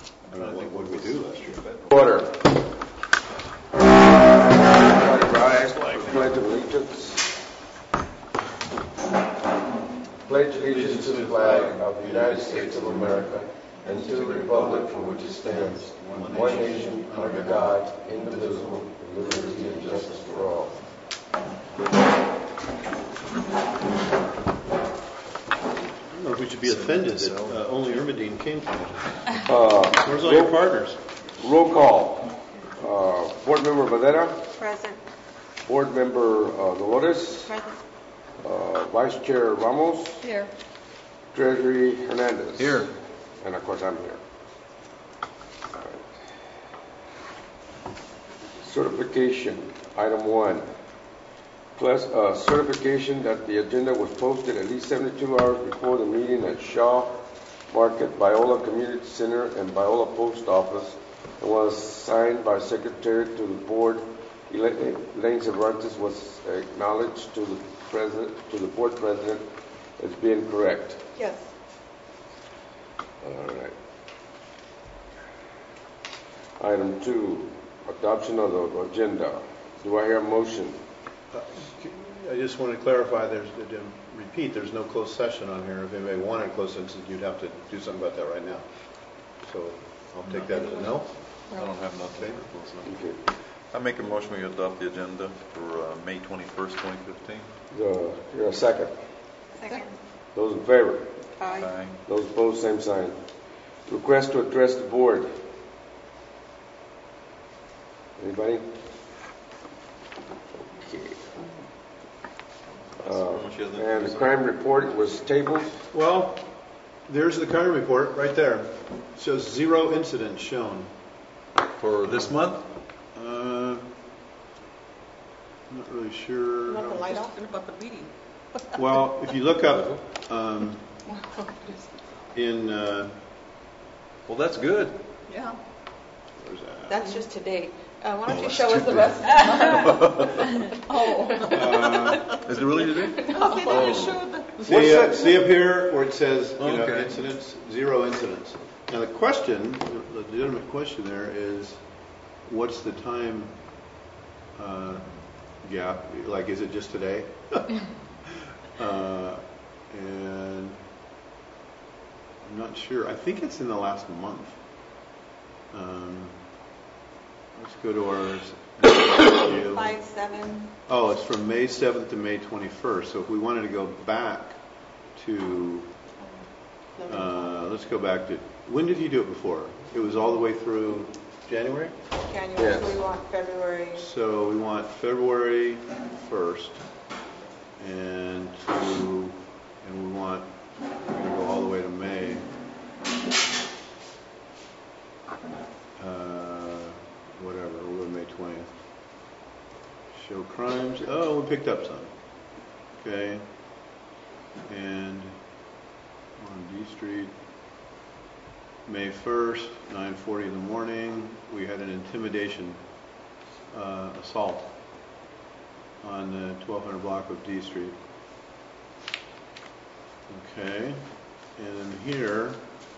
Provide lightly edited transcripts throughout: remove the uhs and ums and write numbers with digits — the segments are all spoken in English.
I don't know what we do last year. Order. Rise for pledge of allegiance. Pledge allegiance to the flag of the United States of America and to the republic for which it stands, one nation under God, indivisible, with liberty and justice for all. I don't know if we should be offended that only Ermedine came tonight. Where's all your partners? Roll call. Board Member Valera. Present. Board Member Dolores. Present. Vice Chair Ramos. Here. Treasury Hernandez. Here. And of course I'm here. All right. Certification, item 1. Plus, certification that the agenda was posted at least 72 hours before the meeting at Shaw Market, Biola Community Center, and Biola Post Office, and was signed by Secretary to the Board. Elaine Cervantes was acknowledged to the Board President as being correct. Yes. All right. Item 2, adoption of the agenda. Do I hear a motion? I just want to clarify, there's no closed session on here. If anybody wanted a closed session, you'd have to do something about that right now. So I'll take that as a no. I don't have nothing. Okay. I make a motion we adopt the agenda for May 21st, 2015. Here a second. Second. Those in favor? Aye. Those opposed, same sign. Request to address the board. Anybody? Okay. And the crime report was tabled. Well, there's the crime report right there. It shows 0 incidents shown. For this month? I'm not really sure. Want the light off? About the meeting. Well, if you look up in Well, that's good. Yeah. where's that? That's just today. Why don't you that's show us the too rest of the Oh. Is it really today? See up here where it says Okay. incidents, 0 incidents. Now the question, the legitimate question there is, what's the time gap? Like, is it just today? And I'm not sure. I think it's in the last month. Let's go to our 5-7. Oh, it's from May 7th to May 21st. So if we wanted to go back to, let's go back to, when did you do it before? It was all the way through January? January. Yes. So we want February. So we want February 1st, and we want, we're going to go all the way to May. Whatever, we'll go to May 20th. Show crimes. Oh, we picked up some. Okay. And on D Street, May 1st, 9:40 in the morning, we had an intimidation assault on the 1200 block of D Street. Okay. And then here,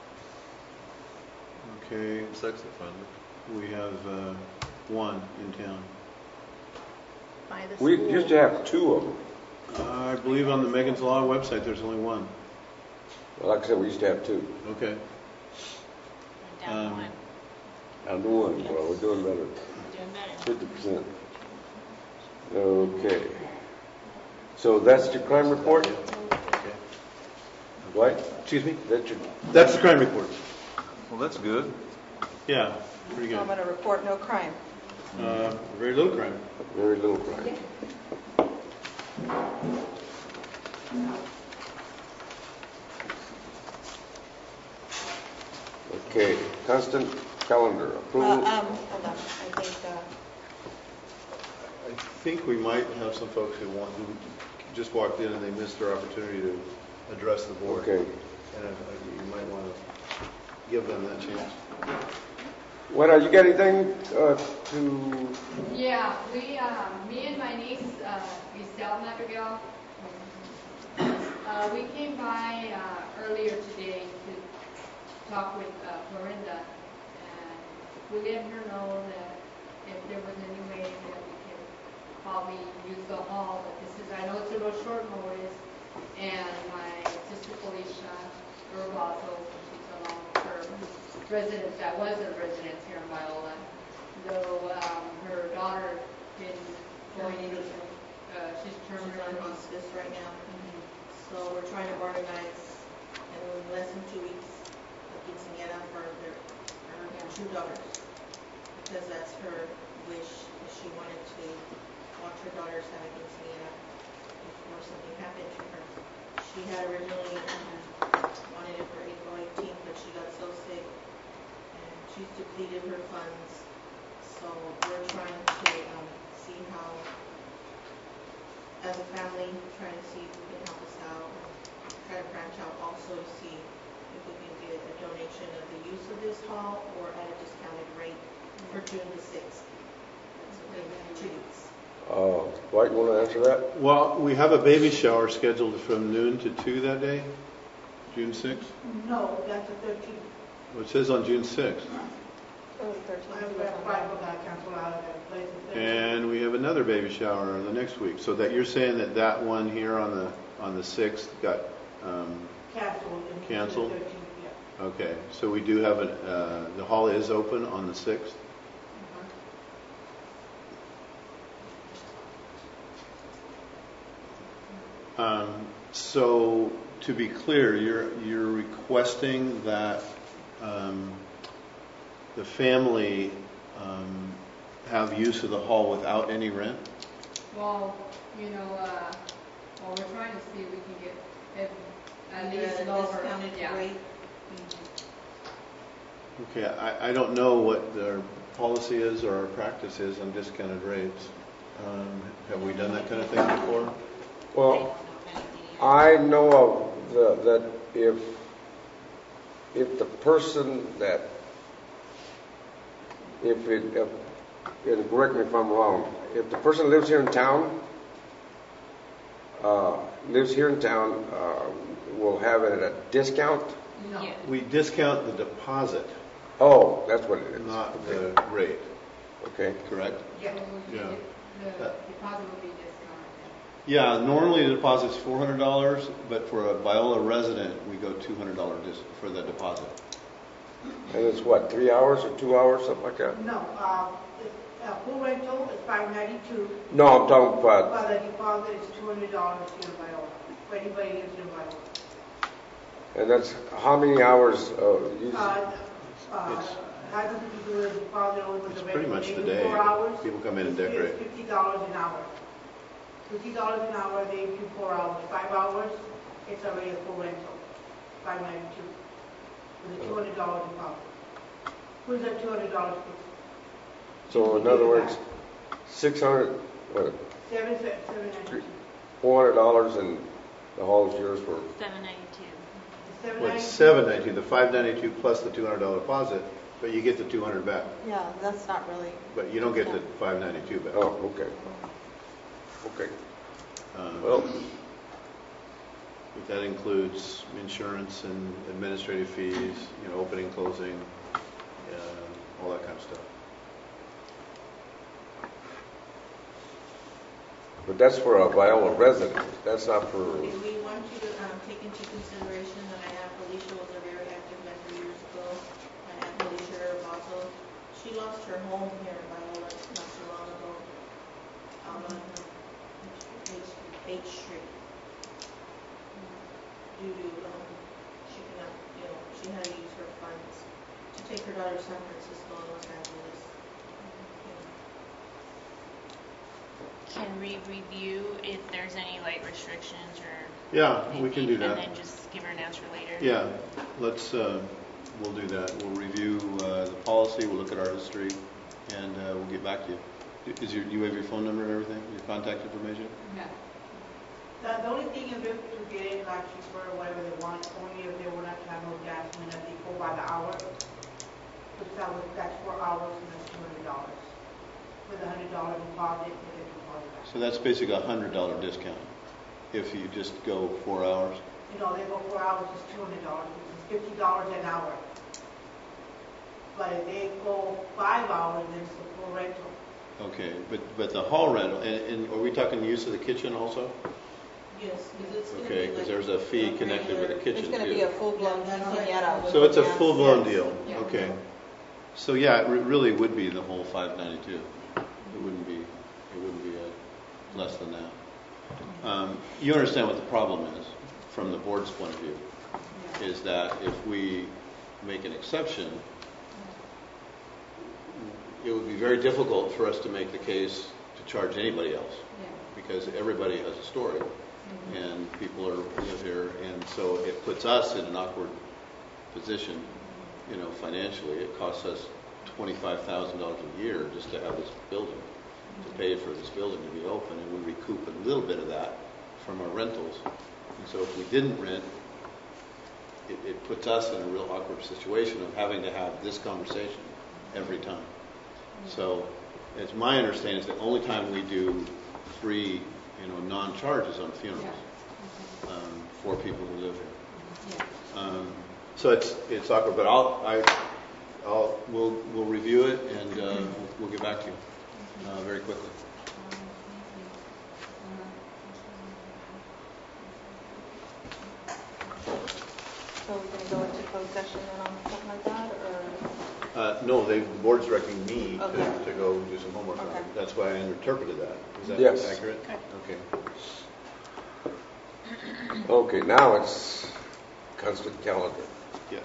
okay, Sex offender. we have one in town. By the We school. used to have 2 of them. I believe on the Megan's Law website there's only one. Well, like I said, we used to have 2. Okay. Down Now do 1. Well, we're doing better. Doing better. 50%. Okay. So that's your crime report? What? Excuse me? That's The crime report. Well, that's good. Yeah, pretty So I'm good. going to report no crime. Very little crime. very little crime. Okay. Constant calendar approval. Hold on. I think we might have some folks who just walked in and they missed their opportunity to address the board. Okay. And you might want to give them that chance. What, you got anything to... Yeah, me and my niece, Giselle Madrigal, we came by earlier today to talk with Florinda we let her know that if there was any way that we could probably use the hall, but this is, I know it's a little short notice, and my sister Felicia Urbazo, she's a long-term resident, that was a resident here in Viola, though her daughter been going into, she's She's on terminated. hospice right now. So we're trying to organize in less than 2 weeks a quinceañera for her two daughters. Because that's her wish, is she wanted to watch her daughters have a quinceañera before something happened to her. She had originally wanted it for April 18th, but she got so sick and she's depleted her funds. So we're trying to see how, as a family, trying to see if we can help us out, and try to branch out also to see if we can get a donation of the use of this hall or at a discounted rate for June the 6th. That's okay, 2 weeks. Dwight, you want to answer that? Well, we have a baby shower scheduled from noon to 2 that day, June 6th. No, that's the 13th. Well, it says on June 6th. Early 13th. I have 5 got canceled out of that place. And we have another baby shower the next week. So that you're saying that that one here on the 6th got Canceled. Canceled? 13th, yeah. okay. So we do have the hall is open on the 6th. So to be clear, you're requesting that the family have use of the hall without any rent? Well, you know, well, we're trying to see if we can get at Either least at a lower. discounted Yeah. rate. Okay, I don't know what their policy is or our practice is on discounted rates. Have we done that kind of thing before? Well, I know of that if the person that, and correct me if I'm wrong, if the person lives here in town, will have it at a discount? No. We discount the deposit, Oh, that's what it is. not the rate, Okay. correct? Yeah. The Yeah. deposit will be discounted. Yeah, normally the deposit's $400, but for a Viola resident, we go $200 for the deposit. And it's what, 3 hours or 2 hours, something like that? No, full rental is $592, No, I'm talking about, but the deposit is $200 here in Viola, for anybody who lives in Viola. and that's how many hours usually? How do you do the deposit over the It's rent? pretty much the Maybe day. 4 hours. People come in and It's decorate. $50 an hour. $50 an hour, they do 4 hours. 5 hours, it's already a full rental, $592, with a $200 deposit. Who's that $200 for? So in other words, 600, what, $792. $400 and the hall's yours for, 792. Well, it's $792, the $592 plus the $200 deposit, but you get the $200 back. Yeah, that's not really. But you don't get the $592 back. oh, okay. Okay. Well, that includes insurance and administrative fees, opening, closing, all that kind of stuff. But that's for a Viola resident, that's not for, If we want you to take into consideration that my Aunt Felicia was a very active member years ago, my Aunt Felicia Urbazo, she lost her home here in Viola not too long ago, out on 8th Street. Due to, she cannot, she had to use her funds to take her daughter to San Francisco and Los Angeles. Can we review if there's any restrictions or Yeah, we can do anything, that. and then just give her an answer later? Yeah, we'll do that. We'll review the policy, we'll look at our history, and we'll get back to you. You have your phone number and everything, your contact information? Yeah. The only thing is if to get in, like, cheaper or whatever they want, only if they want to have no gas, and if they go by the hour, which that's 4 hours, and that's $200. With a $100 deposit, they get the deposit back. So that's basically a $100 discount if you just go 4 hours. They go 4 hours, it's $200, which is $50 an hour. But if they go 5 hours, then it's a full rental. Okay, but the hall rental, and are we talking use of the kitchen also? Yes, because it's gonna be Okay, because like there's a fee a connected with the regular- kitchen It's gonna be a too. full-blown quinceañera. with So it's a gas. full-blown deal, Yeah. okay. So yeah, it really would be the whole 592. It wouldn't be less than that. You understand what the problem is, from the board's point of view, is that if we make an exception, it would be very difficult for us to make the case to charge anybody else, Yeah. because everybody has a story, and people live here, and so it puts us in an awkward position, financially. It costs us $25,000 a year just to have this building, to pay for this building to be open, and we recoup a little bit of that from our rentals. And so if we didn't rent, it puts us in a real awkward situation of having to have this conversation every time. So it's my understanding is the only time we do free, non-charges on funerals for people who live here. So it's awkward, but we'll review it and we'll get back to you very quickly. So we're gonna go into closed session then on something like that, or? No, the board's directing me Okay. to go do some homework on Okay. it. That's why I interpreted that. Is that Yes. accurate? Okay. Okay, now it's constant calendar, Yeah.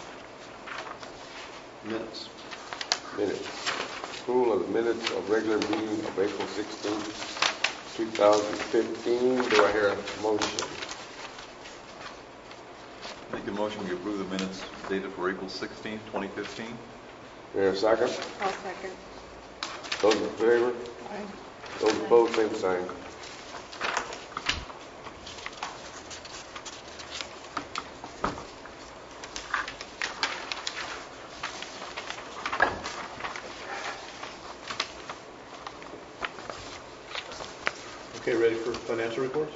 Minutes. minutes. Approval of the minutes of regular meeting of April 16th, 2015. Do I hear a motion? Make a motion, we approve the minutes dated for April 16th, 2015. Do I hear a second? I'll second. Those in favor? Those opposed, same sign. Okay, ready for financial reports?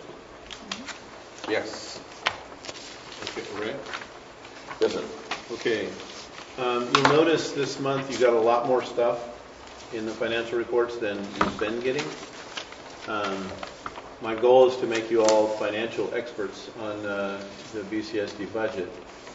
Yes. Okay, Ray? Yes, sir. Okay. You'll notice this month you got a lot more stuff in the financial reports than you've been getting. My goal is to make you all financial experts on the BCSD budget.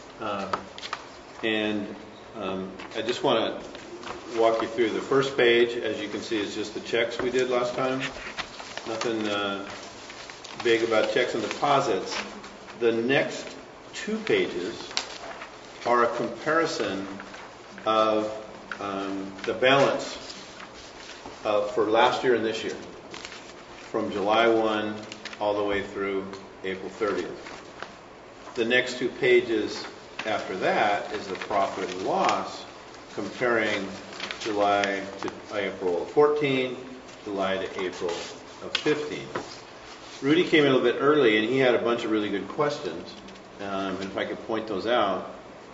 And I just want to walk you through the first page. As you can see, is just the checks we did last time. Nothing big about checks and deposits. The next 2 pages are a comparison of the balance for last year and this year, from July 1 all the way through April 30th. The next 2 pages after that is the profit and loss, comparing July to April of 14, July to April of 15. Rudy came in a little bit early, and he had a bunch of really good questions. And if I could point those out,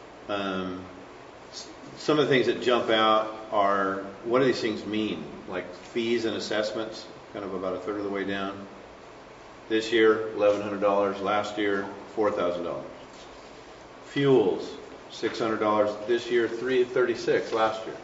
some of the things that jump out are, what do these things mean? Like fees and assessments, kind of about a third of the way down. This year, $1,100. Last year, $4,000. Fuels, $600 this year, $336 last year.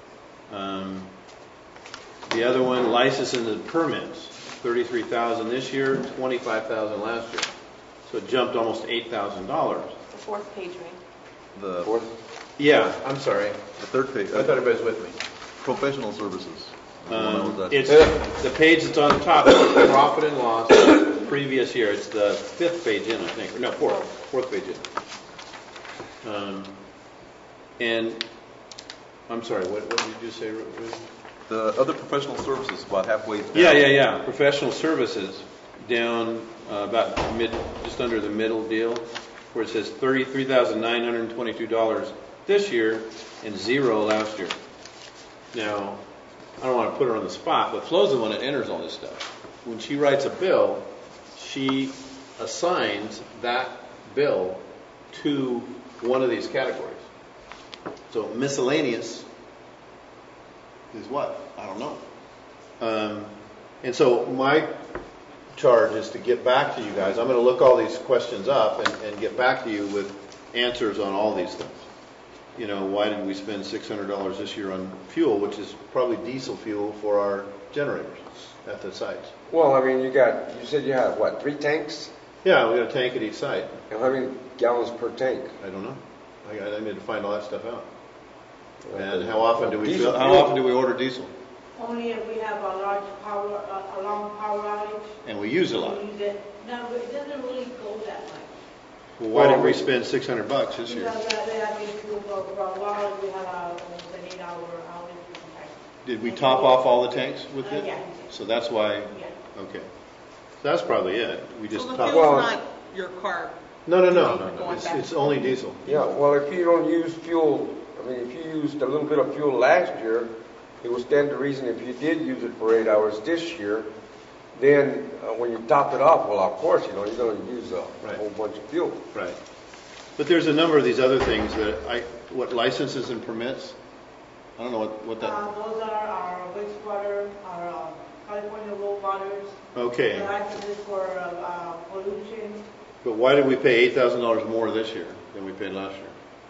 The other one, licenses and permits, $33,000 this year, $25,000 last year. So it jumped almost $8,000. The 4th page, right? The Fourth? Yeah, I'm sorry. the third page, I thought everybody was with me. professional services. is the one I was asking. It's the page that's on the top, profit and loss, previous year. It's the 5th page in, I think. Or no, 4th page in. And I'm sorry, what did you say, Rudy? The other professional services, about halfway down. Yeah. Professional services down about just under the middle deal, where it says $33,922 this year and $0 last year. Now, I don't want to put her on the spot, but Flo's the one that enters all this stuff. When she writes a bill, she assigns that bill to one of these categories. So miscellaneous is what? I don't know. And so my charge is to get back to you guys. I'm going to look all these questions up and get back to you with answers on all these things. you know, why did we spend $600 this year on fuel, which is probably diesel fuel for our generators at the sites? Well, I mean, you said you have, what, 3 tanks? Yeah, we got a tank at each site. And how many gallons per tank? I don't know. I need to find all that stuff out. And Okay. how often do we Diesel how fuel. often do we order diesel? Only if we have a large power, a long power outage. And we use a lot. We use it. No, but it doesn't really go that much. Well, why did we spend $600 this year? Because they have been fuel for a while, we had almost an 8-hour outage. Did we top off all the tanks with it? Yeah. So that's why, Yeah. okay. So that's probably it. We just So the top. fuel's Well- not your car. No. Going It's, back it's and only forth. diesel. Yeah, well, if you don't use fuel, I mean, if you used a little bit of fuel last year, it would stand to reason if you did use it for 8 hours this year, then when you top it off, well, of course, you know, you're going to use a Right. whole bunch of fuel. Right. But there's a number of these other things that what licenses and permits? I don't know what that, Those are our wastewater, our California rural waters. okay. The licenses for pollution. But why did we pay $8,000 more this year than we paid last year?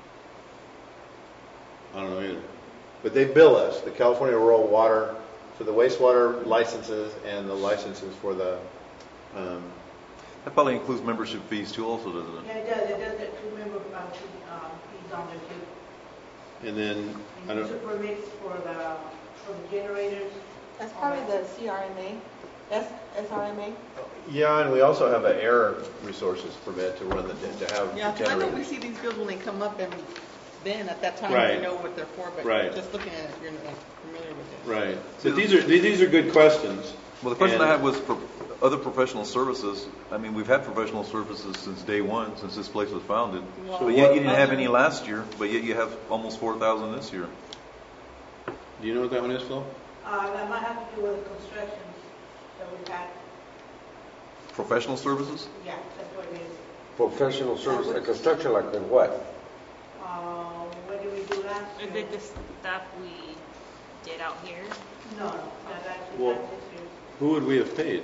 I don't know either. But they bill us, the California Rural Water, for the wastewater licenses and the licenses for the, That probably includes membership fees too also, doesn't it? Yeah, it does. It does that 2 member fees on there too. and then, I And don't, user permits for the generators. That's probably the CRMA, SRMA. yeah, and we also have an air resources permit to run to have Yeah, 'cause I know we generators. see these bills when they come up, and then at that time Right. you know what they're for, but Right. just looking at it, you're not familiar with it. Right. But these are good questions. Well, the question And- I had was for other professional services. I mean, we've had professional services since day one, since this place was founded. Well, But yet what you didn't have other- any last year, but yet you have almost 4,000 this year. Do you know what that one is, Phil? That might have to do with the constructions that we've had. Professional services? Yeah, that's what it is. Professional service and construction, like in what? What did we do last Is year? it the stuff we did out here? No, that's actually Well- not this year. Who would we have paid?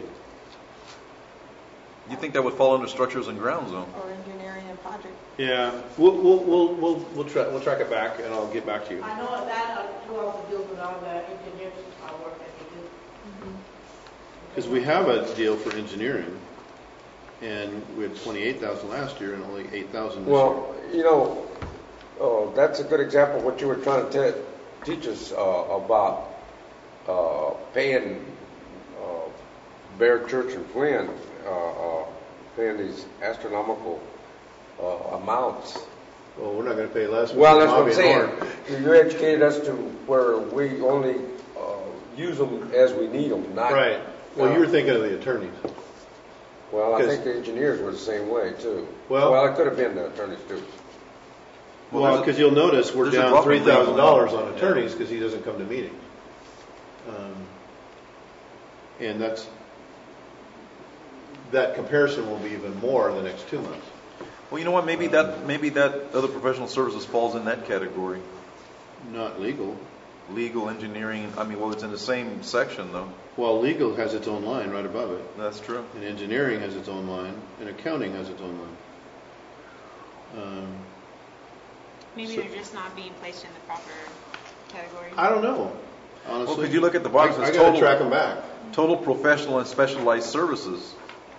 You think that would fall under structures and grounds, though? Or engineering and project. Yeah, we'll track it back, and I'll get back to you. I know that too also deals with all the engineers work that they do. Because we have a deal for engineering, and we had 28,000 last year and only 8,000 this year. Well, you know, that's a good example of what you were trying to teach us about paying Bear Church and Flynn, paying these astronomical amounts. Well, we're not going to pay less. Well, with that's what I'm Bobby saying. and You educated us to where we only use them as we need them, not. Lauren. Right. Well, you were thinking of the attorneys. Well, I 'cause- think the engineers were the same way too. Well- it could have been the attorneys too. Well, Well, there's a- because you'll notice we're there's a down drop in $3,000 legal on now. attorneys because he doesn't come to meetings. And that comparison will be even more the next 2 months. Well, you know what? Maybe that other professional services falls in that category. Not legal. Legal, engineering. I mean, well, it's in the same section, though. Well, legal has its own line right above it, That's true. and engineering has its own line, and accounting has its own line. Maybe So- they're just not being placed in the proper category. I don't know, honestly. Well, could you look at the box? I It's got to total- track them back. Total professional and specialized services.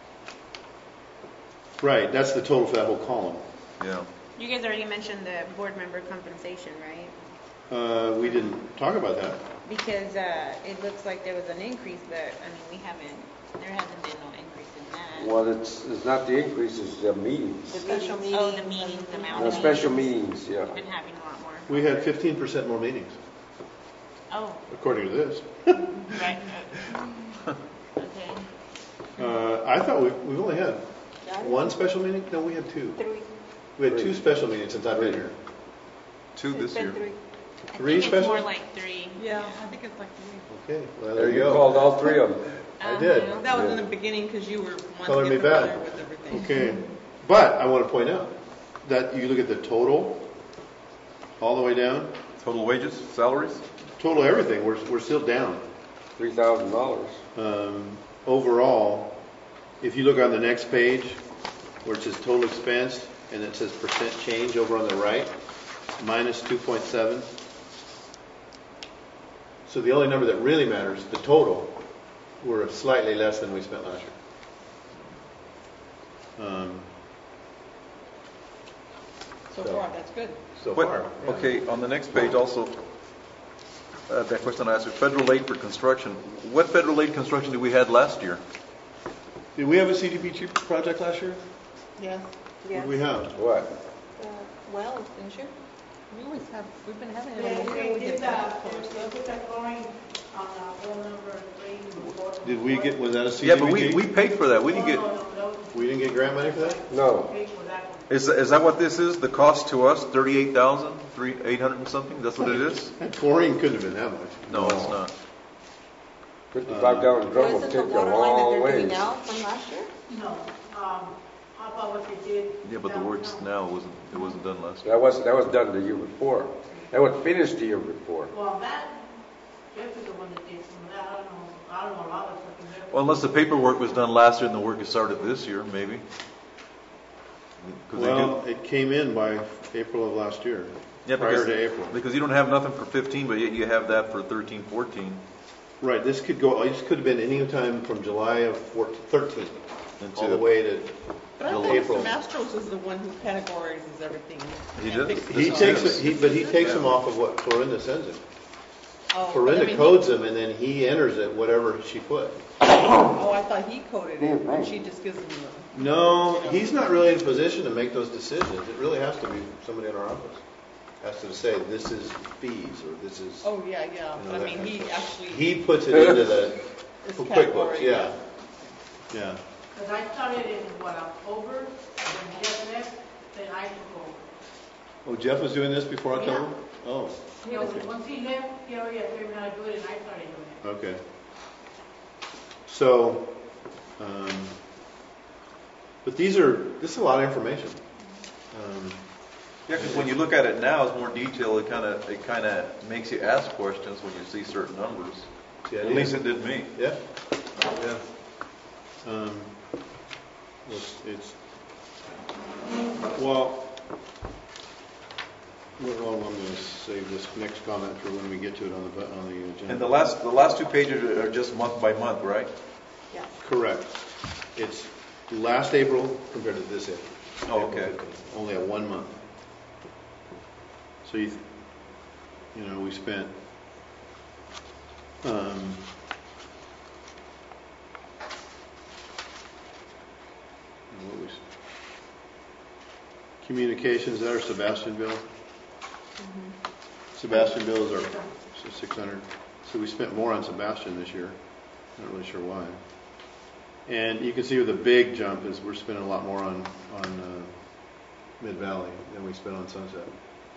Right, that's the total for that whole column. Yeah. You guys already mentioned the board member compensation, right? We didn't talk about that. Because it looks like there was an increase, but I mean, there hasn't been no increase in that. Well, it's not the increase, it's the meetings. The special meetings. Oh, the meetings, the amount The of special meetings. meetings, yeah. We've been having a lot more. We had 15% more meetings, Oh, according to this. right. Okay. I thought we've only had Yeah, one special meeting? No, we had two. 3. We had 2 special meetings since I've been here. 2 It's this been year. 3. I 3 think it's more specials? like 3. Yeah, I think it's like three. Okay, well, there you go. called all 3 of them. I did. That was in the beginning because you were wanting Coloring to me get bad. familiar with everything. Okay, but I want to point out that you look at the total, all the way down, Total wages, salaries? total everything, we're still down. $3,000. Overall, if you look on the next page, where it says total expense, and it says percent change over on the right, minus 2.7. So the only number that really matters, the total, we're slightly less than we spent last year. So far, that's good. So What- far. yeah. Okay, on the next page also, that question I asked, federal aid for construction. What federal aid construction did we had last year? Did we have a CDBG project last year? Yes. What Yes. did we have? What? Well, didn't you? We always have, we've been having it They every year. We did get that, that for they put that flooring on bill number 3 before. Did we get, was that a CDBG? Yeah, but we paid for that. We didn't get, We didn't get grant money for that? No. Paid for that one. is that what this is? The cost to us, 38,000, 800 and something? That's what it is? And chlorine couldn't have been that much. No, it's not. 55-gallon drum will Wasn't take the you a water line that long they're doing ways. now from last year? No, how about what they did? Yeah, but the works now it wasn't done last year. That was done the year before. That was finished the year before. Well, that, Jeff is the one that did some of that, I don't know a lot of stuff in there. Well, unless the paperwork was done last year and the work is started this year, maybe. 'Cause they do- Well, it came in by April of last year, Yeah, prior because, to April. because you don't have nothing for 15, but yet you have that for 13, 14. Right, this could have been any time from July of 13 all the way to But I thought April. Mr. Mastros is the one who categorizes everything. He and does? fixes He it. takes, but he takes them off of what Florinda sends him. Oh, but I Florinda mean, codes them, and then he enters it, whatever she put. Oh, I thought he coded it, and she just gives him the. No, he's not really in a position to make those decisions. It really has to be somebody in our office. Has to say, this is fees, or this is, Oh, yeah, yeah, You know, but I that mean, kind he of actually. he puts it into the It's QuickBooks, category, yeah. Yeah. Because I started in, October, when Jeff left, then I took over. Oh, Jeff was doing this before October? Oh, You know, once he left, he already had figured out how to do it, and I started doing it. okay. So, but this is a lot of information. Yeah, because when you look at it now, it's more detailed. It kind of makes you ask questions when you see certain numbers. Yeah, At least it did me. Yeah, yeah. Well, I'm going to save this next comment for when we get to it on the agenda. And the last two pages are just month by month, right? Yeah. Correct. It's last April compared to this April. Oh, okay. Only a 1 month. So we spent communications, that are Sebastianville. Sebastianville is our 600. So we spent more on Sebastian this year. Not really sure why. And you can see where the big jump is. We're spending a lot more on Mid Valley than we spent on Sunset.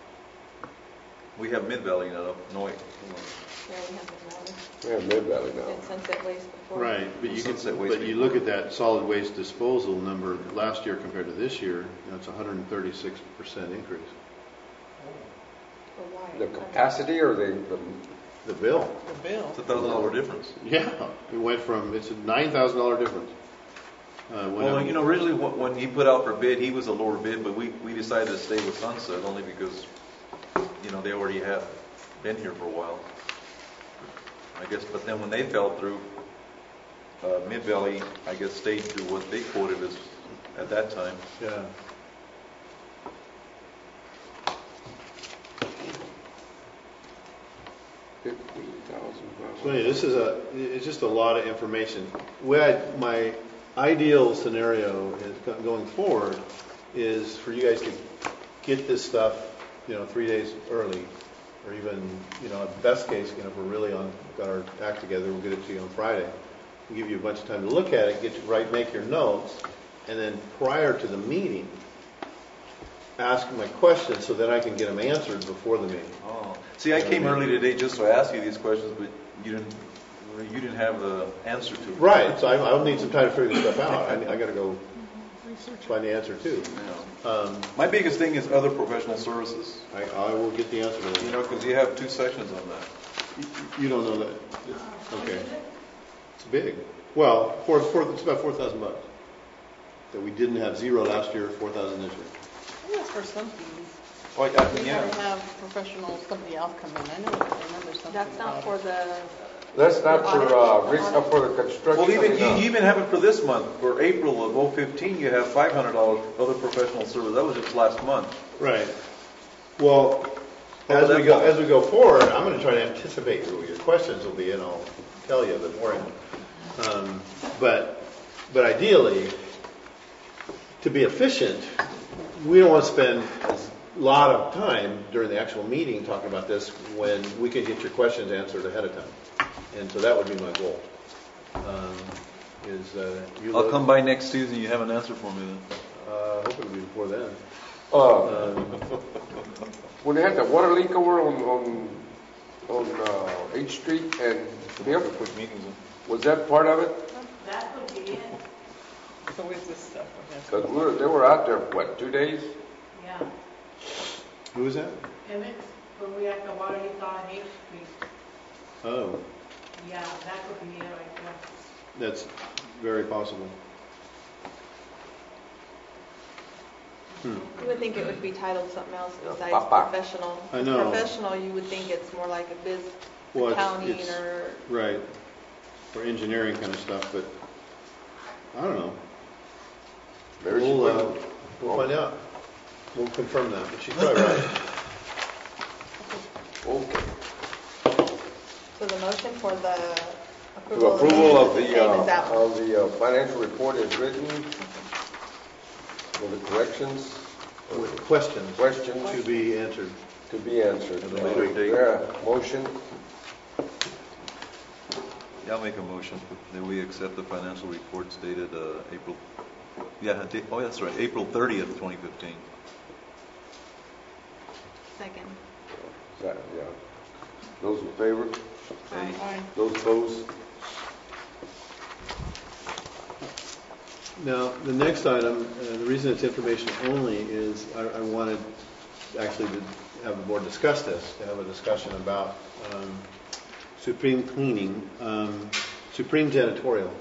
We have Mid Valley now. No, wait. Yeah, we have the valley. We have Mid-Valley now. And Sunset Waste before. Right, but Sunset Waste but you look at that solid waste disposal number last year compared to this year. It's a 136% increase. For why? The capacity or the The bill. The bill. It's $1,000 difference. Yeah, it went from, it's a $9,000 difference. Well, originally when he put out for bid, he was a lower bid, but we decided to stay with Sunset only because, they already have been here for a while. I guess, but then when they fell through, Mid Valley, I guess, stayed to what they quoted as at that time. Yeah. So anyway, it's just a lot of information. My ideal scenario is going forward is for you guys to get this stuff, 3 days early, or even, best case, if we're really got our act together, we'll get it to you on Friday. We'll give you a bunch of time to look at it, make your notes, and then prior to the meeting, ask my questions so that I can get them answered before the meeting. Oh, see, I came early today just to ask you these questions, but you didn't have the answer to it. Right, so I'll need some time to figure this stuff out. I got to go find the answer too. Yeah. My biggest thing is other professional services. I will get the answer to that. Because you have 2 sections on that. You don't know that. Okay. It's big. Well, it's about $4,000 that we didn't have 0 last year, 4,000 this year. I think that's for some fees. Oh, We had yeah. to have professional, somebody else come in. I remember something That's not about for it. the, That's not for, audit? for the construction. Well, even, I mean, you even have it for this month, for April of 015, you have $500 for other professional service. That was just last month. Right. Well, How about that, as we go forward, I'm going to try to anticipate what your questions will be, and I'll tell you beforehand. But ideally, to be efficient, we don't want to spend a lot of time during the actual meeting talking about this when we can get your questions answered ahead of time. And so that would be my goal. I'll come by next Tuesday and you have an answer for me then. I hope it'll be before then. When they had the water leak over on H Street and Fifth, Quick meetings. was that part of it? That could be it, So where's this stuff? Because they were out there, what, 2 days? yeah. Who is that? Emmett, when we had the water leak on H Street, Oh, yeah, that could be it right there. that's very possible. you would think it would be titled something else Yeah, besides papa. professional. I know. Professional, you would think it's more like a Well, accounting it's- or, Right, for engineering kind of stuff, but I don't know. Maybe she We'll couldn't. find out. We'll confirm that, but she's probably right. Okay. so the motion for the The approval approval of is the same as that one. the financial report is written with the corrections, With questions questions to be answered. to be answered. At a later date. Yeah, motion, Yeah, I'll make a motion that we accept the financial reports dated April, oh, that's right, April 30th, 2015. Second. yeah. Those in favor? Aye. Those opposed? Now, the next item, the reason it's information only is I wanted actually to have the board discuss this, to have a discussion about Supreme Cleaning, Supreme Janitorial.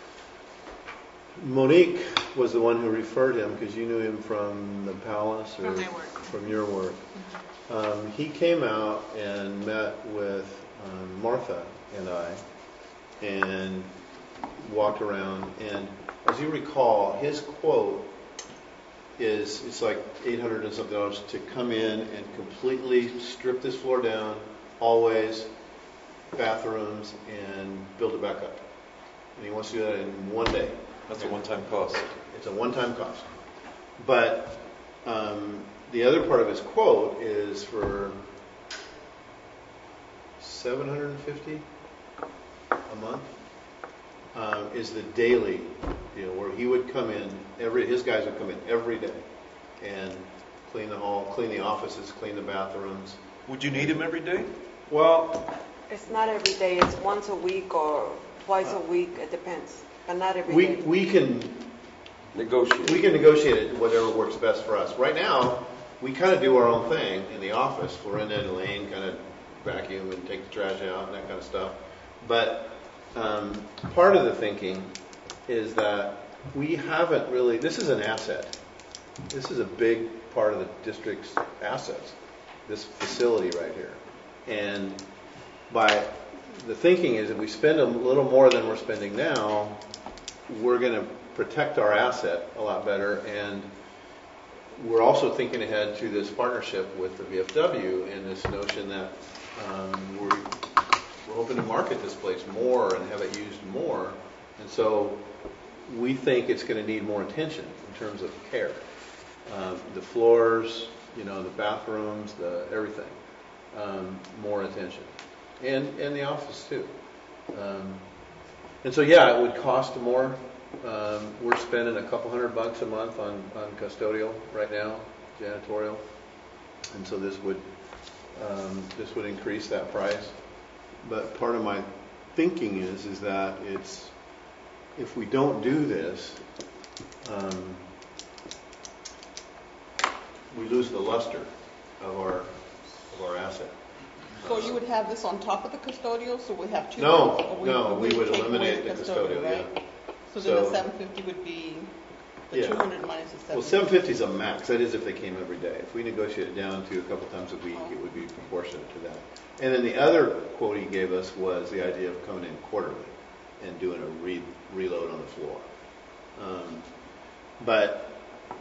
Monique was the one who referred him because you knew him from the palace or From my work. from your work. He came out and met with Martha and I and walked around, and as you recall, his quote is it's like $800 and something to come in and completely strip this floor down, hallways, bathrooms, and build it back up. And he wants to do that in one day. That's a one-time cost. It's a one-time cost. But the other part of his quote is for $750 a month. Is the daily deal where he would come in his guys would come in every day and clean the hall, clean the offices, clean the bathrooms. Would you need him every day? Well, It's not every day, it's once a week or twice a week, it depends, but not every day. we can negotiate it whatever works best for us. Right now, we kind of do our own thing in the office. Florinda and Elaine kind of vacuum and take the trash out and that kind of stuff. But part of the thinking is that we haven't really, this is an asset. This is a big part of the district's assets, this facility right here. And by the thinking is if we spend a little more than we're spending now, we're going to protect our asset a lot better. And we're also thinking ahead to this partnership with the VFW and this notion that we're hoping to market this place more and have it used more. And so we think it's going to need more attention in terms of care. The floors, the bathrooms, everything, more attention. And the office too. And so yeah, it would cost more. We're spending a couple $100 a month on custodial right now, janitorial. And so this would increase that price. But part of my thinking is that if we don't do this, we lose the luster of our asset. So you would have this on top of the custodial, so we have two? No, or we would take away eliminate the custodial, right? yeah. So then the So- 750 would be The Yeah. 200 minus the 750. Well, 750 is a max. That is if they came every day. If we negotiate it down to a couple times a week, it would be proportionate to that. And then the other quote he gave us was the idea of coming in quarterly and doing a reload on the floor. But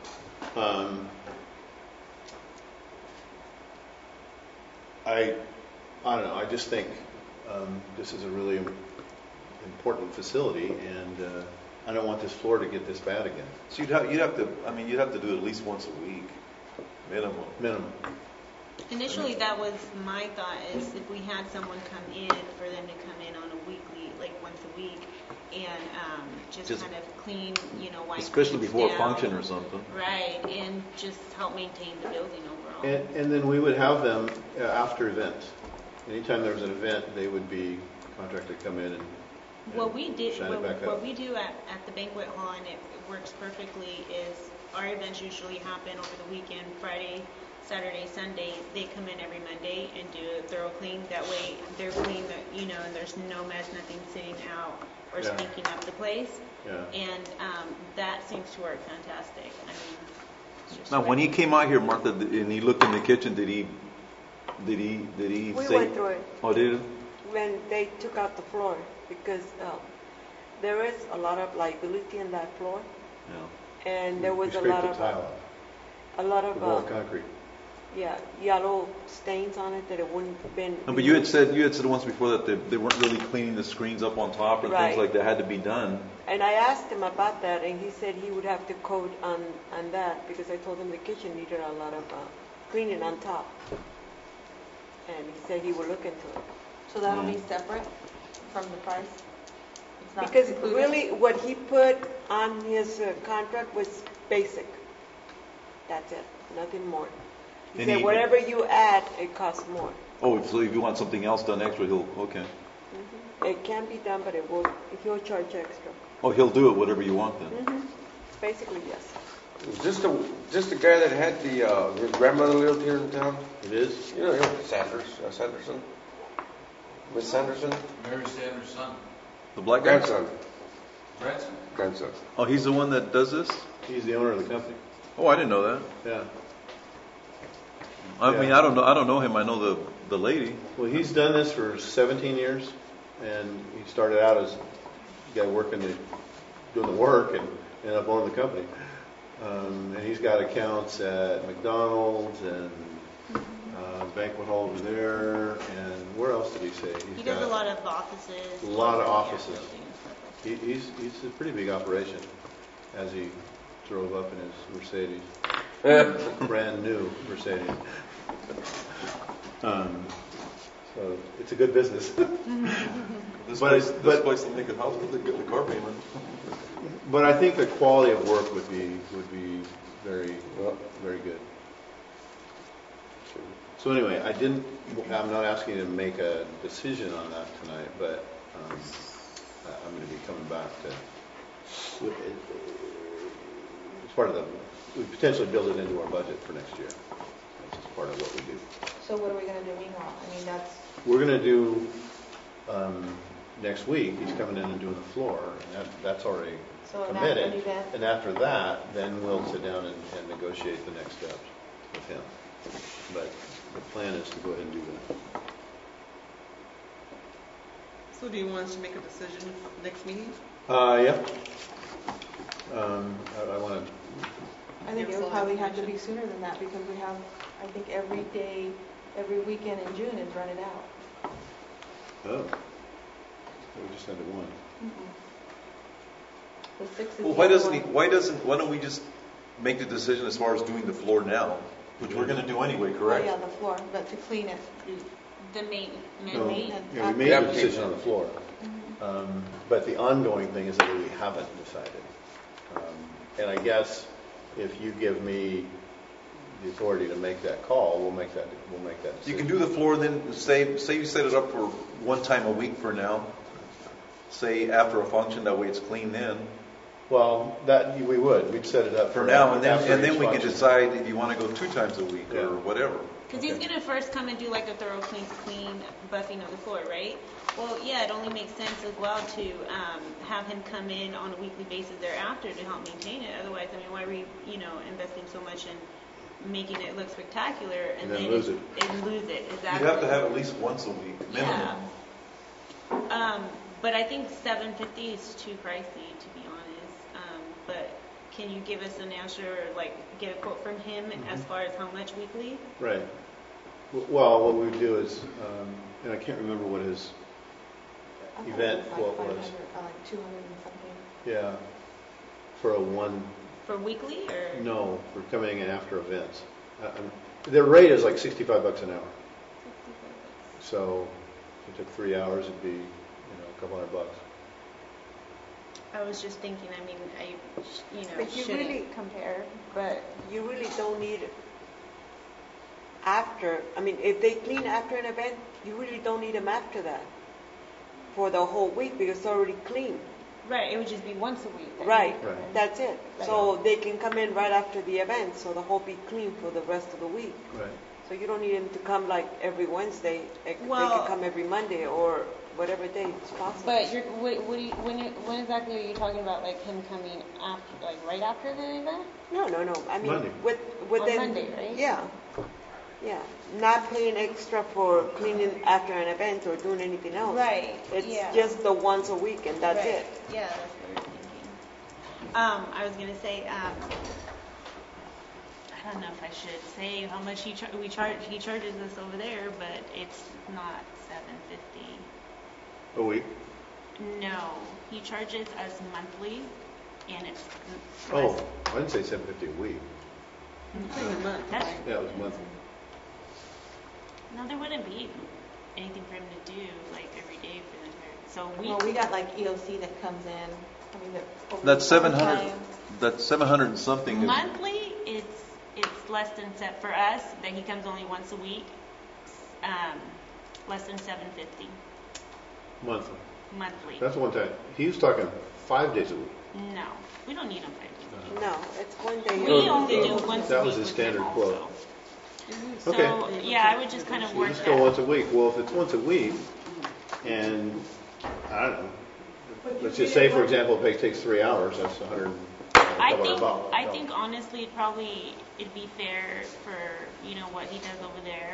I don't know. I just think this is a really important facility, and I don't want this floor to get this bad again. So you'd have to do it at least once a week, minimum. Initially, that was my thought, is if we had someone come in, for them to come in on a weekly, like once a week, and just kind of clean, wipe Especially things before a down. function or something. Right, and just help maintain the building overall. And then we would have them after events. Anytime there was an event, they would be contracted to come in and What we do, shine it back what up. we do at the banquet hall, and it works perfectly, is our events usually happen over the weekend, Friday, Saturday, Sunday. They come in every Monday and do a thorough clean. That way they're clean, and there's no mess, nothing sitting out or Yeah. stinking up the place. Yeah. And that seems to work fantastic. I mean, it's just Now, when he came out here, Martha, and he looked in the kitchen, did he We say? went through it Oh, did he? when they took out the floor because there is a lot of liability in that floor, Yeah. and there was We a scraped lot the of tile a lot off, the raw of concrete. yellow stains on it that it wouldn't have been. No, but you had said once before that they weren't really cleaning the screens up on top and Right. things like that had to be done. And I asked him about that, and he said he would have to code on that because I told him the kitchen needed a lot of cleaning on top, and he said he would look into it. So that'll be separate from the price? It's not Because included? really, what he put on his contract was basic. That's it, nothing more. He And said he- whatever you add, it costs more. Oh, so if you want something else done extra, okay. It can be done, but it will. He'll charge extra. Oh, he'll do it whatever you want then. Basically, yes. Is this the guy that had his grandmother lived here in town? It is? Sanderson? Miss Sanderson? Mary Sanders' son, The black guy? Grandson. grandson. Grandson. Oh, he's the one that does this? He's the owner of the company. Oh, I didn't know that. Yeah. I Yeah. mean, I don't know him. I know the lady. Well, he's done this for 17 years, and he started out as a guy doing the work, and ended up owning the company. And he's got accounts at McDonald's and banquet hall over there, and where else did he say? he does a lot of offices. A lot of yeah, offices. buildings, stuff like that. He's a pretty big operation, as he drove up in his Mercedes, brand new Mercedes. So it's a good business. This But- place but- will make a house with the car payment. But I think the quality of work would be very, very good. So anyway, I'm not asking you to make a decision on that tonight, but I'm going to be coming back to, it's part of we potentially build it into our budget for next year. That's just part of what we do. So what are we going to do meanwhile? I mean, that's, We're going to do, next week, he's coming in and doing the floor, and that's already so an committed. event. And after that, then we'll sit down and negotiate the next steps with him. But the plan is to go ahead and do that. So do you want us to make a decision next meeting? Yeah. I want to, I think it would probably have to be sooner than that because we have, I think every day, every weekend in June is running out. we just had the one. The 6th is Well, why don't we just make the decision as far as doing the floor now, which we're going to do anyway, Oh, correct? yeah, the floor, but to clean it. The main, No, maintenance. yeah, we made the decision on the floor. But the ongoing thing is that we haven't decided. And I guess if you give me the authority to make that call, we'll make that decision. You can do the floor, and then say you set it up for one time a week for now. Say after a function, that way it's clean then. Well, we'd set it up For now, and after then each we can function. decide if you want to go 2 times a week Yeah. or whatever. Because he's Okay. gonna first come and do like a thorough clean buffing of the floor, right? Well, yeah, it only makes sense as well to have him come in on a weekly basis thereafter to help maintain it. Otherwise, I mean, why are we, investing so much in making it look spectacular And then lose it. And lose it, You exactly. have to have at least once a week, minimum. Yeah. But I think $750 is too pricey, to be honest. But can you give us an answer, or like get a quote from him as far as how much weekly? Right. Well, what we would do is, and I can't remember what his I thought event it was quote like was. 500, like 200 and something. Yeah, for a one, For weekly or? no, for coming in after events. Their rate is like $65 an hour. So if it took 3 hours, it'd be, a couple $100. I was just thinking, I mean, But you shouldn't. really compare, but you really don't need after. I mean, if they clean after an event, you really don't need them after that for the whole week because it's already clean. Right, it would just be once a week. then. Right, Right. that's it. So they can come in right after the event, so the whole be clean for the rest of the week. Right. So you don't need them to come like every Wednesday. They Well- can come every Monday or whatever day it's possible. But when exactly are you talking about, like him coming after, like right after the event? No. I mean, Monday. within Monday, right? Yeah. Not paying extra for cleaning after an event or doing anything else. Right, It's yeah. just the once a week and that's Right. it. Yeah, that's what we're thinking. I was gonna say, I don't know if I should say how much he charges us over there, but it's not $750. A week? No, he charges us monthly, and it's Oh, I didn't say $750 a week. That's, Yeah, it was monthly. no, there wouldn't be anything for him to do like every day for the entire. So Well, we got like EOC that comes in. I mean, over That's the 700, time. that's 700 and something. is- monthly, it's less than set for us that he comes only once a week. Less than $750 Monthly. monthly. That's one time. He was talking 5 days a week. No, we don't need him 5 days. No, it's one day. We only do once a That week was his with him standard also. quote. So, Okay. yeah, I would just kind of So work just that. go once a week. Well, if it's once a week, and, I don't know, let's just say, for example, it takes 3 hours, that's I think honestly, it'd be fair for, what he does over there,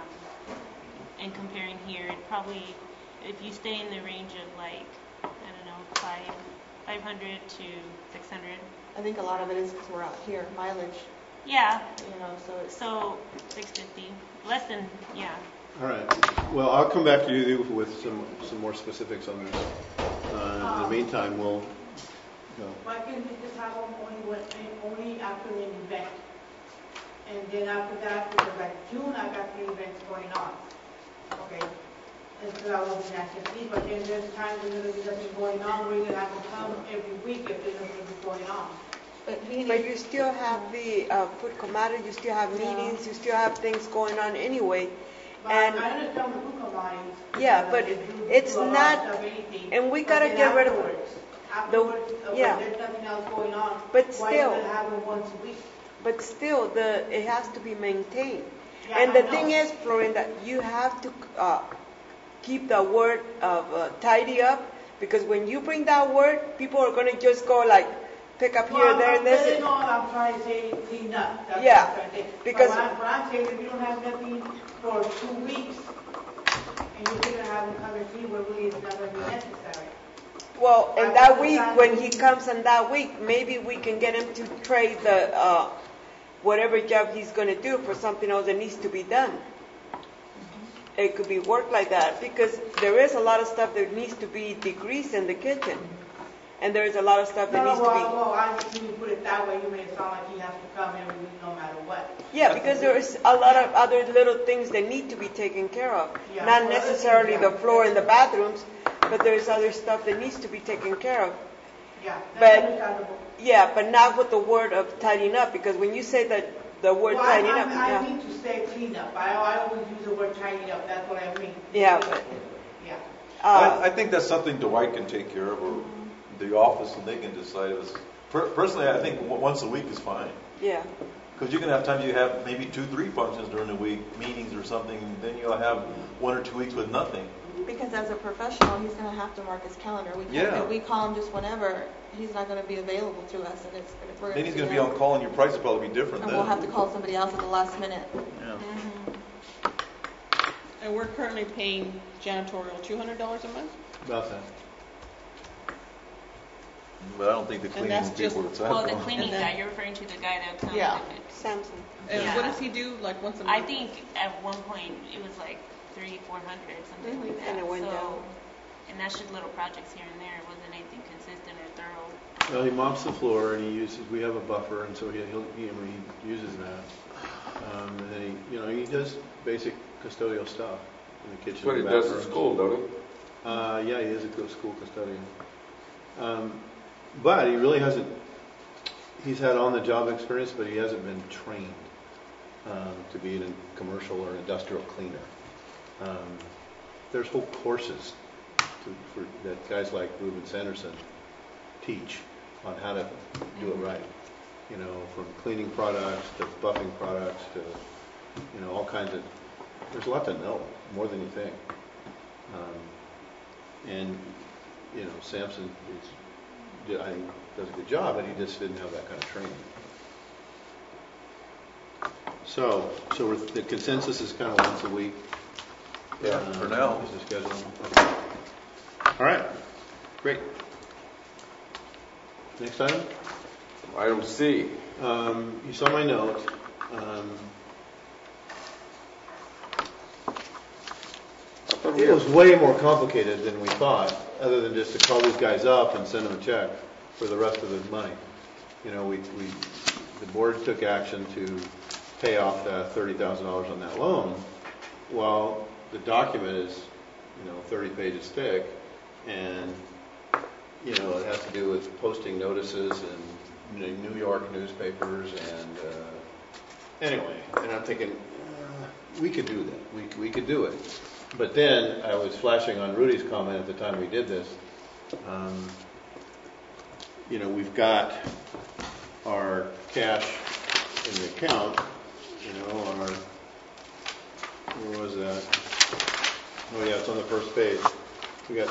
and comparing here, if you stay in the range of like, I don't know, 500 to 600. I think a lot of it is because we're out here, mileage, Yeah, so it's. so 650, less than, yeah. All right. Well, I'll come back to you with some more specifics on this. In the meantime, we'll, Why can't we just have them only after the event? And then after that, because like June, I got 3 events going on. Okay? And so I was in activity, but then there's times when there's nothing going on, where you have to come every week if there's nothing going on. But you still have the food commodity, you still have meetings, you still have things going on anyway. But And I understand the food commodities. yeah, but it's do a lot of not, stuff, anything, and we but gotta then get rid of Afterwards, yeah. when there's nothing else going on, But why still- does it happen once a week? but still, it has to be maintained. Yeah, And I the thing know. is, Florinda, you have to keep the word of tidy up, because when you bring that word, people are gonna just go like, pick up here, there, and Well, this. I'm trying to say clean up. That's Yeah, what I'm trying to say. because- But what I'm saying, if you don't have nothing for 2 weeks, and you're gonna have them come and clean, where really it's not gonna be necessary. Well, I and that week, understand. when he comes on that week, maybe we can get him to trade the whatever job he's going to do for something else that needs to be done. It could be work like that, because there is a lot of stuff that needs to be degreased in the kitchen, and there is a lot of stuff that needs to be. Well, I just when you put it that way, you may sound like he has to come every week no matter what. Yeah, because there is a lot of other little things that need to be taken care of. Yeah, Not well, necessarily yeah. the floor in the bathrooms, but there is other stuff that needs to be taken care of. Yeah, But- that's understandable. Yeah, but not with the word of tidying up, because when you say that the word Well, tidying up, I yeah. need to say clean up. I always use the word tidy up, that's what I mean. Yeah, but, Yeah. I think that's something Dwight can take care of, or the office, and they can decide. Personally, I think once a week is fine. yeah. Because you're going to have times you have maybe 2-3 functions during the week, meetings or something, and then you'll have 1 or 2 weeks with nothing. Because as a professional, he's going to have to mark his calendar. We can't, Yeah. if we call him just whenever, he's not going to be available to us, and we're Then he's going to see be him, on call, and your price will probably be different and then. we'll have to call somebody else at the last minute. Yeah. And we're currently paying janitorial $200 a month? About that. But I don't think the cleaning that's will be just- where it's at. Well, the though. cleaning And then- guy, you're referring to the guy that comes Yeah. if it's. Samson. And Yeah. what does he do, like, once a month? I think at one point it was like 300-400, something like that. And it went So- down. And that's just little projects here and there. It wasn't anything consistent or thorough. Well, he mops the floor and he uses, we have a buffer, and so he uses that. And then he does basic custodial stuff in the kitchen. That's what he and does at bathrooms. school, don't he? Yeah, he is a school custodian. But he really hasn't, he's had on-the-job experience, but he hasn't been trained to be a commercial or industrial cleaner. There's whole courses that guys like Ruben Sanderson teach on how to do it right. From cleaning products to buffing products to, all kinds of, there's a lot to know, more than you think. And Samson I think does a good job, but he just didn't have that kind of training. So the consensus is kind of once a week. Yeah, for now. Is the schedule. Okay. All right, great. Next item. Item C. You saw my note. It was way more complicated than we thought, other than just to call these guys up and send them a check for the rest of the money. The board took action to pay off that $30,000 on that loan. Well, the document is, 30 pages thick, and it has to do with posting notices in New York newspapers, and anyway, and I'm thinking we could do that. We could do it. But then I was flashing on Rudy's comment at the time we did this. We've got our cash in the account, our, where was that? Oh yeah, it's on the first page. We got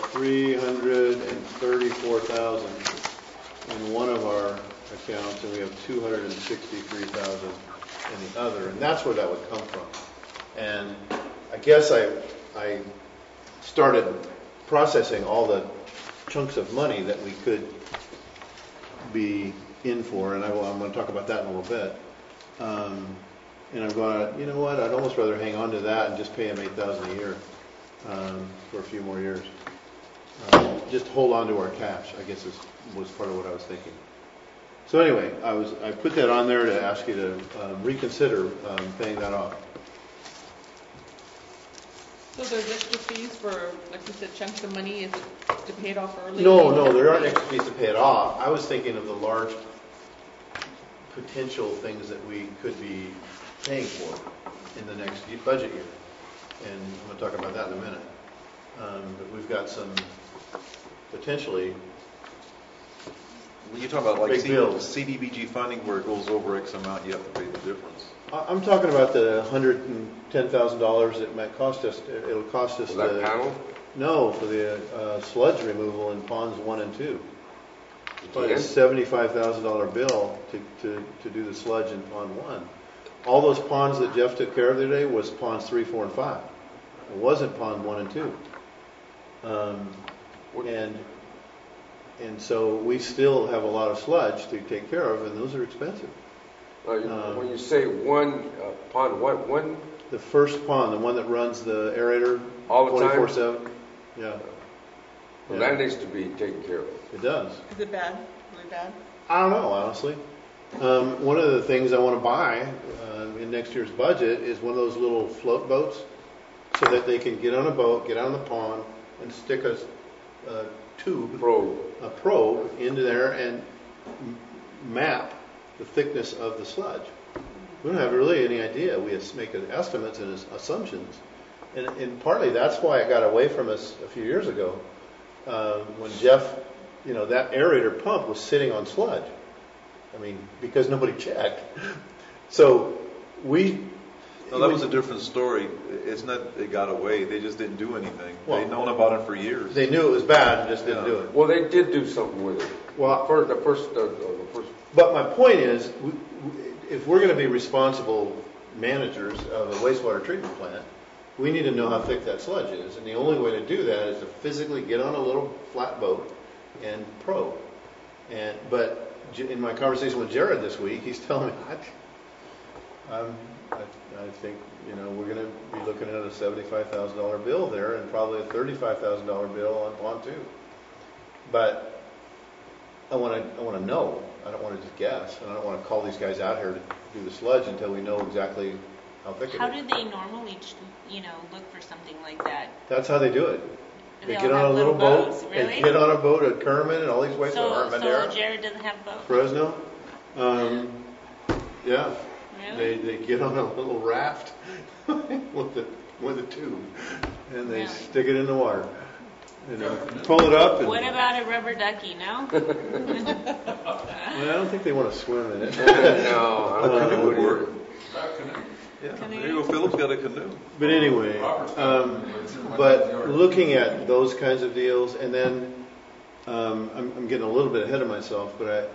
$334,000 in one of our accounts, and we have $263,000 in the other, and that's where that would come from. And I guess I started processing all the chunks of money that we could be in for, and I'm going to talk about that in a little bit. And I'm going to, you know what, I'd almost rather hang on to that and just pay him $8,000 a year for a few more years. Just hold on to our cash, I guess was part of what I was thinking. So anyway, I put that on there to ask you to reconsider paying that off. So there's extra fees for, like you said, chunks of money, is it to pay it off early? No, there aren't extra fees to pay it off. I was thinking of the large potential things that we could be paying for in the next budget year. And I'm going to talk about that in a minute. But we've got some potentially When you talk about like big bills. CDBG funding where it goes over X amount, you have to pay the difference. I'm talking about the $110,000 it might cost us. It'll cost us For that panel? No, for the sludge removal in ponds 1 and 2. It's like a Yeah. $75,000 bill to do the sludge in pond 1. All those ponds that Jeff took care of today was ponds 3, 4, and 5. It wasn't pond 1 and 2. And so we still have a lot of sludge to take care of, and those are expensive. When you say one pond, one? The first pond, the one that runs the aerator All the time? 24/7. Yeah. Well, that needs to be taken care of. It does. Is it bad, really bad? I don't know, honestly. One of the things I want to buy in next year's budget is one of those little float boats, so that they can get on a boat, get on the pond, and stick a probe into there and map the thickness of the sludge. We don't have really any idea. We make estimates and assumptions. And partly that's why it got away from us a few years ago. When Jeff, that aerator pump was sitting on sludge. I mean, because nobody checked. So we. No, that was a different story. It's not they got away. They just didn't do anything. Well, They'd known about it for years. They knew it was bad and just didn't do it. Well, they did do something with it. Well, the first. But my point is, if we're going to be responsible managers of a wastewater treatment plant, we need to know how thick that sludge is. And the only way to do that is to physically get on a little flat boat and probe. But in my conversation with Jared this week, he's telling me, I think, we're going to be looking at a $75,000 bill there and probably a $35,000 bill on pontoon. But I want to know. I don't want to just guess. And I don't want to call these guys out here to do the sludge until we know exactly how thick it is. How do they normally, look for something like that? That's how they do it. They They get all on a have little little boat. boats, They really? get on a boat at Kerman and all these wastewater, So Armendariz, Jared doesn't have a boat? Fresno. Yeah. Really? They get on a little raft with a tube, and they Really? stick it in the water, and then pull it up. And, What about a rubber ducky, no? well, I don't think they want to swim in it. No, I don't think it would work. either. Yeah, there you go. Philip's got a canoe. But anyway, but looking at those kinds of deals, and then I'm getting a little bit ahead of myself, but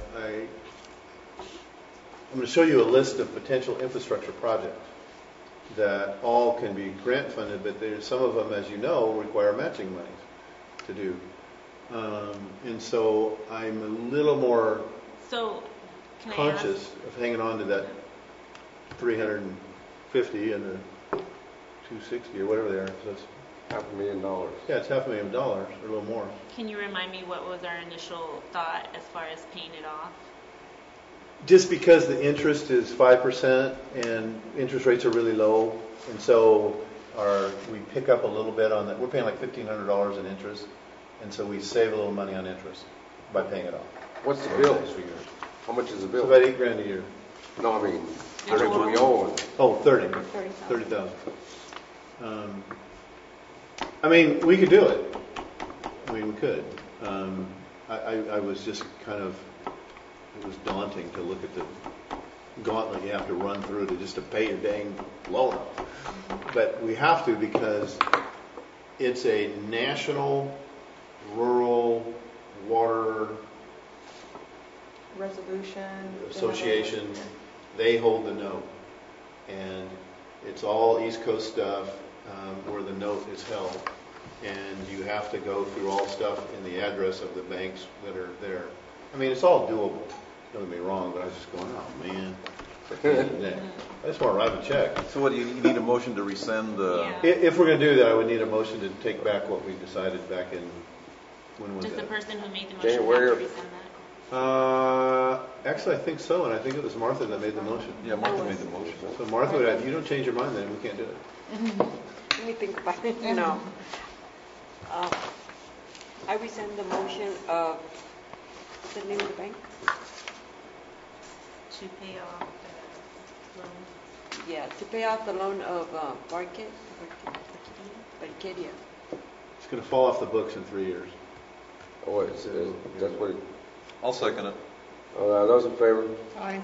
I'm going to show you a list of potential infrastructure projects that all can be grant funded, but there's some of them, as you know, require matching monies to do. And so I'm a little more So, can I conscious of hanging on to that 350 and the 260 or whatever they are. So that's, $500,000. yeah, it's $500,000 or a little more. Can you remind me what was our initial thought as far as paying it off? Just because the interest is 5% and interest rates are really low, and so we pick up a little bit on that. We're paying like $1,500 in interest, and so we save a little money on interest by paying it off. What's the bill? How much is the It's bill? about $8,000 a year. No, I mean, how much do we owe? Oh, 30,000. I mean, we could do it. I mean, we could. I was just kind of, it was daunting to look at the gauntlet you have to run through to pay your dang loan off. But we have to because it's a national rural water Resolution. association. They hold the note, and it's all East Coast stuff where the note is held, and you have to go through all stuff in the address of the banks that are there. I mean, it's all doable. Don't get me wrong, but I was just going, oh man, at the end of the day, I just want to write a check. So what, you need a motion to rescind the... Yeah. If we're going to do that, I would need a motion to take back what we decided back in, when was Does the that? person who made the motion have January to of- rescind that? Actually, I think so, and I think it was Martha that made the motion. Yeah, Martha made the motion. So Martha, if you don't change your mind, then we can't do it. Let me think about it. No. I rescind the motion of, what's the name of the bank? To pay off the loan? Yeah, to pay off the loan of Barcadia. It's going to fall off the books in 3 years. Oh, that's what it, I'll second it. those in favor? Aye.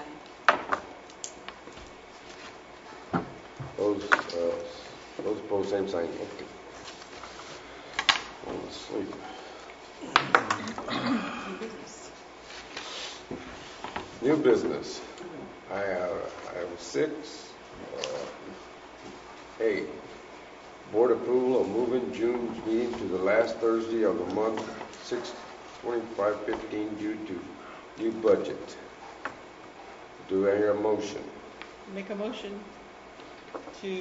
Those opposed, same sign. Okay. Fall asleep. New business. I have 6. A, board approval of moving June's meeting to the last Thursday of the month, 6/25/15, due to new budget. Do I hear a motion? Make a motion to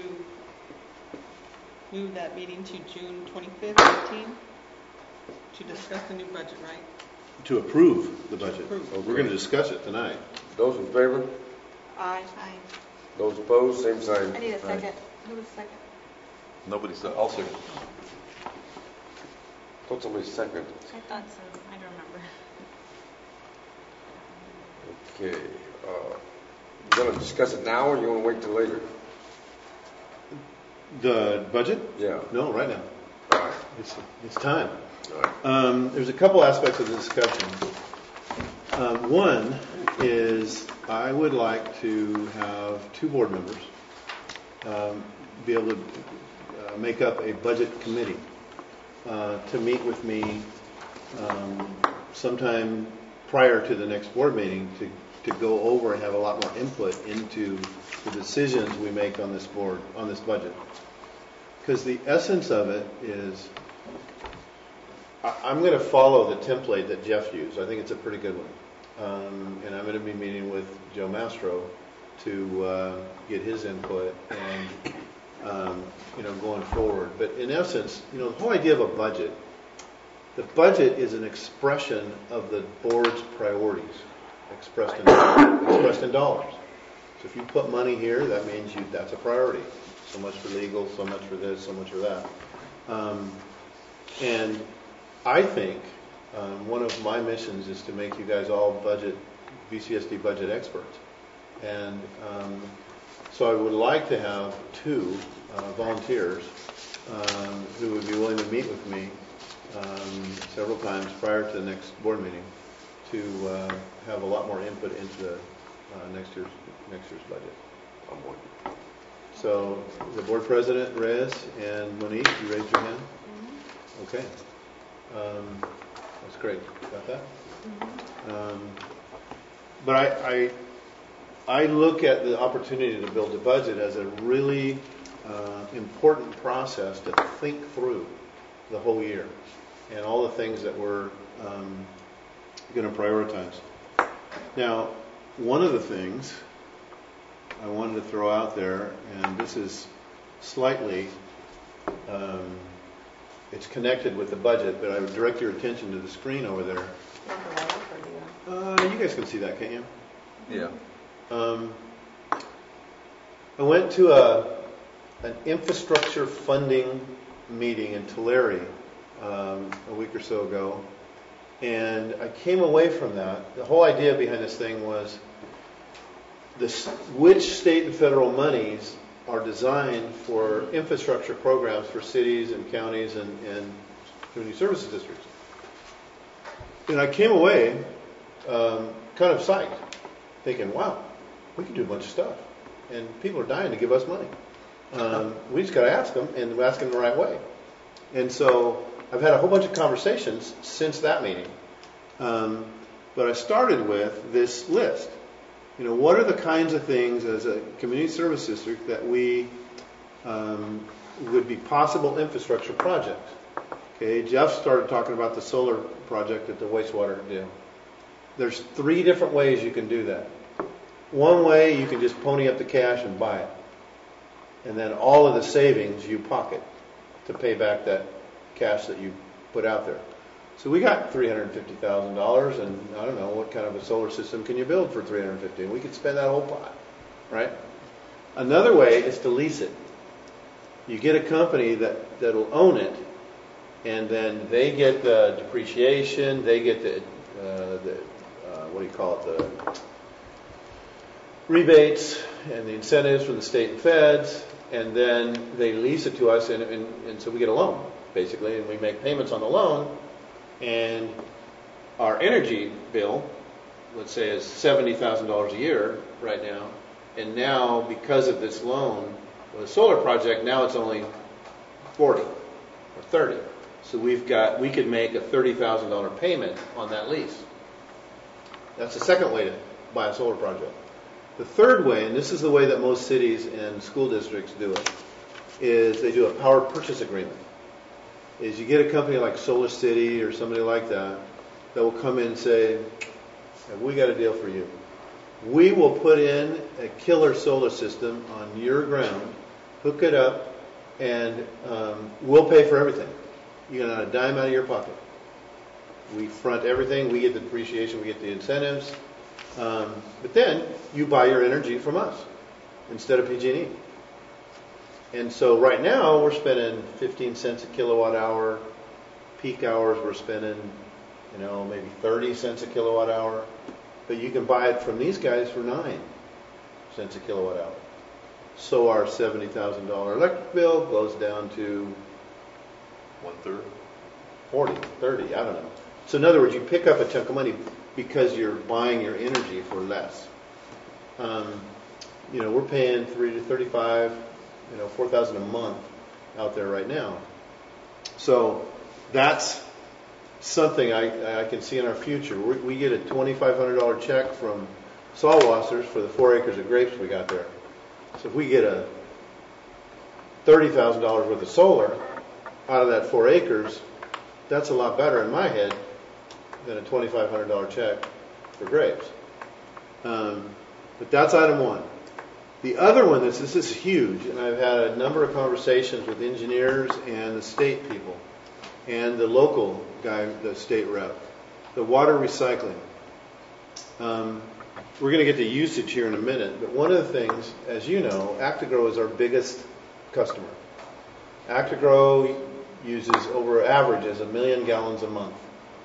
move that meeting to June 25th, 15, to discuss the new budget, right? To approve the budget. approve. We're going to discuss it tonight. Those in favor? Aye. Those opposed, same I sign. need a second. Who was second? Nobody said, I'll second. Thought somebody seconded. I thought so. I don't remember. Okay. You going to discuss it now, or you want to wait till later? The budget? Yeah. No, right now. All right. It's time. All right. There's a couple aspects of the discussion. One is I would like to have 2 board members be able to make up a budget committee to meet with me sometime prior to the next board meeting to go over and have a lot more input into the decisions we make on this board, on this budget. Because the essence of it is, I'm going to follow the template that Jeff used. I think it's a pretty good one. And I'm going to be meeting with Joe Mastro to get his input and, going forward. But in essence, the whole idea of a budget, the budget is an expression of the board's priorities, expressed in dollars. So if you put money here, that means that's a priority. So much for legal, so much for this, so much for that. And I think one of my missions is to make you guys all VCSD budget experts. And so I would like to have 2 volunteers who would be willing to meet with me several times prior to the next board meeting to have a lot more input into the next year's budget. So the board president, Rez, and Monique, you raised your hand? Okay. That's great. Got that? But I look at the opportunity to build a budget as a really important process to think through the whole year and all the things that we're going to prioritize. Now, one of the things I wanted to throw out there, and this is slightly, it's connected with the budget, but I would direct your attention to the screen over there. You guys can see that, can't you? Yeah. I went to an infrastructure funding meeting in Tulare a week or so ago, and I came away from that. The whole idea behind this thing was which state and federal monies are designed for infrastructure programs for cities and counties and community services districts. And I came away kind of psyched, thinking, wow, we can do a bunch of stuff. And people are dying to give us money. We just got to ask them, and ask them the right way. And so I've had a whole bunch of conversations since that meeting. But I started with this list. What are the kinds of things as a community service district that we would be possible infrastructure projects? Okay, Jeff started talking about the solar project at the wastewater deal. There's 3 different ways you can do that. One way, you can just pony up the cash and buy it. And then all of the savings you pocket to pay back that cash that you put out there. So we got $350,000, and I don't know, what kind of a solar system can you build for $350,000? And we could spend that whole pot, right? Another way is to lease it. You get a company that'll own it, and then they get the depreciation, they get the rebates and the incentives from the state and feds, and then they lease it to us, and so we get a loan, basically, and we make payments on the loan, and our energy bill, let's say, is $70,000 a year right now, and now, because of this loan, with a solar project, now it's only 40 or 30. So we could make a $30,000 payment on that lease. That's the second way to buy a solar project. The third way, and this is the way that most cities and school districts do it, is they do a power purchase agreement. Is you get a company like Solar City or somebody like that will come in and say, we got a deal for you. We will put in a killer solar system on your ground, hook it up, and we'll pay for everything. You're not a dime out of your pocket. We front everything. We get the depreciation. We get the incentives. But then you buy your energy from us instead of PG&E. And so right now we're spending 15 cents a kilowatt hour. Peak hours we're spending, maybe 30 cents a kilowatt hour. But you can buy it from these guys for 9 cents a kilowatt hour. So our $70,000 electric bill goes down to 1/3. 40, 30, I don't know. So in other words, you pick up a chunk of money because you're buying your energy for less. We're paying 3 to 35, $4,000 a month out there right now. So that's something I can see in our future. We get a $2,500 check from Salwassers for the 4 acres of grapes we got there. So if we get a $30,000 worth of solar out of that 4 acres, that's a lot better in my head than a $2,500 check for grapes. But that's item one. The other one, this is huge, and I've had a number of conversations with engineers and the state people and the local guy, the state rep, the water recycling. We're going to get to usage here in a minute, but one of the things, as you know, Actagro is our biggest customer. Actagro uses over averages 1 million gallons a month.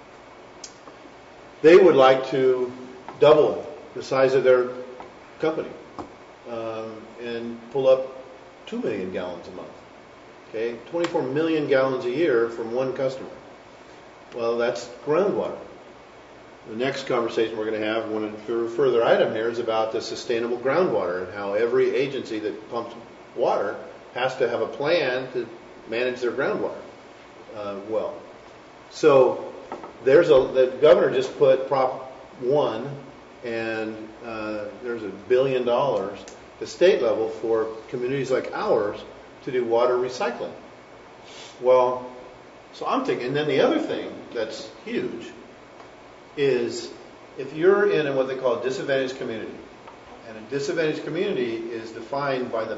They would like to double the size of their company and pull up 2 million gallons a month. Okay, 24 million gallons a year from one customer. Well, that's groundwater. The next conversation we're going to have, one further item here, is about the sustainable groundwater and how every agency that pumps water has to have a plan to manage their groundwater well. So the governor just put Prop 1, and there's $1 billion at the state level for communities like ours to do water recycling. Well, so I'm thinking, and then the other thing that's huge is if you're in what they call a disadvantaged community, and a disadvantaged community is defined by the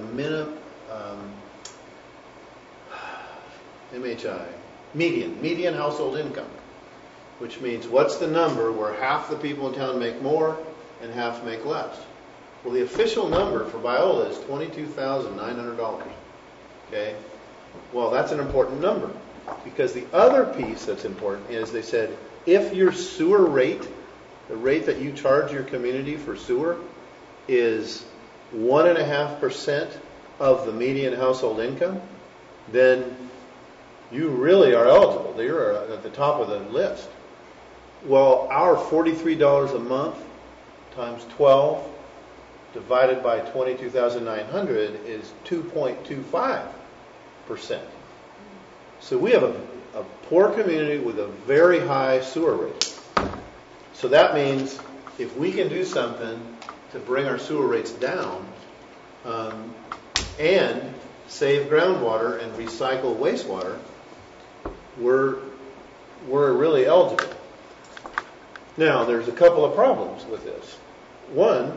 MHI, median household income, which means what's the number where half the people in town make more and half make less. Well, the official number for Biola is $22,900. Okay? Well, that's an important number, because the other piece that's important is they said if your sewer rate, the rate that you charge your community for sewer, is 1.5% of the median household income, then you really are eligible. You're at the top of the list. Well, our $43 a month times 12 divided by 22,900 is 2.25%. So we have a poor community with a very high sewer rate. So that means if we can do something to bring our sewer rates down and save groundwater and recycle wastewater, we're really eligible. Now, there's a couple of problems with this. One,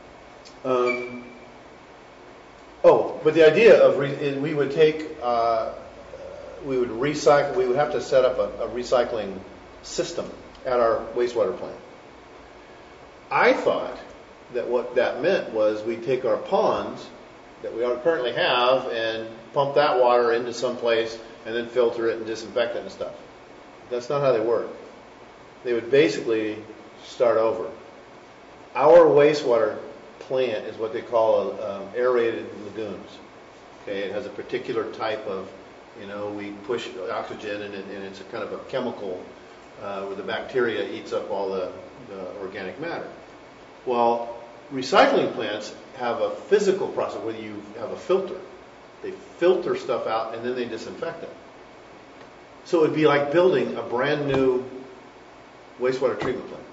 but the idea of we would have to set up a recycling system at our wastewater plant. I thought that what that meant was we'd take our ponds that we currently have and pump that water into some place and then filter it and disinfect it and stuff. That's not how they work. They would basically start over. Our wastewater plant is what they call aerated lagoons. Okay, it has a particular type of, we push oxygen and it's a kind of a chemical where the bacteria eats up all the organic matter. Well, recycling plants have a physical process where you have a filter. They filter stuff out and then they disinfect it. So it would be like building a brand new wastewater treatment plant.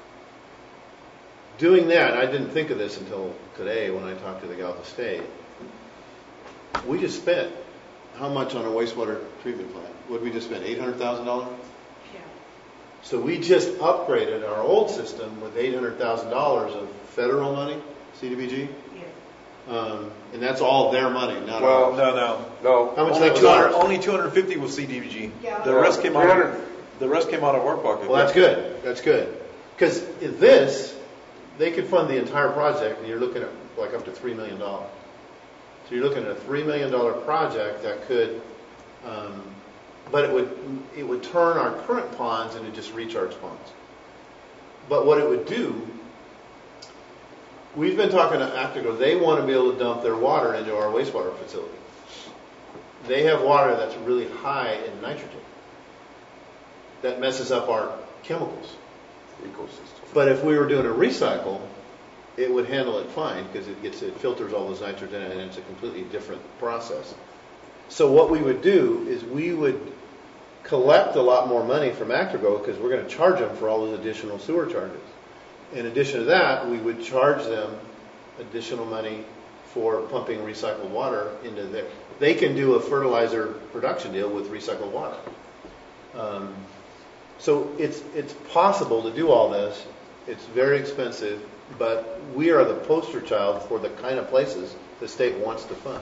Doing that, I didn't think of this until today when I talked to the gal at the state. We just spent how much on a wastewater treatment plant? What did we just spend? $800,000? Yeah. So we just upgraded our old system with $800,000 of federal money, CDBG. Yes. And that's all their money, not Well, ours. No. How much Only is that? only 250 was CDBG. Yeah. The rest came out. 300. The rest came out of our pocket. Well, that's good. That's good. Because this, they could fund the entire project, and you're looking at like up to $3 million. So you're looking at a $3 million project that could, but it would turn our current ponds into just recharge ponds. But what it would do, we've been talking to Actagro. They want to be able to dump their water into our wastewater facility. They have water that's really high in nitrogen. that messes up our chemicals. Ecosystem. But if we were doing a recycle, it would handle it fine because it filters all those nitrogen and it's a completely different process. So what we would do is we would collect a lot more money from Actigo because we're going to charge them for all those additional sewer charges. In addition to that, we would charge them additional money for pumping recycled water into there. They can do a fertilizer production deal with recycled water. So it's possible to do all this. It's very expensive, but we are the poster child for the kind of places the state wants to fund.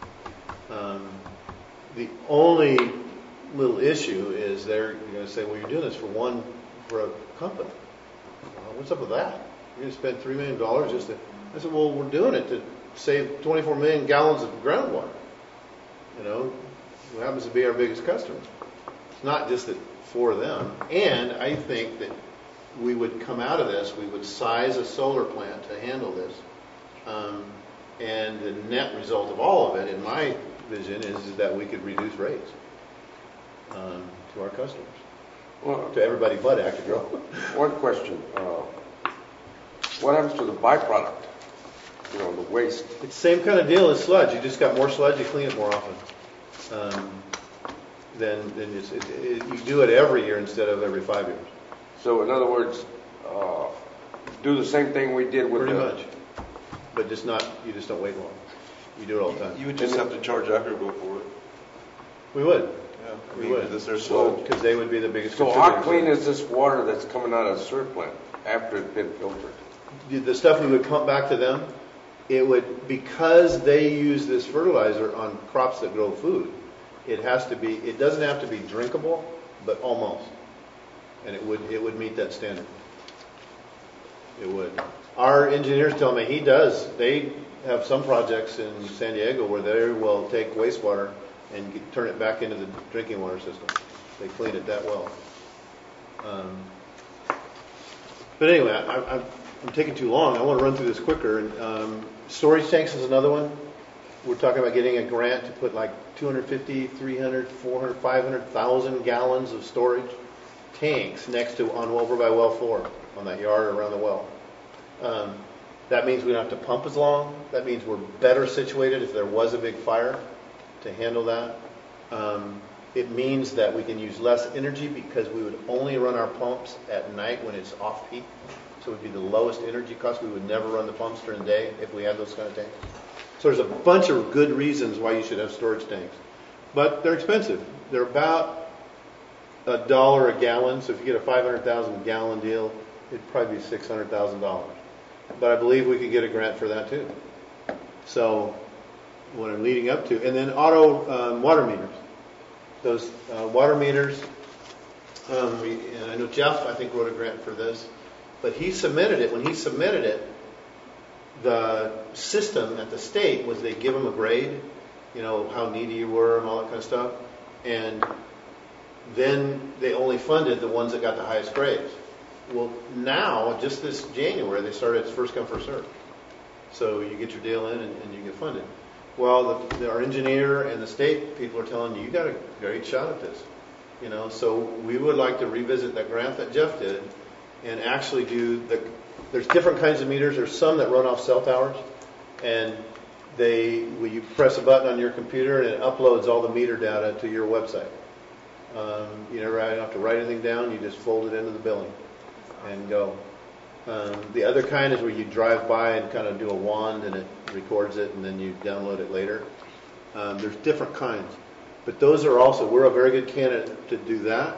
The only little issue is they're going to say, well, you're doing this for a company. What's up with that? You're going to spend $3 million just to... I said, well, we're doing it to save 24 million gallons of groundwater. Who happens to be our biggest customer. It's not just that for them. And I think that we would come out of this, we would size a solar plant to handle this. And the net result of all of it, in my vision, is that we could reduce rates to our customers. Well, to everybody but Actigo. One question. What happens to the byproduct? The waste? It's the same kind of deal as sludge. You just got more sludge, you clean it more often. Then you do it every year instead of every 5 years. So in other words, do the same thing we did with pretty much, but you just don't wait long. You do it all the time. You would just have to charge Actigo for it. We would. Yeah, we would. Because they're sludge. Because they would be the biggest. So how clean is this water that's coming out of the sewer plant after it's been filtered? The stuff we would pump back to them, it would, because they use this fertilizer on crops that grow food, it doesn't have to be drinkable, but almost. And it would meet that standard. It would. Our engineers tell me they have some projects in San Diego where they will take wastewater and turn it back into the drinking water system. They clean it that well. But anyway, I'm taking too long. I want to run through this quicker. Storage tanks is another one. We're talking about getting a grant to put like 250, 300, 400, 500,000 gallons of storage tanks over by well 4 on that yard around the well. That means we don't have to pump as long. That means we're better situated if there was a big fire to handle that. It means that we can use less energy because we would only run our pumps at night when it's off peak. So it would be the lowest energy cost. We would never run the pumps during the day if we had those kind of tanks. So there's a bunch of good reasons why you should have storage tanks. But they're expensive. They're about $1 a gallon. So if you get a 500,000 gallon deal, it'd probably be $600,000. But I believe we could get a grant for that too. So what I'm leading up to, and then auto water meters. Those water meters, and I know Jeff, I think, wrote a grant for this, but he submitted it. When he submitted it, the system at the state was they give him a grade, how needy you were and all that kind of stuff, and then they only funded the ones that got the highest grades. Well, now, just this January, they started first come, first serve. So you get your deal in and you get funded. Well, our engineer and the state people are telling you got a great shot at this. So we would like to revisit that grant that Jeff did and actually there's different kinds of meters. There's some that run off cell towers, and you press a button on your computer and it uploads all the meter data to your website. You never have to write anything down. You just fold it into the billing and go. The other kind is where you drive by and kind of do a wand and it records it and then you download it later. There's different kinds. But those are also, we're a very good candidate to do that.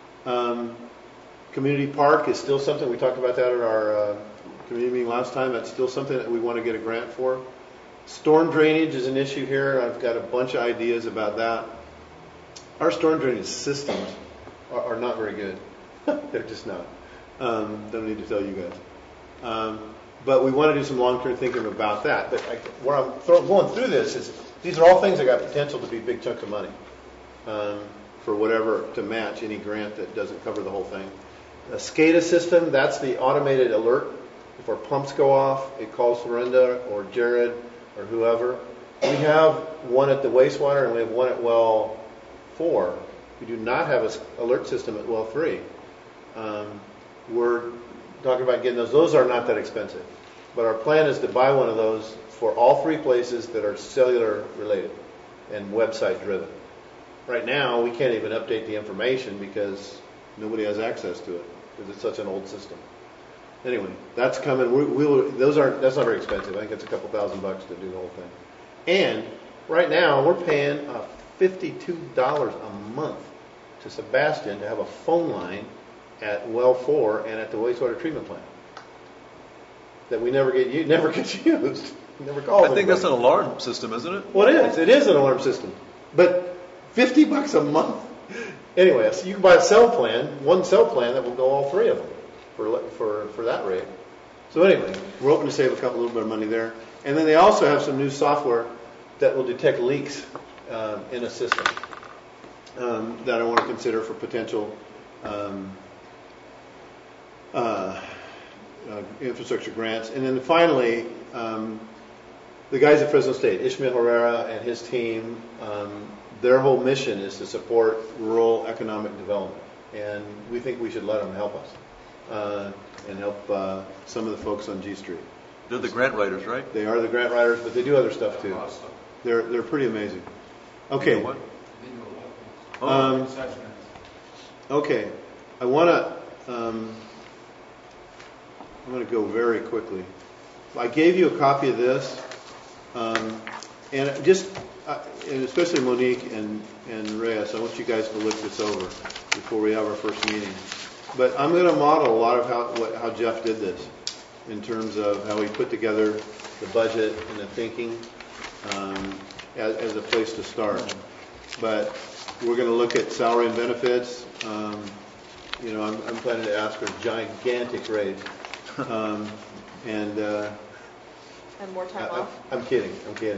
Community park is still something, we talked about that at our community meeting last time. That's still something that we want to get a grant for. Storm drainage is an issue here. I've got a bunch of ideas about that. Our storm drainage systems are not very good. They're just not. Don't need to tell you guys. But we want to do some long-term thinking about that. But where I'm going through this is these are all things that got potential to be big chunks of money for whatever to match any grant that doesn't cover the whole thing. A SCADA system, that's the automated alert. If our pumps go off, it calls Florinda or Jared or whoever. We have one at the wastewater and we have one at well 4. We do not have an alert system at well 3. We're talking about getting those. Those are not that expensive. But our plan is to buy one of those for all 3 places that are cellular related and website driven. Right now, we can't even update the information because nobody has access to it because it's such an old system. Anyway, that's coming. That's not very expensive. I think it's a couple $1,000 to do the whole thing. And right now, we're paying $52 a month to Sebastian to have a phone line at well 4 and at the wastewater treatment plant that we never gets used. Never calls. I think that's an alarm system, isn't it? Well, it is. It is an alarm system, but $50 a month. Anyway, so you can buy a cell plan, one cell plan that will go all 3 of them for that rate. So anyway, we're hoping to save a little bit of money there. And then they also have some new software that will detect leaks in a system that I want to consider for potential infrastructure grants. And then finally, the guys at Fresno State, Ishmael Herrera and his team, their whole mission is to support rural economic development. And we think we should let them help us and help some of the folks on G Street. They're the grant writers, right? They are the grant writers, but they do other stuff too. They're pretty amazing. Okay. You know what? Okay. I want to. I'm going to go very quickly. I gave you a copy of this, and especially Monique and Reyes. I want you guys to look this over before we have our first meeting. But I'm going to model a lot of how Jeff did this in terms of how he put together the budget and the thinking as a place to start. But we're going to look at salary and benefits. I'm planning to ask for a gigantic raise. And more time off. I'm kidding.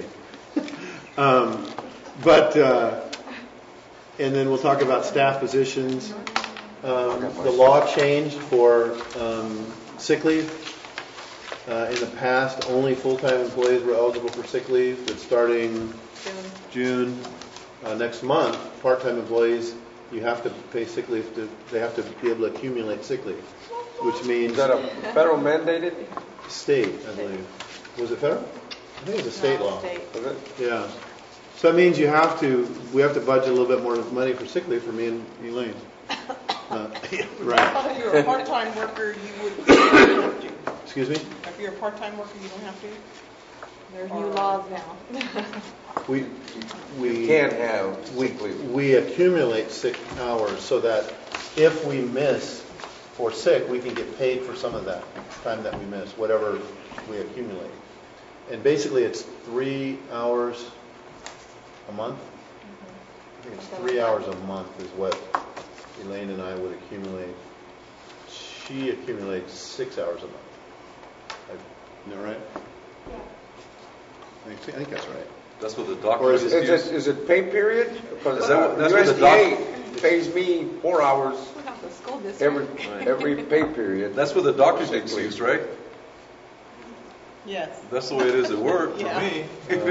And then we'll talk about staff positions. The law changed for sick leave. In the past, only full-time employees were eligible for sick leave, but starting June next month, part-time employees, you have to pay sick leave. They have to be able to accumulate sick leave, which means... Is that a federal mandated? State, I believe. Was it federal? I think it was a state law. State. Was it? Yeah. So that means we have to budget a little bit more money for sick leave for me and Elaine. Right. I thought if you're a part-time worker, you don't have to. Excuse me? If you're a part-time worker, you don't have to. There's new laws now. We Can't have sick leave. we accumulate sick hours so that if we miss for sick, we can get paid for some of that time that we miss, whatever we accumulate. And basically, it's 3 hours a month. I think it's 3 hours a month is what Elaine and I would accumulate. She accumulates 6 hours a month. Isn't that right? Yeah. I think that's right. That's what the Or doctor is it- Is it pay period? Because that's what the USDA pays me 4 hours The school district. every pay period. That's what the doctor gets used, right? Yes. That's the way it is at work for Yeah. me.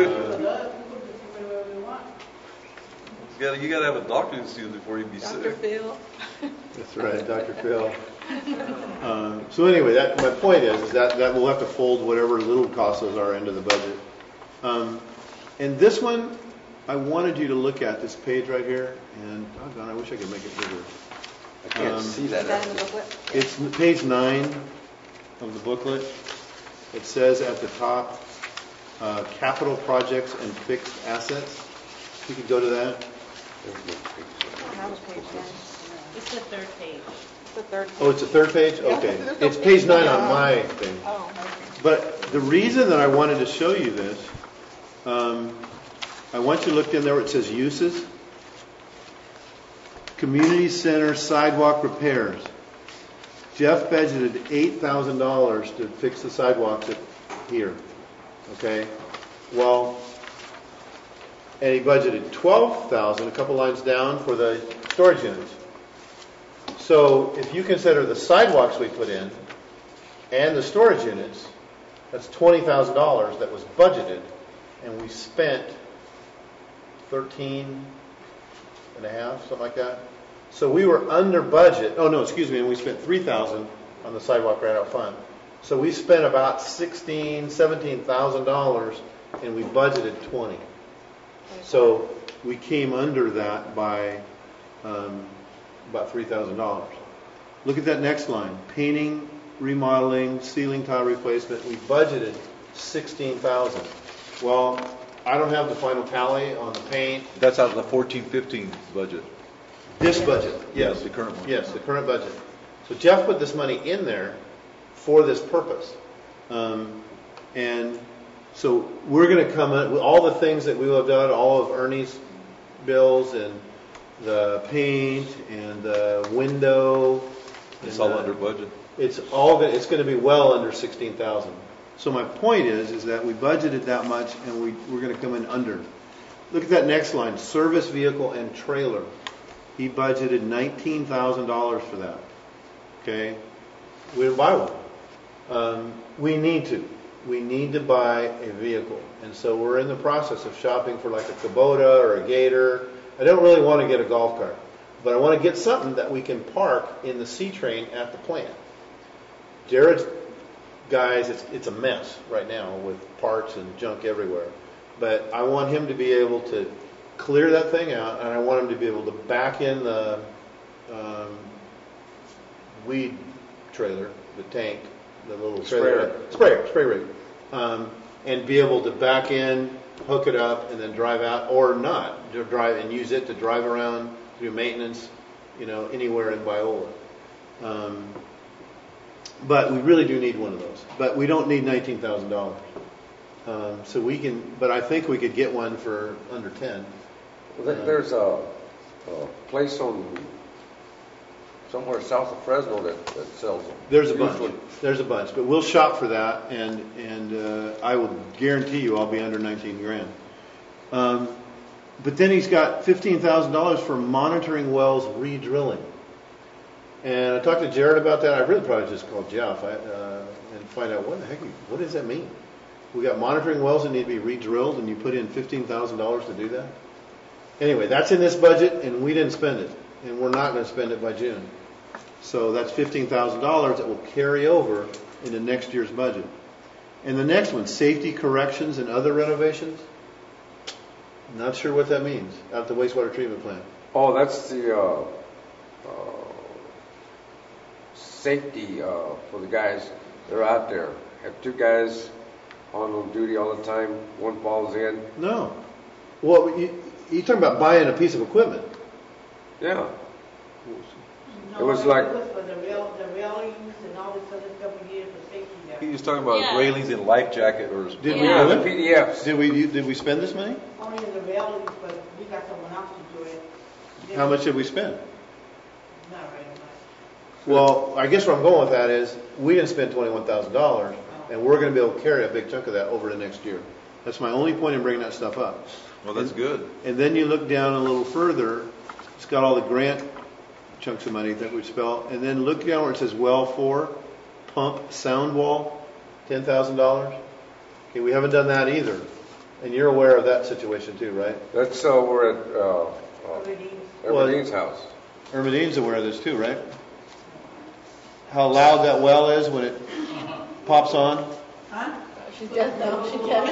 You gotta have a doctor's suit before you be Dr. sick. Phil. That's right, Dr. Phil. So anyway, my point is that we'll have to fold whatever little costs are into the budget. And this one, I wanted you to look at this page right here, and doggone, I wish I could make it bigger. I can't see that. Is that in the booklet? It's page 9 of the booklet. It says at the top, capital projects and fixed assets. If you could go to that. I don't have a page then. It's the third page. It's the third page. Oh, it's the third page? Okay. It's page 9 on my thing. Oh, okay. But the reason that I wanted to show you this, I want you to look in there where it says uses. Community center sidewalk repairs. Jeff budgeted $8,000 to fix the sidewalks here. Okay? Well, and he budgeted $12,000, a couple lines down, for the storage units. So if you consider the sidewalks we put in and the storage units, that's $20,000 that was budgeted, and we spent 13, and a half, something like that. So we were under budget. Oh, no, excuse me, and we spent $3,000 on the sidewalk grant out fund. So we spent about $17,000, and we budgeted $20,000. So we came under that by about $3,000. Look at that next line: painting, remodeling, ceiling tile replacement. We budgeted $16,000. Well, I don't have the final tally on the paint. That's out of the 14-15 budget. This budget, yes, The current one. yes, the current budget. So Jeff put this money in there for this purpose, and so we're going to come in with all the things that we will have done, all of Ernie's bills and the paint and the window. It's and all under budget. It's going to be well under 16,000. So my point is that we budgeted that much, and we're going to come in under. Look at that next line: service vehicle and trailer. He budgeted $19,000 for that. Okay, we didn't buy one. We need to. We need to buy a vehicle, and so we're in the process of shopping for like a Kubota or a Gator. I don't really want to get a golf cart, but I want to get something that we can park in the C-train at the plant. Jared's guys, it's a mess right now with parts and junk everywhere, but I want him to be able to clear that thing out, and I want him to be able to back in the weed trailer, the tank, the little trailer, spray rig, and be able to back in, hook it up, and then drive out, or not, to drive and use it to drive around, do maintenance, anywhere in Biola. But we really do need one of those. But we don't need $19,000. So we can, but I think we could get one for under 10. Well, there's a place somewhere south of Fresno that sells them. There's a Usually. bunch. There's a bunch, but we'll shop for that, and I will guarantee you I'll be under 19 grand. But then he's got $15,000 for monitoring wells re-drilling. And I talked to Jared about that. I really probably just call Jeff and find out what does that mean? We got monitoring wells that need to be re-drilled, and you put in $15,000 to do that? Anyway, that's in this budget, and we didn't spend it, and we're not going to spend it by June. So that's $15,000 that will carry over into next year's budget. And the next one, safety corrections and other renovations. Not sure what that means at the wastewater treatment plant. Oh, that's the safety for the guys that are out there. Have two guys on duty all the time. One falls in. No. Well, you're talking about buying a piece of equipment. Yeah. No, It was like- It was for the railings and all this other stuff we needed for safety there. He was talking about Yeah. railings and life jacket or. Did Yeah, we the do it? PDFs. Did we spend this money? Only the railings, but we got someone else to do it. How much did we spend? Not very much. Well, I guess where I'm going with that is we didn't spend $21,000, and we're going to be able to carry a big chunk of that over the next year. That's my only point in bringing that stuff up. Well, that's good. And then you look down a little further, it's got all the grant chunks of money that we spent, and then look down where it says well 4, pump sound wall, $10,000. Okay, we haven't done that either. And you're aware of that situation too, right? That's we're at Everdean's house. Erminine's aware of this too, right? How loud that well is when it pops on. Huh? She does know, she can.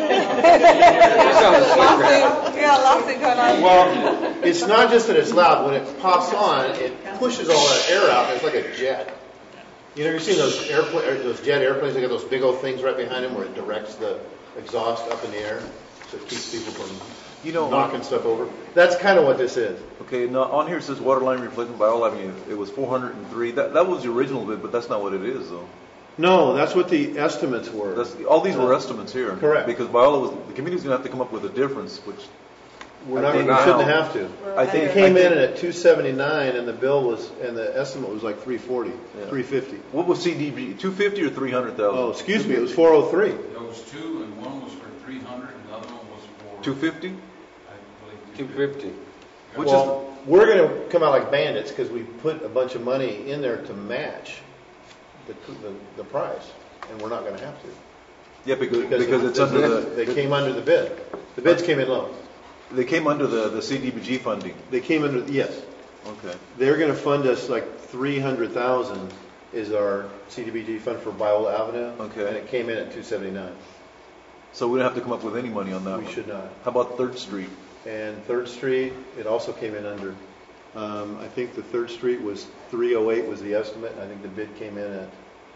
Lawsuit going on. Well, it's not just that it's loud. When it pops on, it pushes all that air out. It's like a jet. You've seen those jet airplanes? They got those big old things right behind them where it directs the exhaust up in the air, so it keeps people from knocking stuff over. That's kind of what this is. Okay, now on here it says water line replacement by all avenue. It was 403. That was the original bid, but that's not what it is, though. No, that's what the estimates were. All these were estimates here. Correct. Because Biola the committee's going to have to come up with a difference, which We I think shouldn't now- have to. I think It came in at 279, and the estimate was like 340, Yeah. 350. What was CDB? 250 or 300,000? Oh, excuse me, it was 403. There was two, and one was for 300, and the other one was for, 250? I believe, 250. Which Well, we're going to come out like bandits because we put a bunch of money in there to match the price, and we're not going to have to. Yeah, because it's under the. They came under the bid. The bids came in low. They came under the CDBG funding. They came under, yes. Okay. They're going to fund us like 300,000 is our CDBG fund for Biola Avenue. Okay. And it came in at 279. So we don't have to come up with any money on that We one. should not. How about 3rd Street? And 3rd Street, it also came in under. I think the 3rd Street was 308 was the estimate, and I think the bid came in at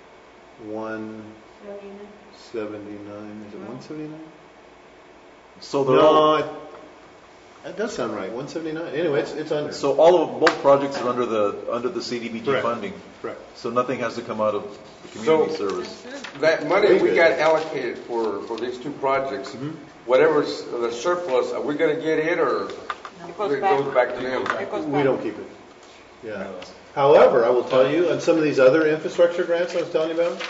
179. Is it 179? So they're all, No, that does sound right. 179. Anyway, it's under. so both projects are under the CDBG Correct. funding. Correct. So nothing has to come out of the community So- service. That money Very we good. got allocated for these two projects, Mhm. whatever's the surplus, are we gonna get it or It goes it back. goes back to them? It goes We back. don't keep it. Yeah. However, I will tell you, on some of these other infrastructure grants I was telling you about,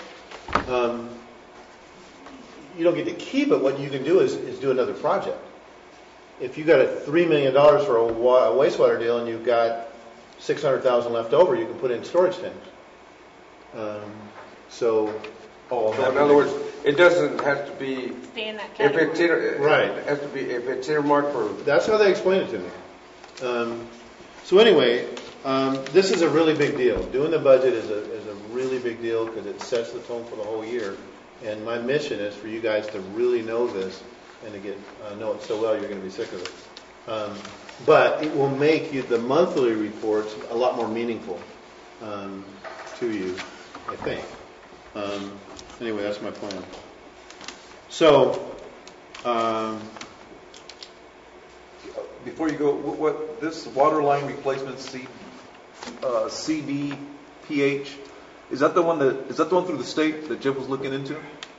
you don't get to keep it. What you can do is do another project. If you got a $3 million for a wastewater deal and you've got 600,000 left over, you can put in storage tanks. So, So in other words, it doesn't have to be, Stay in that if it's, category. Right. it has to be, if it's earmarked for, that's how they explained it to me. So anyway, this is a really big deal. Doing the budget is a really big deal because it sets the tone for the whole year. And my mission is for you guys to really know this and to get know it so well you're going to be sick of it. But it will make the monthly reports a lot more meaningful to you, I think. Anyway, that's my plan. So. Before you go, what this water line replacement CDPH, is that the one through the state that Jeff was looking into?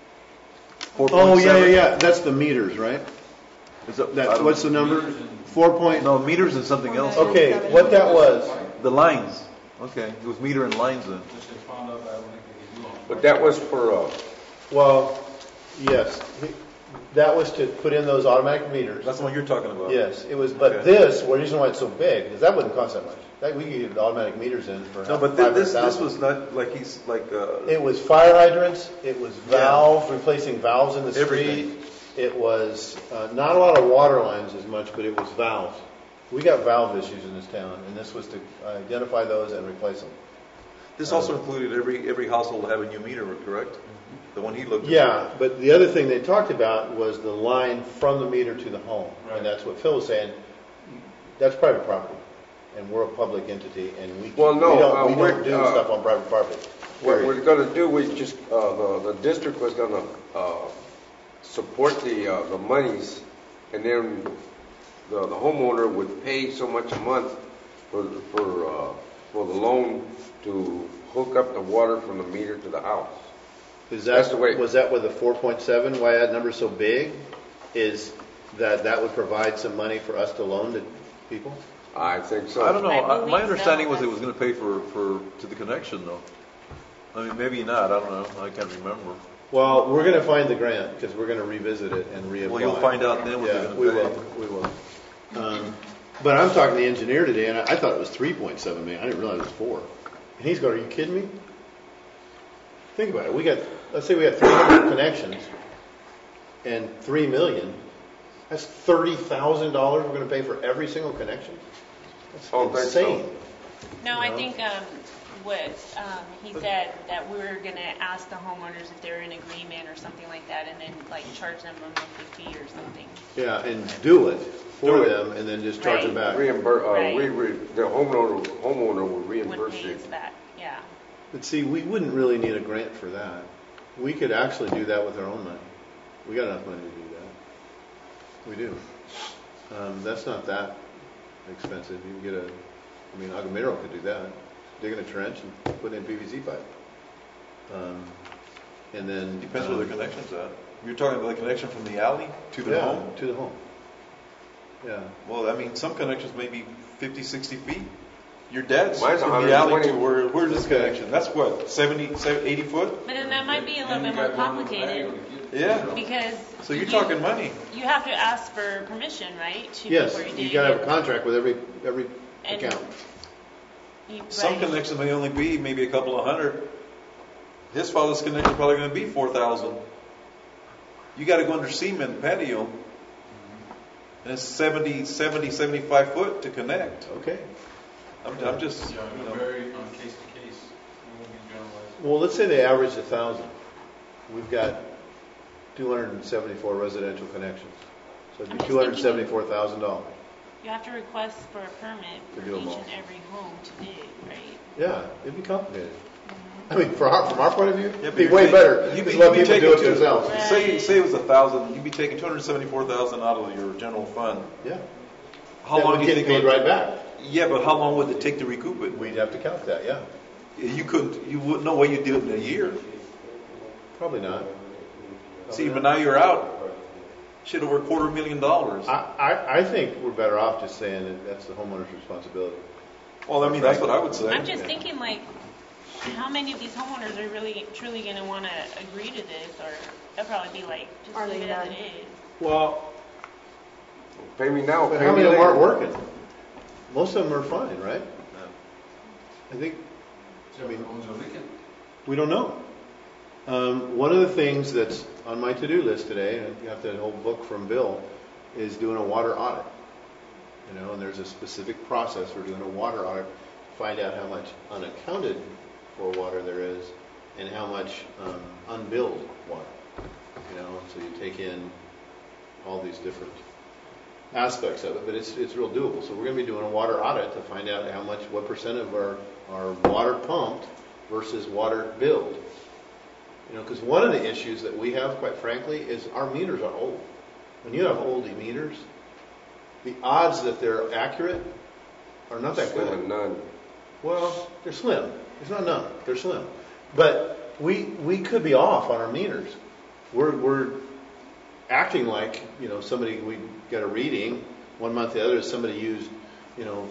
4.7? Yeah. That's the meters, right? Is that, What's the number? 4 point. No, meters and something else. Okay, what that was. The lines. Okay, it was meter and lines then. Just they found out that when they do on. but that was for, Well, yes, that was to put in those automatic meters. That's the one you're talking about. Yes, it was. But Okay. this, the reason why it's so big is that wouldn't cost that much. We could get automatic meters in for No, but this $500,000. was not like It was fire hydrants. It was Yeah. valves, replacing valves in the street. Everything. It was not a lot of water lines as much, but it was valves. We got valve issues in this town, and this was to identify those and replace them. This also included every household having a new meter, correct? The one he looked at. Yeah, but the other thing they talked about was the line from the meter to the home, Right. and that's what Phil was saying. That's private property, and we're a public entity, and we Well, no, we we're, don't do stuff on private property. what period. we're gonna do, we just, the district was gonna, support the monies, and then the homeowner would pay so much a month for the loan to hook up the water from the meter to the house. Is That's that the way- was that with the 4.7? Why that number's so big? Is that would provide some money for us to loan to people? I think so. I don't know. I believe My understanding so. was it was going to pay to the connection though. I mean, maybe not. I don't know. I can't remember. Well, we're going to find the grant because we're going to revisit it and reapply. Well, you'll find out then what Yeah, they're we going to pay. will. We will. But I'm talking to the engineer today, and I thought it was 3.7 million. I didn't realize it was 4. And he's going, "Are you kidding me?" Think about it. Let's say we got 300 connections, and 3 million. That's $30,000 we're going to pay for every single connection. That's Oh, thanks, insane. No, I No. think what he said, that we were going to ask the homeowners if they're in agreement or something like that, and then like charge them a monthly fee or something. Yeah, and do it for Do it. them, and then just charge them back. Reimburse, Right. the homeowner will Would reimburse pay you. us back, yeah. But see, we wouldn't really need a grant for that. We could actually do that with our own money. We got enough money to do that. We do. That's not that expensive. You can get Agamero could do that. Dig in a trench and put in PVC pipe. And then... Depends where the connection's at. You're talking about the connection from the alley to the home? to the home. Yeah. Well, I mean, some connections may be 50, 60 feet. Your dad's Mine's from the alley 120. to where's this connection? That's what, 80 foot? But then that might be a little bit more complicated, Yeah. because. So you're talking money. You have to ask for permission, right? Yes, before you do got to have it. a contract with every And- account. Some Right. connections may only be maybe a couple of hundred. His father's connection probably going to be 4,000. You got to go under cement patio. And it's 75 foot to connect. Okay. I'm just, Yeah, you it'll know, vary on case to case. It won't be generalized. Well, let's say they average 1,000. We've got 274 residential connections. So it'd be I'm just thinking- $274,000. You have to request for a permit To for do 'em each all. and every home to dig, right? Yeah, it'd be complicated. I mean, from our point of view, Yeah, it'd but be you're way taking- better. you'd Just be- let you'd be people do it taking two- themselves. Right. say it was 1,000, you'd be taking 274,000 out of your general fund. Yeah. How That long would do you get think? paid right back. Yeah, but how long would it take to recoup it? We'd have to count that, yeah. You couldn't, you wouldn't know what you'd do it in a year. Probably not. See, but now you're out. Shit, over $250,000. I think we're better off just saying that that's the homeowner's responsibility. Well, I mean, that's what I would say. I'm just thinking like, how many of these homeowners are really, truly gonna wanna agree to this, or they'll probably be like, just Are leave they it as done? it is. Well, Pay me now, but pay how me many of them aren't later. working? Most of them are fine, right? I think, So the ones that leak it, we don't know. One of the things that's on my to-do list today, and you have that whole book from Bill, is doing a water audit. You know, and there's a specific process for doing a water audit to find out how much unaccounted for water there is and how much unbilled water. You know, so you take in all these different aspects of it, but it's real doable. So we're going to be doing a water audit to find out how much, what percent of our water pumped versus water billed. You know, because one of the issues that we have, quite frankly, is our meters are old. When you have oldie meters, the odds that they're accurate are not that Slim good. and none. Well, they're slim. It's not none. They're slim. But we could be off on our meters. We're acting like, you know, somebody, we got a reading, 1 month the other, somebody used, you know,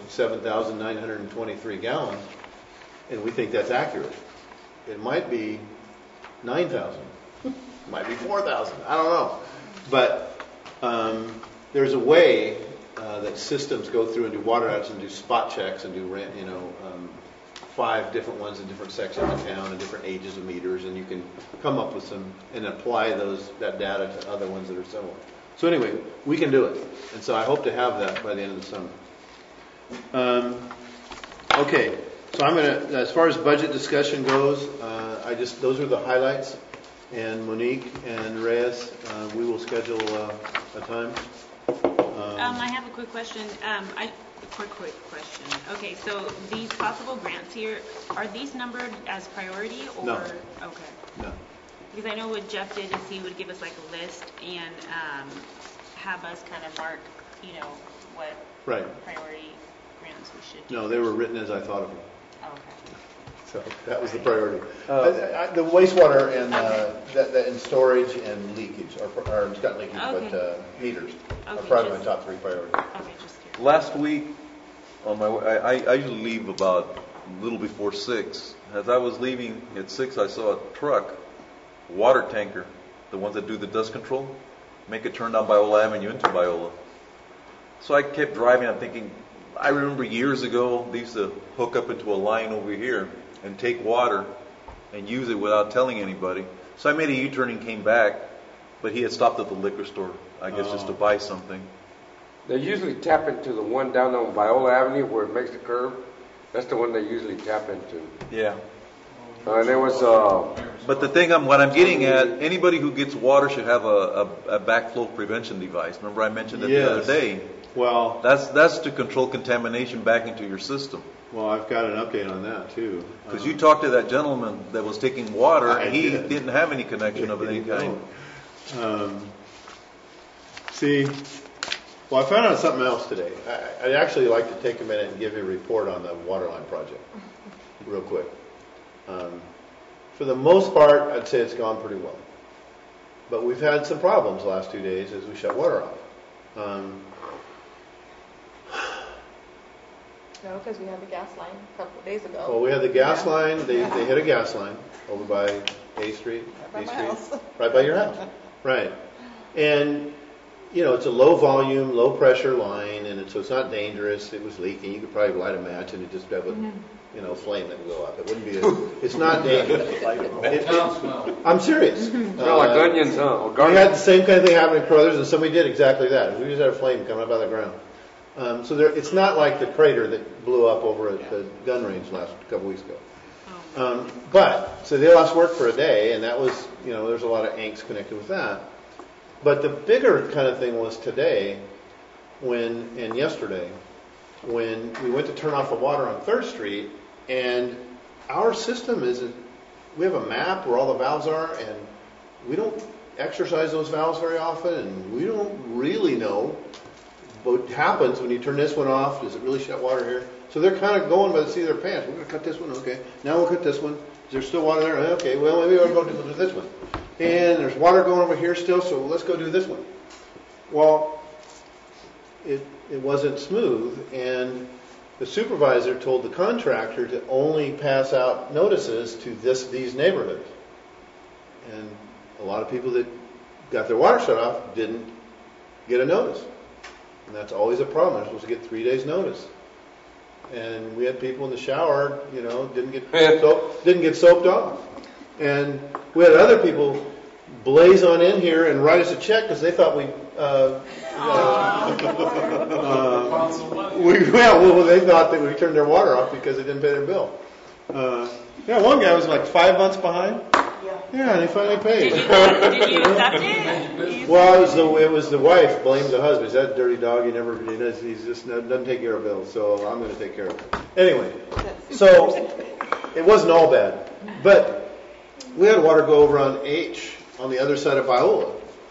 7,923 gallons, and we think that's accurate. It might be 9,000. It might be 4,000. I don't know. But there's a way that systems go through and do water audits and do spot checks and do, 5 different ones in different sections of town and different ages of meters, and you can come up with some and apply that data to other ones that are similar. So anyway, we can do it, and so I hope to have that by the end of the summer. Okay, so I'm gonna, as far as budget discussion goes, those are the highlights, and Monique and Reyes, we will schedule a time. I have a quick question. Quick question. Okay, so these possible grants here, are these numbered as priority or? No. Okay. No. Because I know what Jeff did is he would give us like a list and have us kind of mark, you know, what Right. priority grants we should do. No, they were written as I thought of them. Oh, okay. So that was the priority. The wastewater and and storage and leakage, or it's not leakage, Okay. but meters are Okay, probably my just- top 3 priorities. Okay, just curious. Last week, on my way, I usually leave about a little before 6. As I was leaving at 6, I saw a truck, water tanker, the ones that do the dust control, make a turn down Biola Avenue into Biola. So I kept driving. I'm thinking, I remember years ago, they used to hook up into a line over here and take water and use it without telling anybody. So I made a U-turn and came back, but he had stopped at the liquor store, I guess, just to buy something. They usually tap into the one down on Viola Avenue where it makes the curve. That's the one they usually tap into. Yeah. And there was, But the thing what I'm getting at, anybody who gets water should have a backflow prevention device. Remember I mentioned it the other Yes. day? Well, That's to control contamination back into your system. I've got an update on that too. Because you talked to that gentleman that was taking water, I and he did. didn't have any connection of any kind. Well, I found out something else today. I'd actually like to take a minute and give you a report on the water line project, real quick. For the most part, I'd say it's gone pretty well. But we've had some problems the last 2 days as we shut water off. No, because we had the gas line a couple of days ago. Well, we had the gas Yeah. line, they hit a gas line over by A Street. Right by my house. Right by your house, right. And it's a low volume, low pressure line, and so it's not dangerous. It was leaking. You could probably light a match and it just have a, flame that would go up. It wouldn't be. It's not dangerous. Town smell. I'm serious. Smell like onions, huh? Or We garlic. had the same kind of thing happen at Crothers, and somebody did exactly that. We just had a flame coming up out of the ground. So it's not like the crater that blew up over at the gun range a couple weeks ago. So they lost work for a day, and that was, there's a lot of angst connected with that. But the bigger kind of thing was today, and yesterday, when we went to turn off the water on 3rd Street, and our system we have a map where all the valves are, and we don't exercise those valves very often, and we don't really know what happens when you turn this one off. Does it really shut water here? So they're kind of going by the seat of their pants. We're going to cut this one, okay. Now we'll cut this one. Is there still water there? Okay, well, maybe I'll go do this one. And there's water going over here still, so let's go do this one. Well, it wasn't smooth, and the supervisor told the contractor to only pass out notices to these neighborhoods. And a lot of people that got their water shut off didn't get a notice. And that's always a problem. They're supposed to get 3 days notice. And we had people in the shower, didn't get soaped off. And we had other people blaze on in here and write us a check because they thought they thought that we turned their water off because they didn't pay their bill. One guy was like 5 months behind. Yeah, and he finally paid. Did you accept it? Well, it was the wife blamed the husband. He's that dirty dog. He just doesn't take care of bills, so I'm going to take care of it. Anyway, so it wasn't all bad, but we had water go over on H on the other side of Biola.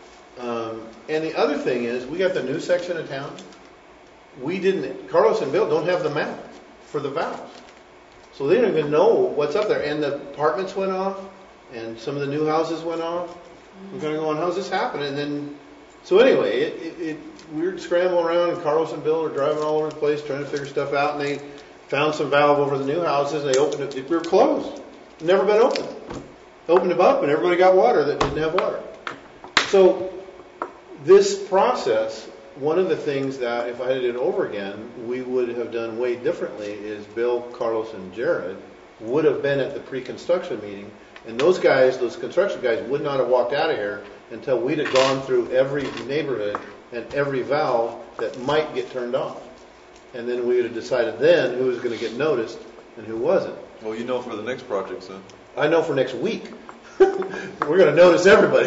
And the other thing is, we got the new section of town. Carlos and Bill don't have the map for the valves, so they don't even know what's up there. And the apartments went off. And some of the new houses went off. We're going to go on, how's this happening? And then, so anyway, we were scrambling around, and Carlos and Bill were driving all over the place trying to figure stuff out. And they found some valve over the new houses, and they opened it. We were closed. Never been opened. Opened them up, and everybody got water that didn't have water. So this process, one of the things that if I had it over again, we would have done way differently is Bill, Carlos, and Jared would have been at the pre-construction meeting. And those construction guys, would not have walked out of here until we'd have gone through every neighborhood and every valve that might get turned off. And then we would have decided then who was going to get noticed and who wasn't. Well, for the next project, son. I know for next week. We're going to notice everybody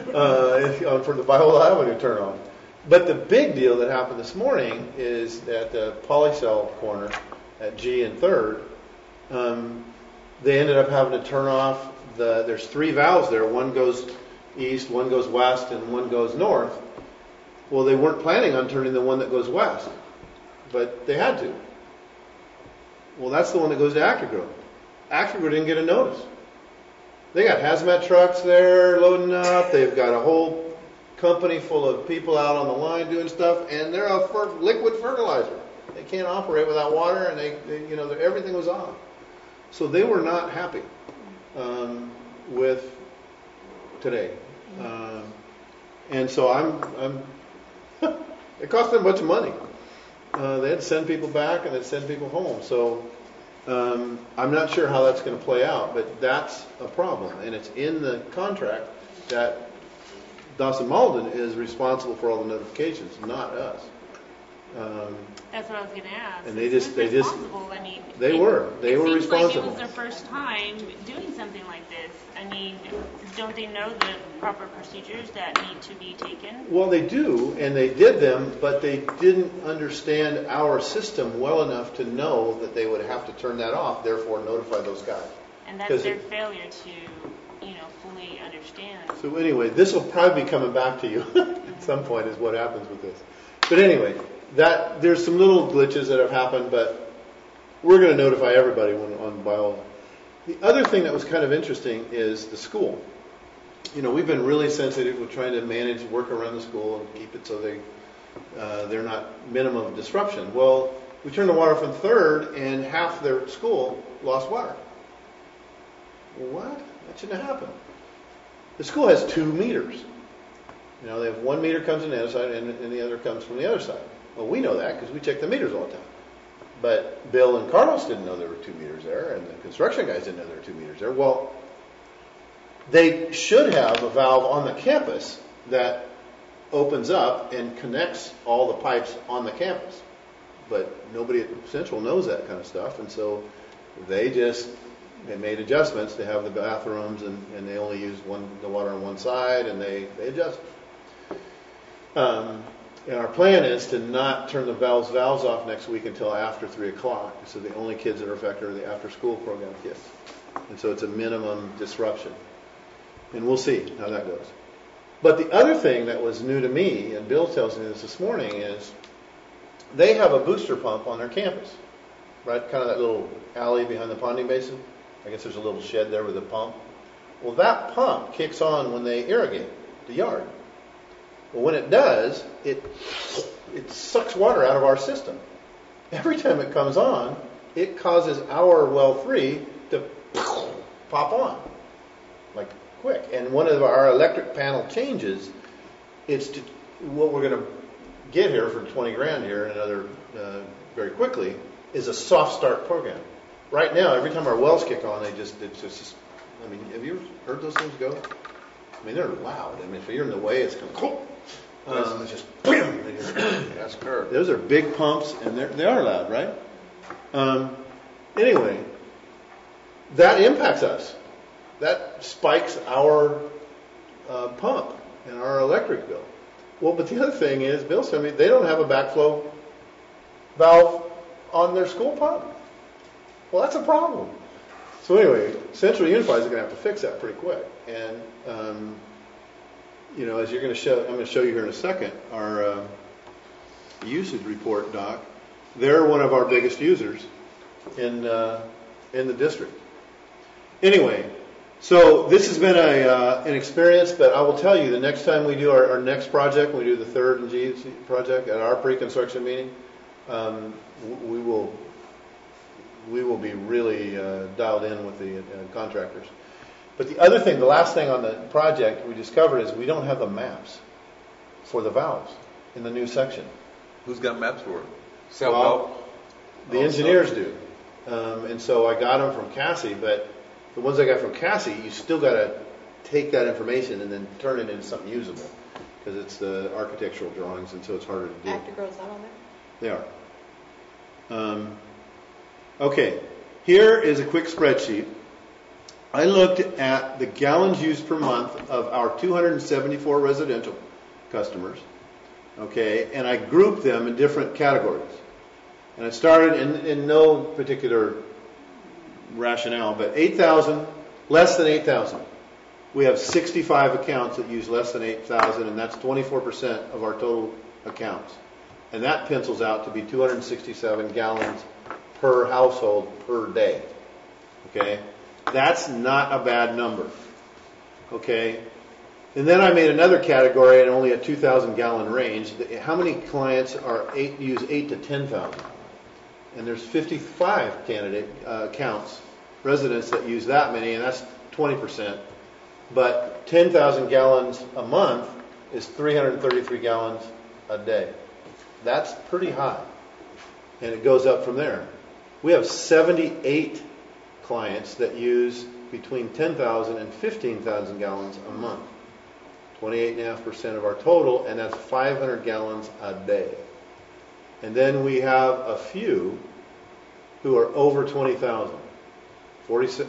for the Biola Avenue turn on. But the big deal that happened this morning is at the Polycell corner at G and 3rd, they ended up having to turn off there's 3 valves there. One goes east, one goes west, and one goes north. Well, they weren't planning on turning the one that goes west, but they had to. Well, that's the one that goes to Actogrove. Actogrove didn't get a notice. They got hazmat trucks there loading up. They've got a whole company full of people out on the line doing stuff, and they're a liquid fertilizer. They can't operate without water, and everything was off. So they were not happy with today, and so I'm. It cost them a bunch of money. They had to send people back and they'd send people home. So I'm not sure how that's going to play out, but that's a problem, and it's in the contract that Dawson Malden is responsible for all the notifications, not us. That's what I was going to ask. And Who's responsible? I mean, they were responsible. Like it was their first time doing something like this. I mean, don't they know the proper procedures that need to be taken? Well, they do, and they did them, but they didn't understand our system well enough to know that they would have to turn that off, therefore notify those guys. And that's their failure to, fully understand. So anyway, this will probably be coming back to you at some point is what happens with this. But anyway, there's some little glitches that have happened, but we're going to notify everybody on Biola. The other thing that was kind of interesting is the school. We've been really sensitive with trying to work around the school and keep it so they're not minimum disruption. Well, we turned the water off on 3rd, and half their school lost water. Well, what? That shouldn't have happened. The school has 2 meters. You know, they have one meter comes from the other side and the other comes from the other side. Well, we know that because we check the meters all the time. But Bill and Carlos didn't know there were 2 meters there, and the construction guys didn't know there were 2 meters there. Well, they should have a valve on the campus that opens up and connects all the pipes on the campus. But nobody at Central knows that kind of stuff, and so they made adjustments to have the bathrooms, and they only use the water on one side, and they adjust. And our plan is to not turn the valves off next week until after 3 o'clock. So the only kids that are affected are the after-school program kids. And so it's a minimum disruption. And we'll see how that goes. But the other thing that was new to me, and Bill tells me this morning, is they have a booster pump on their campus. Right? Kind of that little alley behind the ponding basin. I guess there's a little shed there with a pump. Well, that pump kicks on when they irrigate the yard. Well, when it does, it sucks water out of our system. Every time it comes on, it causes our well 3 to pop on, like quick. And one of our electric panel changes, what we're going to get here for 20 grand here and another very quickly, is a soft start program. Right now, every time our wells kick on, it's just. I mean, have you ever heard those things go? I mean, they're loud. I mean, if you're in the way, it's kind of it's just bam. That's correct. Those are big pumps, and they are loud, right? Anyway, that impacts us. That spikes our pump and our electric bill. Well, but the other thing is, Bill said to me, they don't have a backflow valve on their school pump. Well, that's a problem. So anyway, Central Unified is going to have to fix that pretty quick. And as you're going to show, I'm going to show you here in a second, our usage report, Doc. They're one of our biggest users in the district. Anyway, so this has been an experience, but I will tell you, the next time we do our next project, we do the third and G project at our pre-construction meeting, we will be really dialed in with the contractors. But the other thing, the last thing on the project we discovered is we don't have the maps for the valves in the new section. Who's got maps for it? Well, the engineers do. And so I got them from Cassie, but the ones I got from Cassie, you still got to take that information and then turn it into something usable, because it's the architectural drawings, and so it's harder to do. Actigrow's not on there? They are. Okay, here is a quick spreadsheet. I looked at the gallons used per month of our 274 residential customers, okay, and I grouped them in different categories. And I started in no particular rationale, but 8,000, less than 8,000. We have 65 accounts that use less than 8,000, and that's 24% of our total accounts. And that pencils out to be 267 gallons per household per day. Okay? That's not a bad number. Okay? And then I made another category in only a 2,000 gallon range. How many clients use 8 to 10,000? And there's 55 accounts, residents that use that many, and that's 20%. But 10,000 gallons a month is 333 gallons a day. That's pretty high. And it goes up from there. We have 78 clients that use between 10,000 and 15,000 gallons a month. 28.5% of our total, and that's 500 gallons a day. And then we have a few who are over 20,000. 46,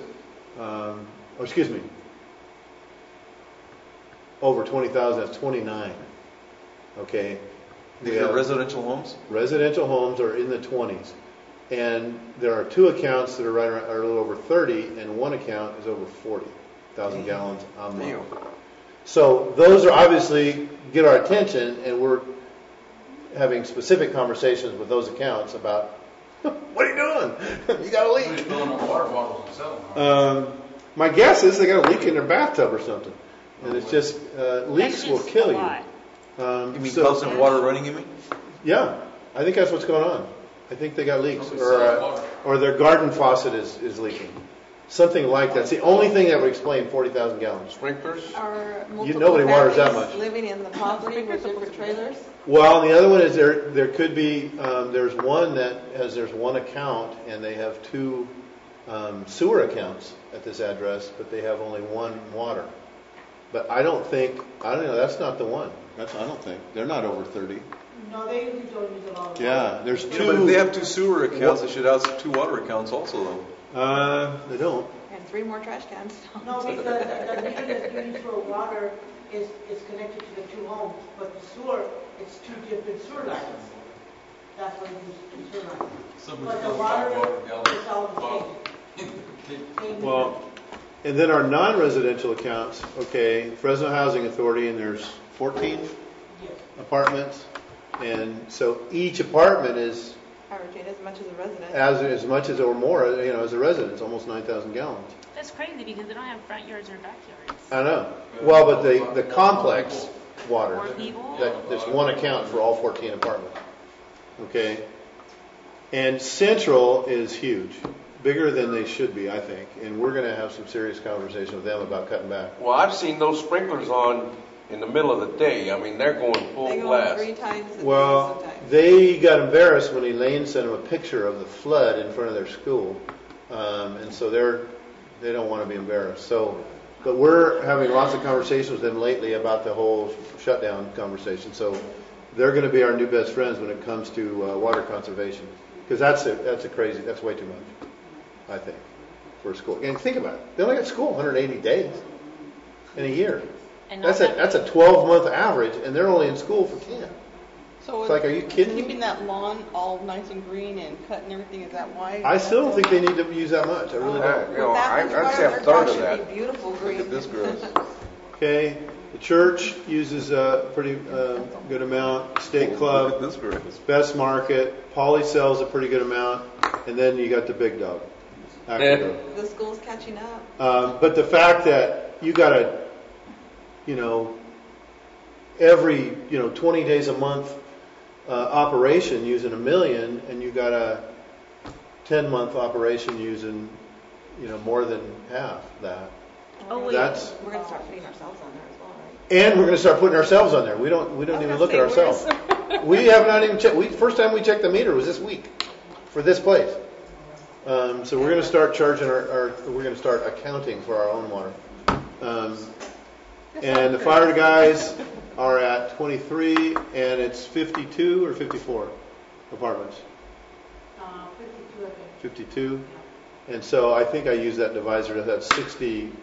over 20,000, that's 29. Okay. These are residential homes? Residential homes are in the 20s. And there are 2 accounts that are right around, are a little over 30, and 1 account is over 40,000 gallons a month. So those are obviously get our attention, and we're having specific conversations with those accounts about, what are you doing? You got a leak. Somebody's filling up water bottles and selling them. My guess is they got a leak in their bathtub or something. And it's just, leaks will kill you. You mean constant water running, you mean? Yeah, I think that's what's going on. I think they got leaks, Nobody's selling water. or their garden faucet is leaking. Something like that's the only thing that would explain 40,000 gallons. Sprinklers? Are Nobody multiple waters that families much. living in the property with different trailers? Well, and the other one is there could be, there's one that there's one account and they have two sewer accounts at this address, but they have only one water. But I don't know, that's not the one. I don't think. They're not over 30. No, they usually don't use a lot of water. Yeah, there's Yeah, but if they two. have two sewer accounts, they should have two water accounts also, though. They don't. And 3 more trash cans. No, because the meter that's used for water is connected to the 2 homes, but the sewer, it's 2 different sewer lines. That's why you use 2 sewer lines. Somebody But the goes water 5 water gallons. is all the Well, same. Same Well, meter. and then our non-residential accounts, okay, Fresno Housing Authority, and there's 14 Yes. apartments. And so each apartment is Averaging as much as a resident. as much as or more, as a resident, it's almost 9,000 gallons. That's crazy because they don't have front yards or backyards. I know. Well, but the complex water, More people? there's one account for all 14 apartments. Okay? And Central is huge, bigger than they should be, I think. And we're going to have some serious conversation with them about cutting back. Well, I've seen those sprinklers on in the middle of the day. I mean, they're going full They go blast. 3 times a day Well, sometimes. they got embarrassed when Elaine sent them a picture of the flood in front of their school. And so they don't want to be embarrassed. So, but we're having lots of conversations with them lately about the whole shutdown conversation. So they're going to be our new best friends when it comes to water conservation. Because that's way too much, I think, for a school. And think about it. They only got school 180 days in a year. And That's a 12-month average, and they're only in school for 10. So It's like, are you kidding keeping me? that lawn all nice and green and cutting everything, is that why? I still don't think they need to use that much. I really don't. You know, With that much I'd say water, a their third grass of should that. be beautiful green. Look at this grass. Okay, the church uses a pretty good amount. State Look Club, at this grass. Best Market, Poly sells a pretty good amount, and then you got the big dog. Acro. The school's catching up. But the fact that you got a, every 20 days a month operation using 1 million, and you got a 10-month operation using more than half that. Oh, wait. That's We're going to start putting ourselves on there as well, right? and we're going to start putting ourselves on there. We don't even look at ourselves. We have not even checked. First time we checked the meter was this week for this place. So we're going to start charging we're going to start accounting for our own water. And the fire guys are at 23, and it's 52 or 54 apartments. 52, I think. 52. And so I think I use that divisor. That's 60,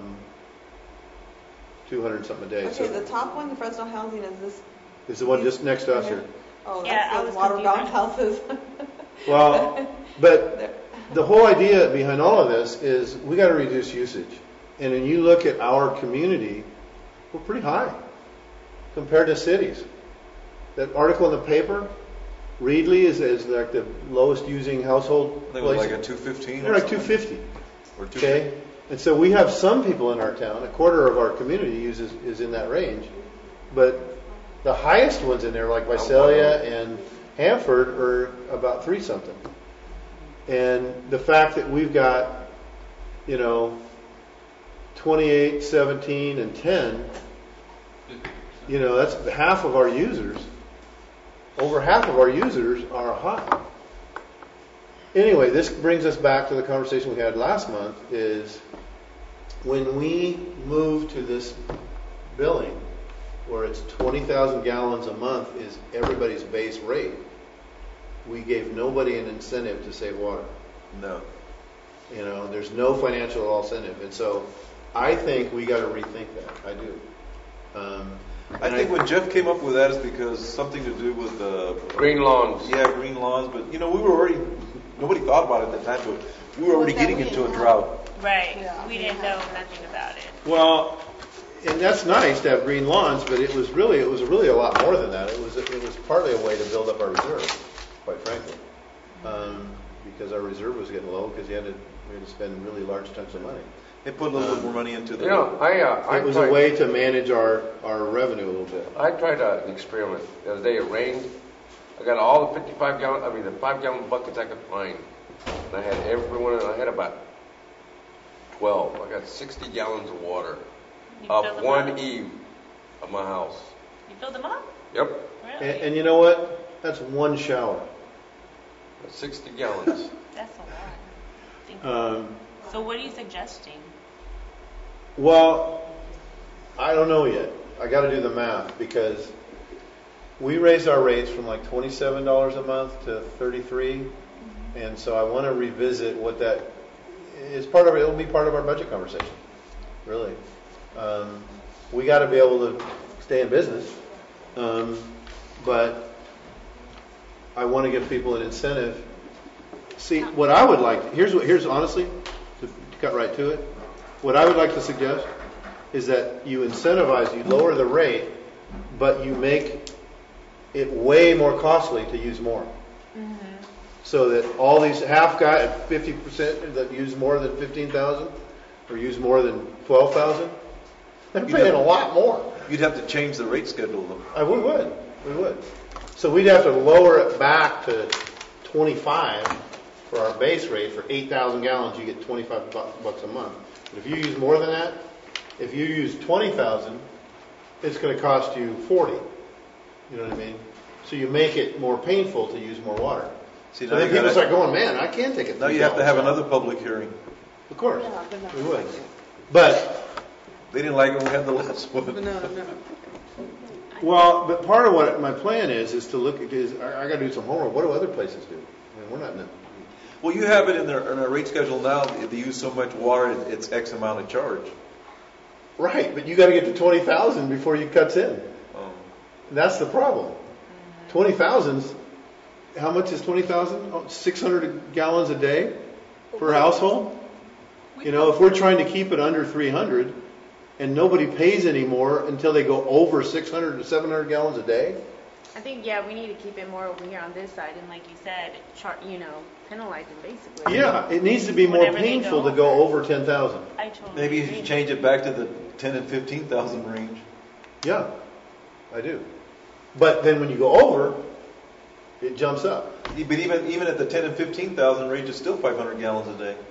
200 something a day. Okay, So the top one, the Fresno Housing, is this? it's the one just next to us here. Oh, Yeah, I that's was those waterbound confused. houses. Well, but the whole idea behind all of this is we got to reduce usage. And when you look at our community, we're pretty high compared to cities. That article in the paper, Reedley is like the lowest using household I think it was place. like a 215 They're or like something. 250. Or 250. Okay, and so we have some people in our town. A quarter of our community is in that range, but the highest ones in there, like Visalia and Hanford, are about 3 something. And the fact that we've got, 28, 17, and 10, that's half of our users. Over half of our users are high. Anyway, this brings us back to the conversation we had last month, is when we move to this billing, where it's 20,000 gallons a month is everybody's base rate, we gave nobody an incentive to save water. No. There's no financial incentive. And so I think we got to rethink that. I do. I think when Jeff came up with that is because something to do with Green lawns. Yeah, green lawns. But we were already, nobody thought about it at that time, but we were already getting into a drought. Right. Yeah. We didn't know nothing about it. Well, and that's nice to have green lawns, but it was really a lot more than that. It was partly a way to build up our reserve, quite frankly, because our reserve was getting low because we had to spend really large chunks of money. It put a little bit more money into the. It was a way to manage our revenue a little bit. I tried an experiment. The other day it rained. I got all the 5 gallon buckets I could find. And I had every one of them. I had about 12. I got 60 gallons of water You fill off them one up? eve of my house. You filled them up? Yep, Really? And you know what? That's one shower. 60 gallons. That's a lot. Think- Um, So what are you suggesting? Well, I don't know yet. I got to do the math because we raised our rates from like $27 a month to $33, and so I want to revisit what that is part of. It'll be part of our budget conversation. Really, we got to be able to stay in business, but I want to give people an incentive. See, what I would like here's honestly to cut right to it. What I would like to suggest is that you incentivize, you lower the rate, but you make it way more costly to use more. So that all these half guy, 50% that use more than 15,000 or use more than 12,000, they're paying a lot more. You'd have to change the rate schedule though. We would. So we'd have to lower it back to 25 for our base rate. For 8,000 gallons, you get 25 bucks a month. But if you use more than that, if you use 20,000, it's going to cost you 40. You know what I mean? So you make it more painful to use more water. See, So now then you people gotta- start going, man, I can't take it. Now you have to have another public hearing. Of course, Yeah, but not we would. like it. But They didn't like it when we had the last one. No. well, but part of what my plan is to look at I got to do some homework. What do other places do? I mean, we're not in a, Well, you have it in our rate schedule now. If they use so much water, it's X amount of charge. right, but you got to get to 20,000 before you cuts in. That's the problem. 20,000's, how much is 20,000? Oh, 600 gallons a day per household? You know, if we're trying to keep it under 300 and nobody pays anymore until they go over 600 to 700 gallons a day, I think, yeah, we need to keep it more over here on this side, and like you said, penalize them basically. yeah, it needs to be more Whenever they painful go to go over 10,000. I totally Maybe you agree. should change it back to the 10 and 15,000 range. Yeah, I do. But then when you go over, it jumps up. But even at the 10 and 15,000 range, it's still 500 gallons a day.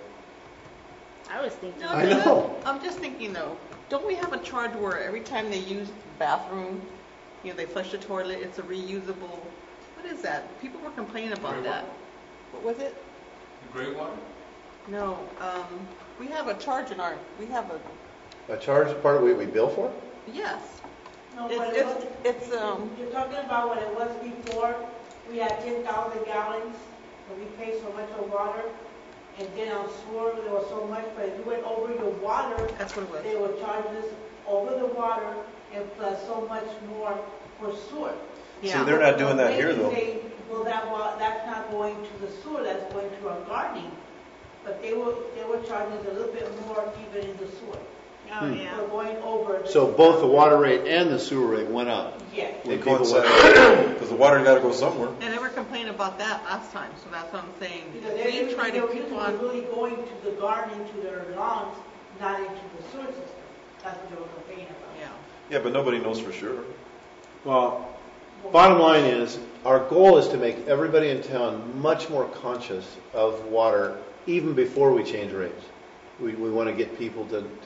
I was thinking. I know. I'm just thinking though, don't we have a charge where every time they use the bathroom, they flush the toilet, it's a reusable, what is that? People were complaining about Gray that. water? What was it? The gray water? No, we have a charge we have a, A charge part of what we bill for? yes. No, but it was, It's you're talking about what it was before, we had 10,000 gallons, and we paid so much of water, and then on sewer, there was so much, but if you went over your water, that's what it was. they would charge us over the water and plus so much more for sewer. See, they're not doing that here though. Well, that's not going to the sewer, that's going to our gardening, but they were charging us a little bit more even in the sewer. Oh, yeah. We're going over. So both the water rate and the sewer rate went up. Yes. When They people coincide because the water got to go somewhere. And they were complaining about that last time, so that's what I'm saying. Because We try to keep on, really going to the garden, to their lawns, not into the sewer system. That's what they were complaining about. yeah. Yeah, but nobody knows for sure. Well, bottom line is, our goal is to make everybody in town much more conscious of water even before we change rates. We want to get people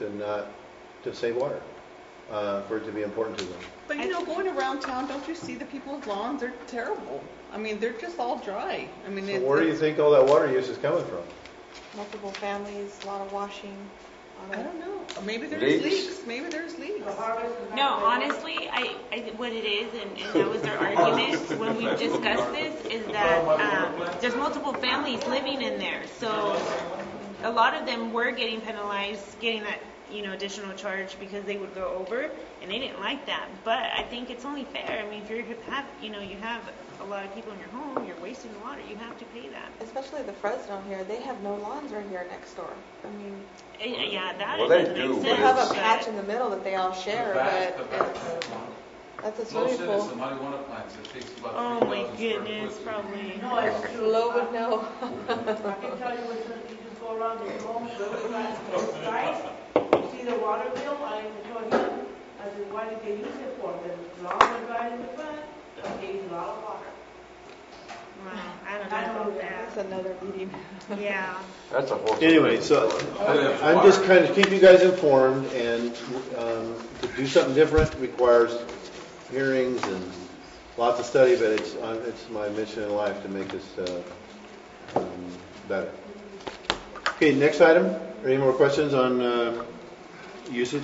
to save water, for it to be important to them. But going around town, don't you see the people's lawns? They're terrible. I mean, they're just all dry. I mean, So where do you think all that water use is coming from? Multiple families, a lot of washing. I don't know. Maybe there's Leaks? leaks. Maybe there's leaks. The harvest is not No, going on. honestly, what it is, and that was their argument when we discussed this, is that there's multiple families living in there. So a lot of them were getting penalized, getting that additional charge because they would go over, and they didn't like that. But I think it's only fair. I mean, if you have a lot of people in your home, you're wasting the water, you have to pay that. Especially the Fresno here, they have no lawns right here next door. I mean, Yeah, that Well, they doesn't do, make but they sense. have a but- patch in the middle that they all share, The but back, it's, that's a Los swimming Angeles, pool. the marijuana plants, it takes about Oh 3,000 my square goodness, foot. probably. No, it's true. Flo would know. I can tell you when you just go around the home, guys, you see the water bill, I even told him, I said, why did they use it for? The long and dry in the front, they use a lot of water. Wow, I don't know about That's that. another meeting. Yeah. That's a whole. Anyway, so I'm just kind of keep you guys informed, and to do something different requires hearings and lots of study, but it's my mission in life to make this better. Okay, next item. Are any more questions on usage?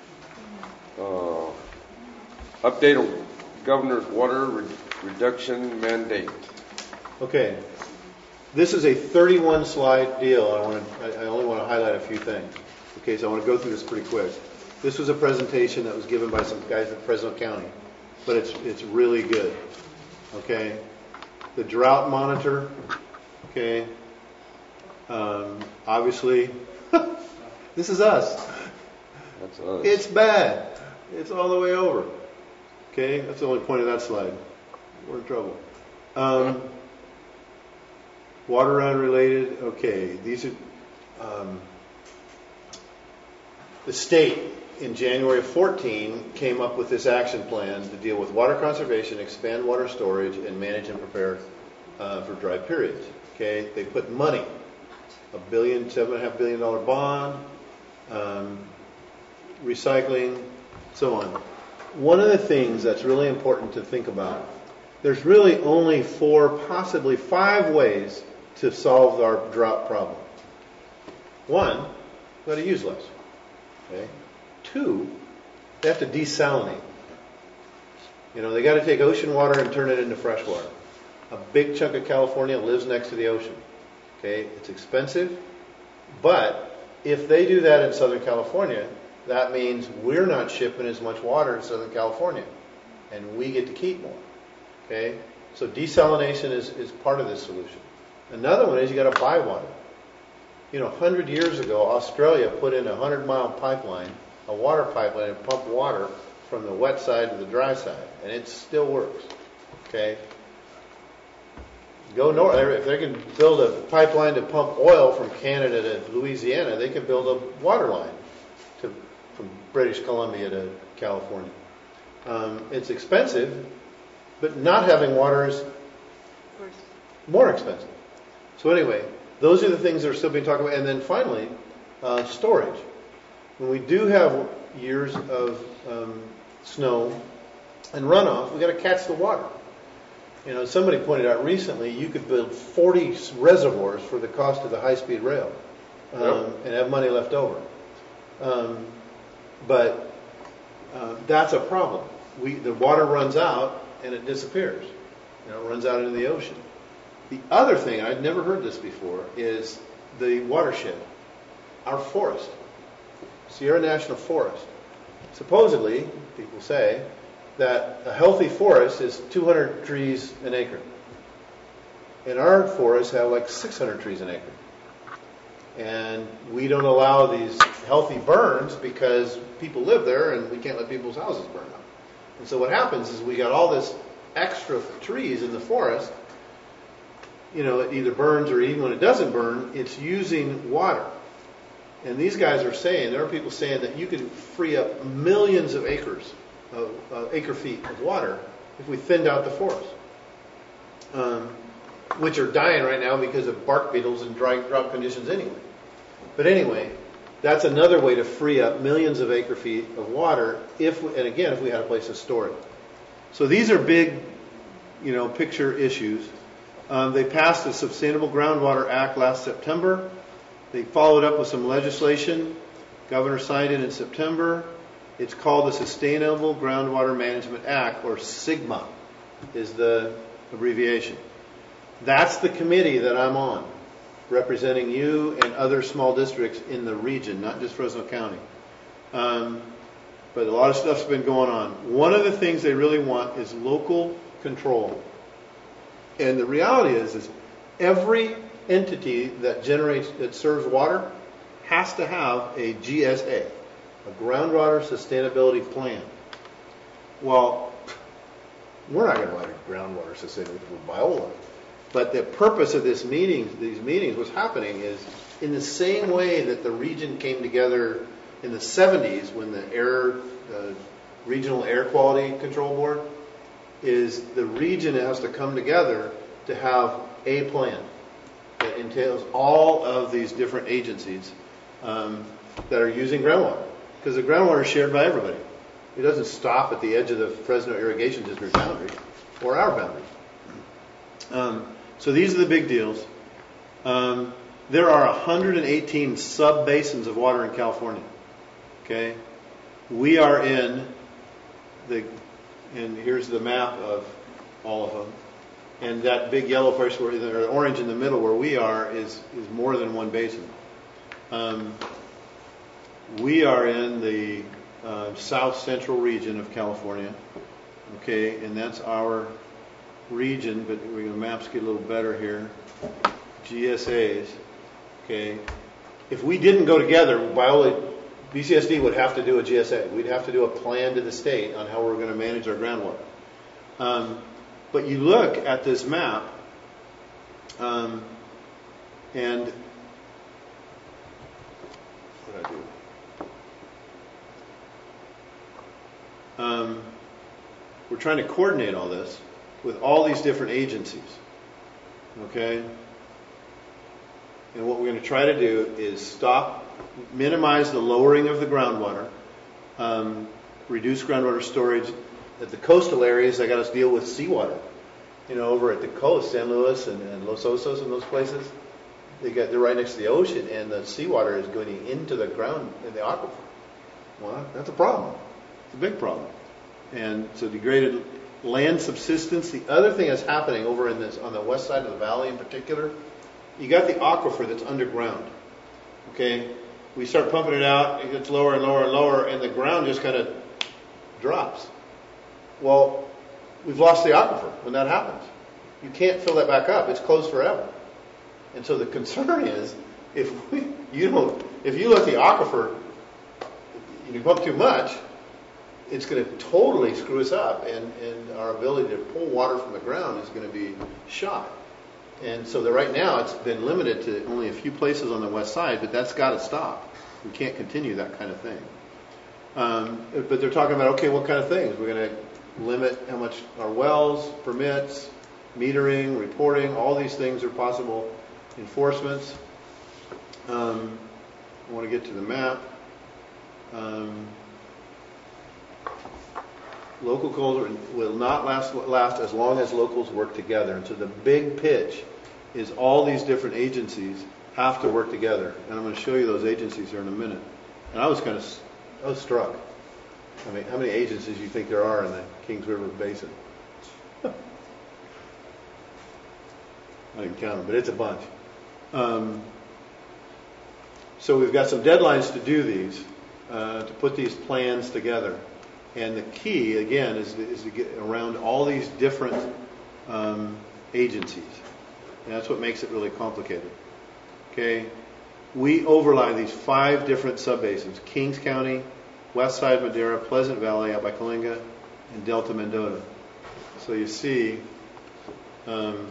Update on governor's water reduction mandate. Okay, this is a 31-slide deal. I only want to highlight a few things. Okay, so I want to go through this pretty quick. This was a presentation that was given by some guys at Fresno County, but it's really good. Okay, the drought monitor. Okay, obviously, this is us. That's us. It's bad. It's all the way over. Okay, that's the only point of that slide. We're in trouble. Water unrelated. Okay, these are the state in January of 14 came up with this action plan to deal with water conservation, expand water storage, and manage and prepare for dry periods. Okay, they put money, $7.5 billion bond, recycling, so on. One of the things that's really important to think about, there's really only 4, possibly 5 ways to solve our drought problem. 1, we've got to use less. Okay. 2, they have to desalinate. They got to take ocean water and turn it into fresh water. A big chunk of California lives next to the ocean. Okay, it's expensive, but if they do that in Southern California, that means we're not shipping as much water to Southern California, and we get to keep more. Okay, so desalination is part of this solution. Another one is you got to buy water. 100 years ago, Australia put in a 100-mile pipeline, a water pipeline, and pumped water from the wet side to the dry side, and it still works. Okay. Go north. If they can build a pipeline to pump oil from Canada to Louisiana, they can build a water line from British Columbia to California. It's expensive, but not having water is more expensive. So anyway, those are the things that are still being talked about. And then finally, storage. When we do have years of snow and runoff, we've got to catch the water. Somebody pointed out recently, you could build 40 reservoirs for the cost of the high-speed rail and have money left over. But that's a problem. The water runs out and it disappears. It runs out into the ocean. The other thing, I'd never heard this before, is the watershed. Our forest. Sierra National Forest. Supposedly, people say, that a healthy forest is 200 trees an acre. And our forests have like 600 trees an acre. And we don't allow these healthy burns because people live there and we can't let people's houses burn up. And so what happens is we got all this extra trees in the forest. It either burns or even when it doesn't burn, it's using water. And these guys are saying, there are people saying that you can free up millions of acres, acre feet of water if we thinned out the forest, which are dying right now because of bark beetles and drought conditions anyway. But anyway, that's another way to free up millions of acre feet of water if we had a place to store it. So these are big, picture issues. They passed the Sustainable Groundwater Act last September. They followed up with some legislation. Governor signed it in September. It's called the Sustainable Groundwater Management Act, or SGMA is the abbreviation. That's the committee that I'm on, representing you and other small districts in the region, not just Fresno County. But a lot of stuff's been going on. One of the things they really want is local control. And the reality is every entity that serves water has to have a GSA, a groundwater sustainability plan. Well, we're not going to write a groundwater sustainability with Biola. But the purpose of these meetings, what's happening is in the same way that the region came together in the 70s when the Regional Air Quality Control Board is the region has to come together to have a plan that entails all of these different agencies that are using groundwater. Because the groundwater is shared by everybody. It doesn't stop at the edge of the Fresno Irrigation District boundary or our boundary. So these are the big deals. There are 118 sub-basins of water in California. Okay? We are in and here's the map of all of them. And that big yellow place, or orange in the middle where we are, is more than one basin. We are in the south central region of California. Okay, and that's our region, but the maps get a little better here. GSAs. Okay. If we didn't go together, BCSD would have to do a GSA. We'd have to do a plan to the state on how we're going to manage our groundwater. But you look at this map, and what did I do? We're trying to coordinate all this with all these different agencies. Okay? And what we're going to try to do is minimize the lowering of the groundwater, reduce groundwater storage. At the coastal areas, I got to deal with seawater. Over at the coast, San Luis and Los Osos and those places, they're right next to the ocean, and the seawater is going into the ground in the aquifer. Well, that's a problem. It's a big problem. And so degraded land subsistence. The other thing that's happening over on the west side of the valley in particular, you got the aquifer that's underground. Okay, we start pumping it out, it gets lower and lower and lower, and the ground just kind of drops. Well, we've lost the aquifer when that happens. You can't fill that back up. It's closed forever. And so the concern is, if you let the aquifer, you pump too much, it's going to totally screw us up, and our ability to pull water from the ground is going to be shot. And so right now it's been limited to only a few places on the west side, but that's got to stop. We can't continue that kind of thing. But they're talking about, okay, what kind of things? We're going to limit how much our wells, permits, metering, reporting, all these things are possible enforcements. I want to get to the map. Local calls will not last as long as locals work together. And so the big pitch is all these different agencies have to work together. And I'm going to show you those agencies here in a minute. And I was struck. I mean, how many agencies do you think there are in the Kings River Basin? I didn't count them, but it's a bunch. So we've got some deadlines to do these, to put these plans together. And the key, again, is to get around all these different agencies. And that's what makes it really complicated. Okay? We overlie these 5 different subbasins: Kings County, West Side Madera, Pleasant Valley out by Coalinga, and Delta Mendota. So you see, you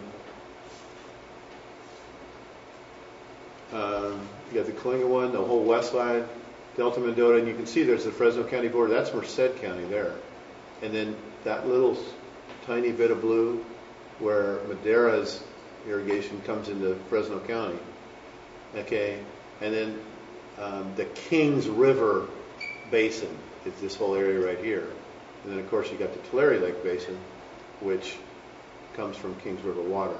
got the Coalinga one, the whole west side, Delta Mendota, and you can see there's the Fresno County border. That's Merced County there. And then that little tiny bit of blue where Madera's irrigation comes into Fresno County. Okay? And then the Kings River Basin is this whole area right here. And then, of course, you got the Tulare Lake Basin, which comes from Kings River water.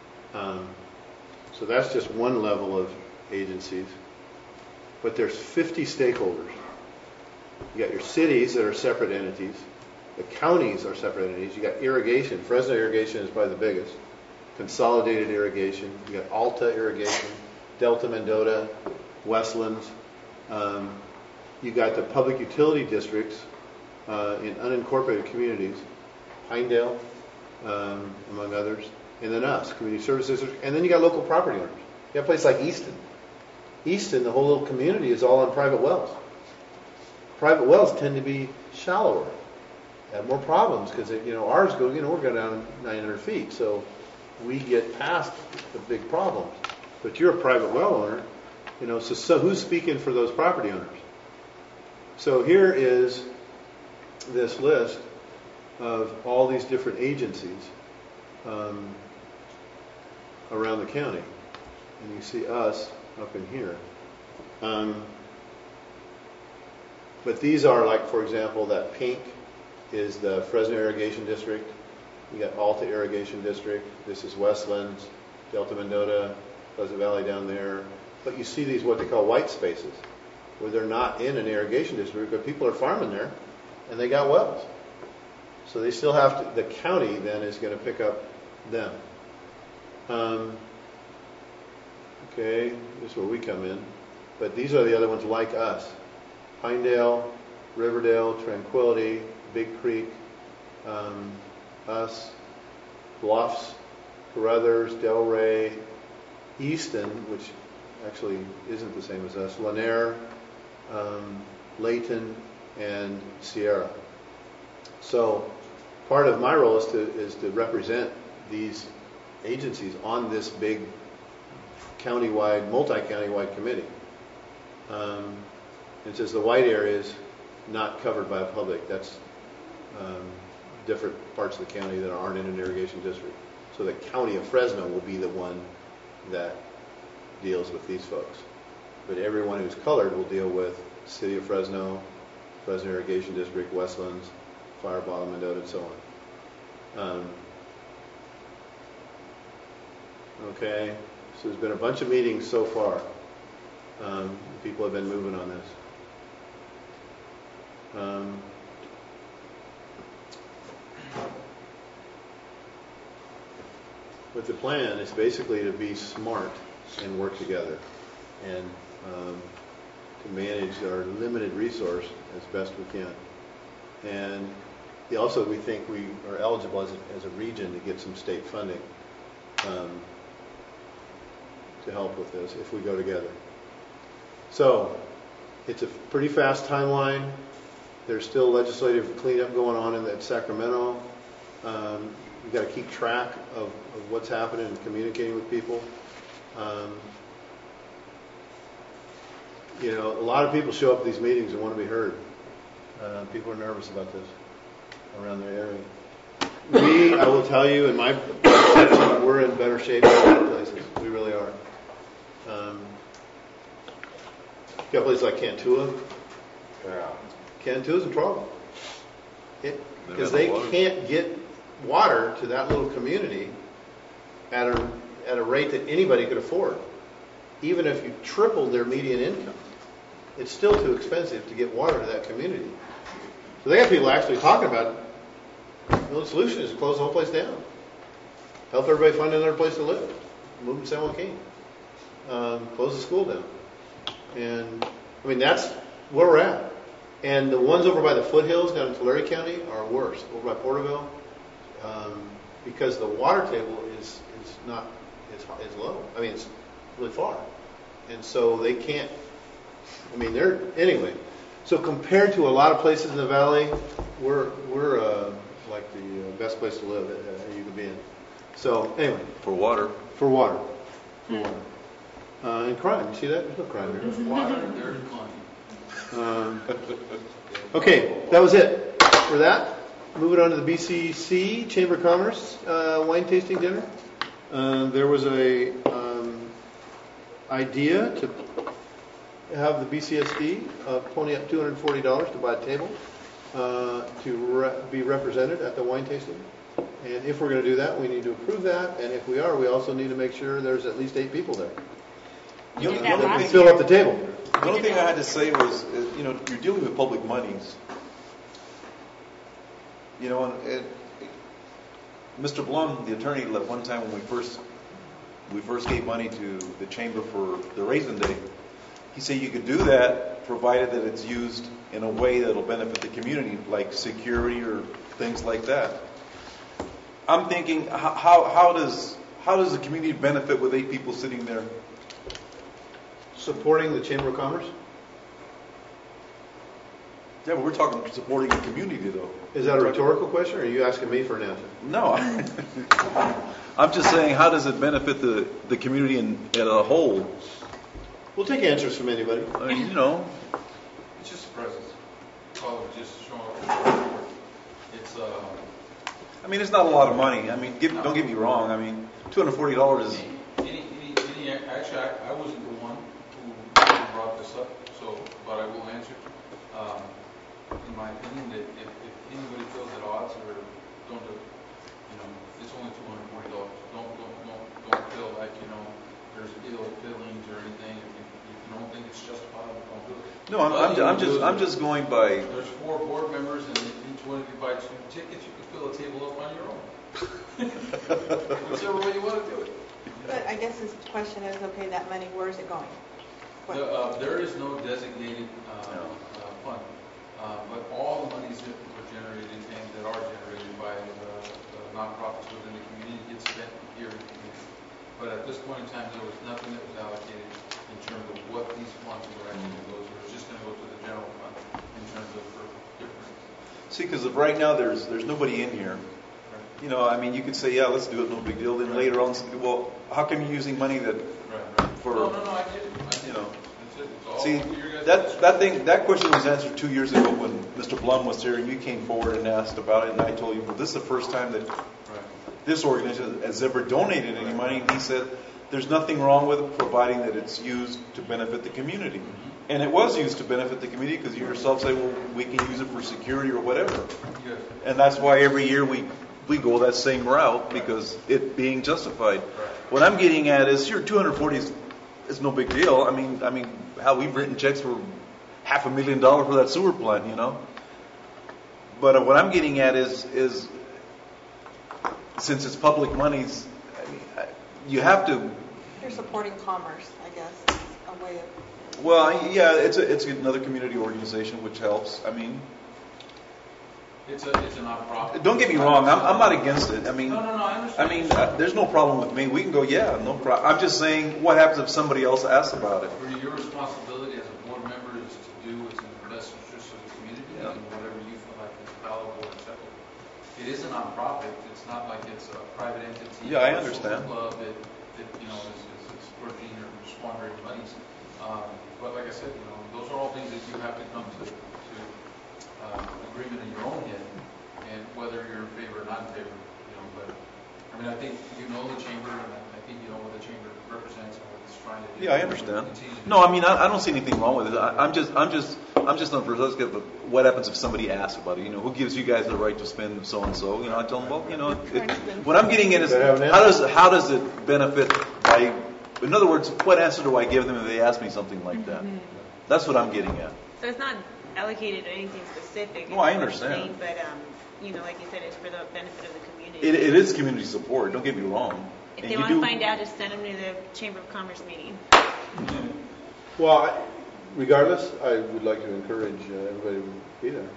So that's just one level of agencies. But there's 50 stakeholders. You got your cities that are separate entities. The counties are separate entities. You got irrigation. Fresno Irrigation is probably the biggest. Consolidated Irrigation. You got Alta Irrigation, Delta Mendota, Westlands. You got the public utility districts in unincorporated communities, Pinedale, among others, and then us, community services, and then you got local property owners. You got a place like Easton. Easton, the whole little community is all on private wells. Private wells tend to be shallower, have more problems because ours go, we're going down 900 feet, so we get past the big problems. But you're a private well owner, so who's speaking for those property owners? So here is this list of all these different agencies. around the county. And you see us up in here. But these are like, for example, that pink is the Fresno Irrigation District. You got Alta Irrigation District. This is Westlands, Delta Mendota, Pleasant Valley down there. But you see these what they call white spaces, where they're not in an irrigation district, but people are farming there, and they got wells. So they still have to, the county then is going to pick up them. Okay, this is where we come in. But these are the other ones like us. Pinedale, Riverdale, Tranquility, Big Creek, us, Bluffs, Carruthers, Delray, Easton, which actually isn't the same as us, Lanier, Layton, and Sierra. So part of my role is to represent these agencies on this big countywide, multi-countywide committee. It says the white areas not covered by a public. That's different parts of the county that aren't in an irrigation district. So the county of Fresno will be the one that deals with these folks. But everyone who's colored will deal with City of Fresno, Fresno Irrigation District, Westlands, Fire Bottom, Mendota, and so on. Okay, so there's been a bunch of meetings so far. People have been moving on this. But the plan is basically to be smart and work together and to manage our limited resource as best we can. And also we think we are eligible as a region to get some state funding to help with this if we go together. So it's a pretty fast timeline. There's still legislative cleanup going on in Sacramento. We've got to keep track of what's happening and communicating with people. You know, a lot of people show up at these meetings and want to be heard. People are nervous about this around their area. I will tell you, in my perception, we're in better shape than a lot of places. We really are. You got places like Cantua. Yeah. Cantua's in trouble. Because they can't get water to that little community at a rate that anybody could afford. Even if you tripled their median income, it's still too expensive to get water to that community. So they got people actually talking about the only solution is to close the whole place down. Help everybody find another place to live. Move to San Joaquin. Close the school down. And, I mean, that's where we're at. And the ones over by the foothills down in Tulare County are worse. Over by Porterville, because the water table is not is low. I mean, it's really far, and so they can't. I mean, they're anyway. So compared to a lot of places in the valley, we're like the best place to live you could be in. So anyway, For water. for water. And crime. You see that? There's no crime here. There's water and there's money. Okay, that was it for that. Moving on to the BCC Chamber of Commerce wine tasting dinner. There was a idea to have the BCSD pony up $240 to buy a table to be represented at the wine tasting. And if we're going to do that, we need to approve that. And if we are, we also need to make sure there's at least 8 people there. You know, That we fill up the table. The only thing I had to say was, you know, you're dealing with public monies. You know, and Mr. Blum, the attorney, at one time when we first gave money to the chamber for the Raisin Day, he said you could do that provided that it's used in a way that'll benefit the community, like security or things like that. I'm thinking, how does the community benefit with 8 people sitting there? Supporting the Chamber of Commerce? Yeah, but we're talking supporting the community, though. Is that a rhetorical question, or are you asking me for an answer? No. I'm just saying, how does it benefit the community as a whole? We'll take answers from anybody. I mean, you know. It's just a presence. Oh, just showing up. It's, I mean, it's not a lot of money. I mean, don't get me wrong. I mean, $240 is actually, I wasn't the one who brought this up, so, but I will answer. In my opinion, that if anybody feels at odds or don't, it's only $240. Don't feel like, there's ill feelings or anything. If you don't think it's justifiable, don't do it. No, I'm just going by. There's 4 board members, and if each one of you buy 2 tickets, you can fill a table up on your own. Whichever way you want to do it. But I guess his question is, okay, that money, where is it going? There is no designated fund, but all the monies that were generated and that are generated by the nonprofits within the community get spent here in the community. But at this point in time, there was nothing that was allocated in terms of what these funds were actually going to go to. It's just going to go to the general fund in terms of for different. See, because right now there's nobody in here. I mean, you could say, yeah, let's do it, no big deal. Then later on, well, how come you're using money that for? No, I get it. It's all See, your guys' that question was answered 2 years ago when Mr. Blum was here, and you came forward and asked about it, and I told you, well, this is the first time that this organization has ever donated any money, and he said, there's nothing wrong with it, providing that it's used to benefit the community. Mm-hmm. And it was used to benefit the community, because you yourself say, well, we can use it for security or whatever. Yes. And that's why every year we go that same route, because it being justified. What I'm getting at is, sure, 240 is no big deal. I mean, how we've written checks for $500,000 for that sewer plant, But what I'm getting at is since it's public monies, you have to. You're supporting commerce, I guess, is a way of. Well, yeah, it's another community organization, which helps. I mean. It's a nonprofit. Don't get me wrong. I'm not against it. I mean, No, I understand. I mean, there's no problem with me. We can go, yeah, no problem. I'm just saying, what happens if somebody else asks about it? Your responsibility as a board member is to do what's in the best interest of the community and whatever you feel like is palatable and acceptable. It is a nonprofit. It's not like it's a private entity. Yeah, I or a social understand. club that is splurging or squandering monies. But like I said, those are all things that you have to come to agreement in your own head, and whether you're in favor or not in favor, but I mean, I think the chamber, and I think what the chamber represents and what it's trying to do. Yeah, I understand. No, I mean, I don't see anything wrong with it. I'm just on perspective of what happens if somebody asks about it. Who gives you guys the right to spend so and so? I tell them, well, what I'm getting at is how does it benefit by? In other words, what answer do I give them if they ask me something like that? That's what I'm getting at. So it's not allocated to anything specific. No, I understand. But, like you said, it's for the benefit of the community. It is community support. Don't get me wrong. If they want to find out, just send them to the Chamber of Commerce meeting. Well, regardless, I would like to encourage everybody to be there.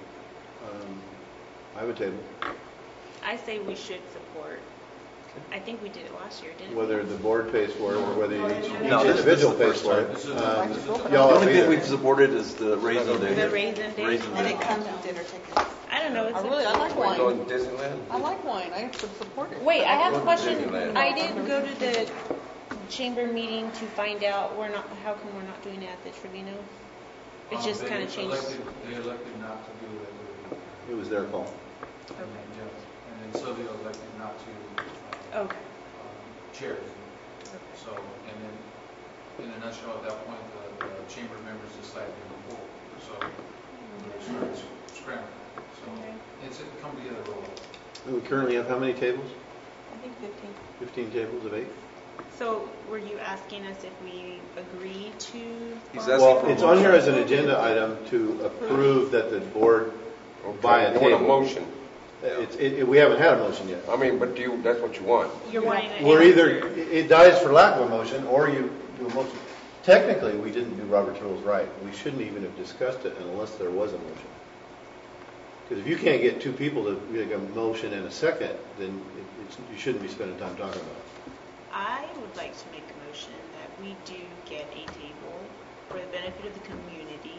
I would table. I say we should support. I think we did it last year, didn't we? Whether the board pays for it or whether each No, this is individual the pays first for it. The Y'all only be thing there. we've supported is the Raisin Day. The Raisin Day. Raisin And Day. it comes with dinner tickets. I don't know. It's I like We're going wine. to Disneyland? I like wine. I should support it. Wait, I have a question. Disneyland. I did go to the chamber meeting to find out how come we're not doing it at the Trevino? It just kind of changed. They elected not to do it. It was their call. Okay. And then Sylvia elected not to Okay. chair. So, and then, in a nutshell, at that point, the chamber members decided to move forward. So, they started scrambling. So, it's come together real well. We currently have how many tables? I think 15. 15 tables of 8? So, were you asking us if we agree to? He's asking Well, for it's on here as an agenda item to approve that the board buy a You want a table. motion? We haven't had a motion yet. I mean, but that's what you want. You're wanting to. We're either, it dies for lack of a motion, or you do a motion. Technically, we didn't do Robert's rules right. We shouldn't even have discussed it unless there was a motion. Because if you can't get 2 people to make a motion and a second, then you shouldn't be spending time talking about it. I would like to make a motion that we do get a table for the benefit of the community.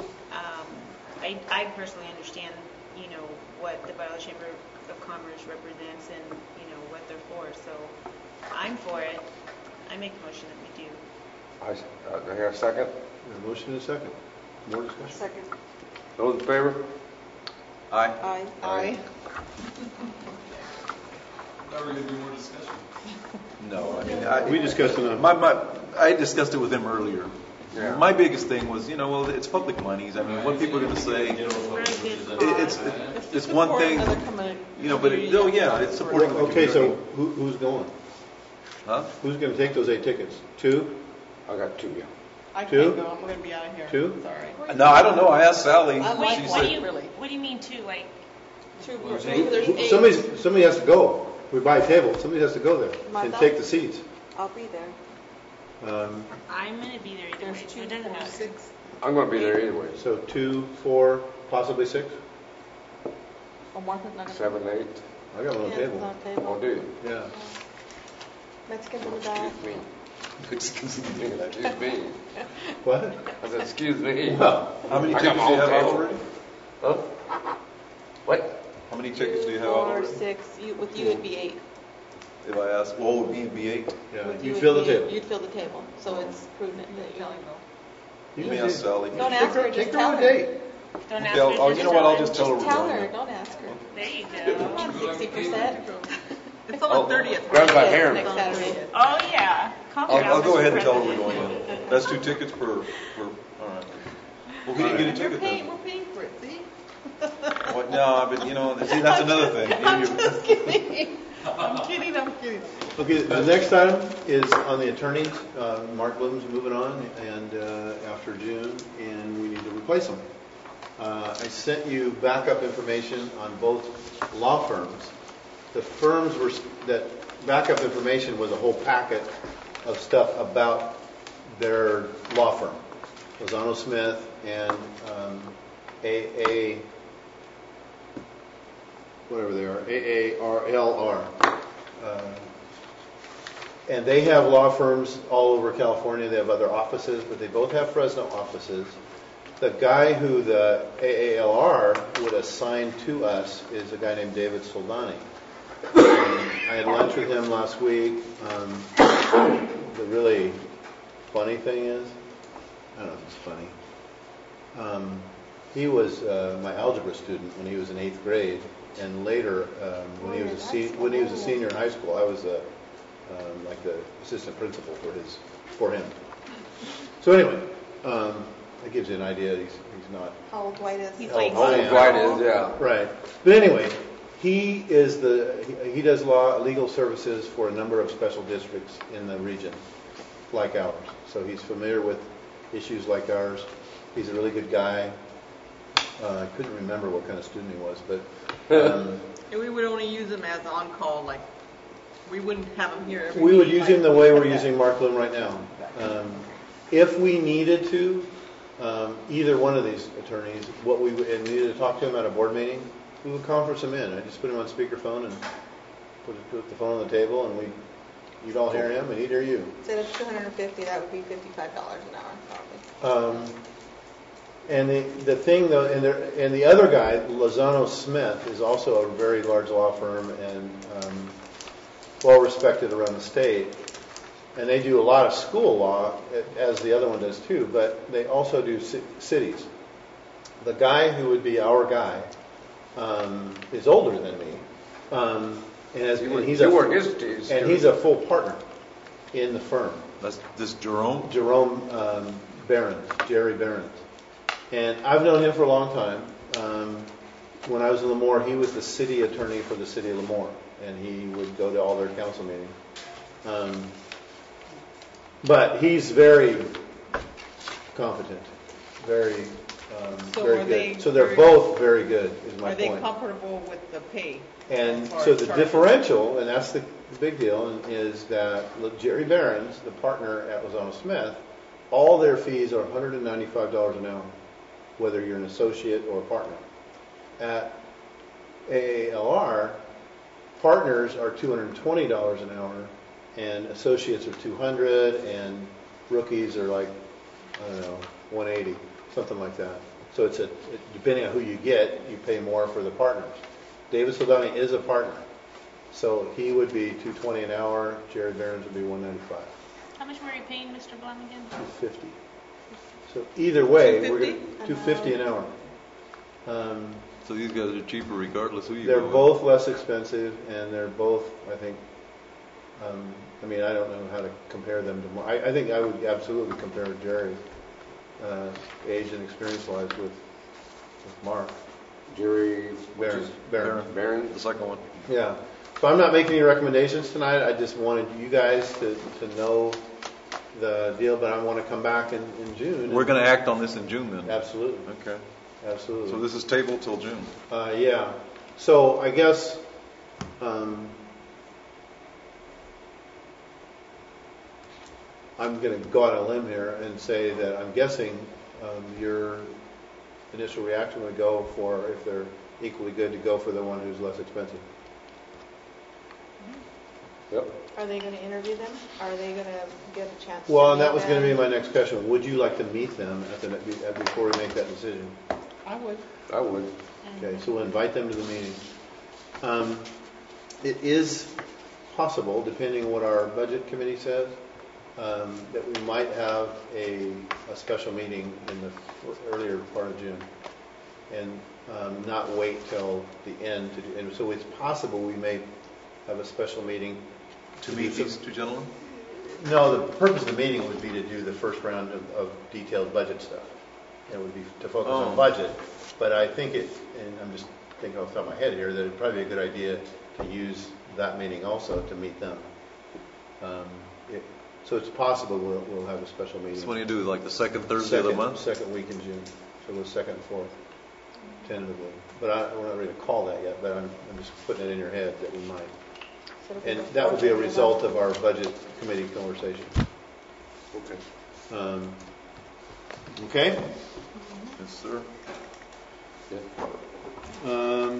I personally understand, what the Biola Chamber of Commerce represents and, what they're for. So I'm for it. I make a motion that we do. I hear a second. A motion and a second. More discussion? Second. Those in favor? Aye. Aye. Aye. Thought we were going to do more discussion. No, I mean, We discussed enough. I discussed it with him earlier. Yeah. My biggest thing was, well, it's public monies. I mean, what people are going to say, it's one thing, but it's supporting the Okay, community. so who's going? Huh? Who's going to take those 8 tickets? 2? I got 2, yeah. I Two? can't go, I'm gonna be out of here. 2? Sorry. No, I don't know. I asked Sally. I like She What do said, you, really. what do you mean two, like? There's 8. Somebody has to go. We buy a table. Somebody has to go there and Martha? take the seats. I'll be there. I'm gonna be there either way, There's so 2, it doesn't 4, matter. 6. I'm going to be there either way. So 2, 4, possibly 6? Oh, Martha's not gonna. 7, 8. I got one on the Yeah, table. on the table. Oh, do you? Yeah. Mexicans in the back. Excuse me. Excuse me. What? I said, excuse me. Well, how many I tickets got do you my have own out table. already? Huh? What? How many tickets do you have out 4, already? 6, With you, it'd be 8. If I ask, what would be 8? yeah. With You it'd fill the be- table. You'd fill the table, so it's prudent that you. You Let me can ask do- Sally. Don't ask her, Take just her tell on a her. date. Don't Okay, ask her, I'll, just you know what? tell I'll her. just tell her Just we're tell going. her, don't ask her. There you go. Come on, 60%. It's on the 30th. Grab my hair. Next Saturday. Oh, yeah. I'll go ahead and tell her we're going in. That's 2 tickets per, all right. Well, we didn't get a ticket then. We're paying for it, see? What, no, but see, that's another thing. I'm just kidding. I'm kidding. Okay, the next item is on the attorneys. Mark Bloom's moving on and after June, and we need to replace him. I sent you backup information on both law firms. The firms were, that backup information was a whole packet of stuff about their law firm. Lozano Smith and AA, whatever they are, AARLR. And they have law firms all over California. They have other offices, but they both have Fresno offices. The guy who the AALR would assign to us is a guy named David Soldani. I had lunch with him last week. The really funny thing is, I don't know if it's funny. He was my algebra student when he was in 8th grade, and later when he was a senior in high school, I was like the assistant principal for him. So anyway, that gives you an idea. He's not How old Dwight is. He's like, I am. Dwight is, yeah. right. But anyway, he does legal services for a number of special districts in the region, like ours. So he's familiar with issues like ours. He's a really good guy. I couldn't remember what kind of student he was, but And we would only use him as on-call, like, we wouldn't have him here every we would meeting, use like- him the way we're using Mark Bloom right now. If we needed to, either one of these attorneys, and needed to talk to him at a board meeting, we would conference him in. I just put him on speakerphone and put the phone on the table, and you'd all hear him, and he'd hear you. Instead of $250, that would be $55 an hour, probably. And the thing though, and the other guy, Lozano Smith, is also a very large law firm and well respected around the state. And they do a lot of school law, as the other one does too, but they also do cities. The guy who would be our guy is older than me, and he's a full partner in the firm. That's this Jerome? Jerome Behrens, Jerry Behrens. And I've known him for a long time. When I was in Lemoore, he was the city attorney for the city of Lemoore, and he would go to all their council meetings. But he's very competent, very good. So they're both very good, is my Are they point. comfortable with the pay? And as far so as the charges? differential, and that's the big deal, is that Jerry Behrens, the partner at Lozano Smith, all their fees are $195 an hour, whether you're an associate or a partner. At AALR, partners are $220 an hour, and associates are $200, and rookies are like, I don't know, $180, something like that. So depending on who you get, you pay more for the partners. David Soldani is a partner, so he would be $220 an hour. Jerry Behrens would be $195. How much were you paying Mr. Blum again? $250. So either way, $250? $250 an hour. So these guys are cheaper regardless who you They're go with. both less expensive, and they're both, I think, I mean, I don't know how to compare them to Mark. I think I would absolutely compare Jerry, age and experience-wise with Mark. Jerry Barron. The second one. Yeah. So I'm not making any recommendations tonight. I just wanted you guys to know the deal, but I want to come back in June. We're going to act on this in June then? Absolutely. Okay. Absolutely. So this is tabled till June? Yeah. So I guess I'm going to go out on a limb here and say that I'm guessing your initial reaction would go for, if they're equally good, to go for the one who's less expensive. Yep. Are they going to interview them? Are they going to get a chance? Well, to and that meet was going to be them? my next question. Would you like to meet them before we make that decision? I would. I would. Okay, so we'll invite them to the meeting. It is possible, depending on what our budget committee says, that we might have a special meeting in the earlier part of June, and not wait till the end to do. And so it's possible we may have a special meeting To meet these two gentlemen? No, the purpose of the meeting would be to do the first round of detailed budget stuff. It would be to focus on budget, but I think and I'm just thinking off the top of my head here, that it'd probably be a good idea to use that meeting also to meet them. So it's possible we'll have a special meeting. So when you do, like the second Thursday of the month? Second week in June, so the second and fourth, tentatively. But we're not ready to call that yet, but I'm just putting it in your head that we might. So it'll be And the that would be a 14th of result November. of our budget committee conversation. Okay. Okay? Yes, sir. Yeah.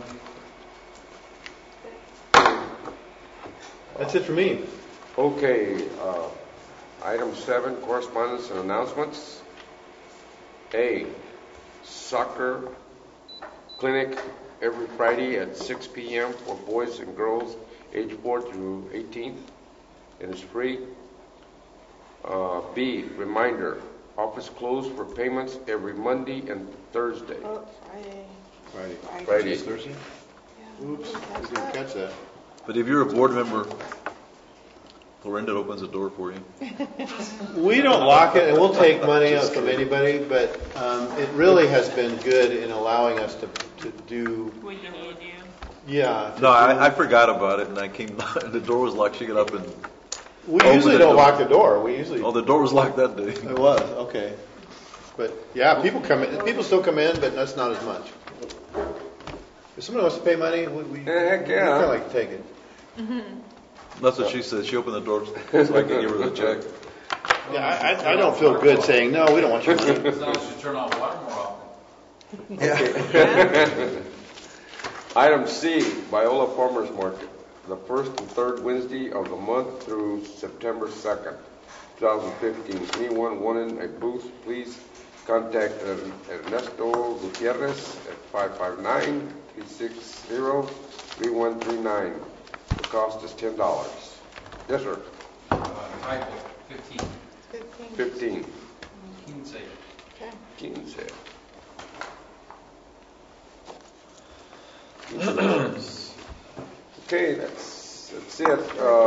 That's it for me. Okay, item 7, correspondence and announcements. A, soccer clinic every Friday at 6 p.m. for boys and girls age 4 through 18, and it's free. B, reminder, office closed for payments every Monday and Thursday. Oh, Friday. Friday. It's Thursday? Yeah. Oops, I That's didn't that. catch that. But if you're a board member, Florinda opens the door for you. We don't lock it, and we'll take money out from anybody, but it really has been good in allowing us to do, What you need to do. yeah. No, I forgot about it, and I came, the door was locked. She got up and, We open usually the don't door. lock the door. We usually, oh, the door was locked that day. it was, okay. But, yeah, people still come in, but that's not as much. If somebody wants to pay money, we Heck yeah. kind of like to take it. That's what she said. She opened the door so I could give her the check. Yeah, I don't feel good saying, no, we don't want your money. As long as you turn on water more often. Item C, Biola Farmers Market, the first and third Wednesday of the month through September 2nd, 2015. Anyone wanting a booth, please contact Ernesto Gutierrez at 559-360-3139. The cost is $10. Yes, sir. Typo, 15. 15. 15 Okay. 15. Okay, that's it.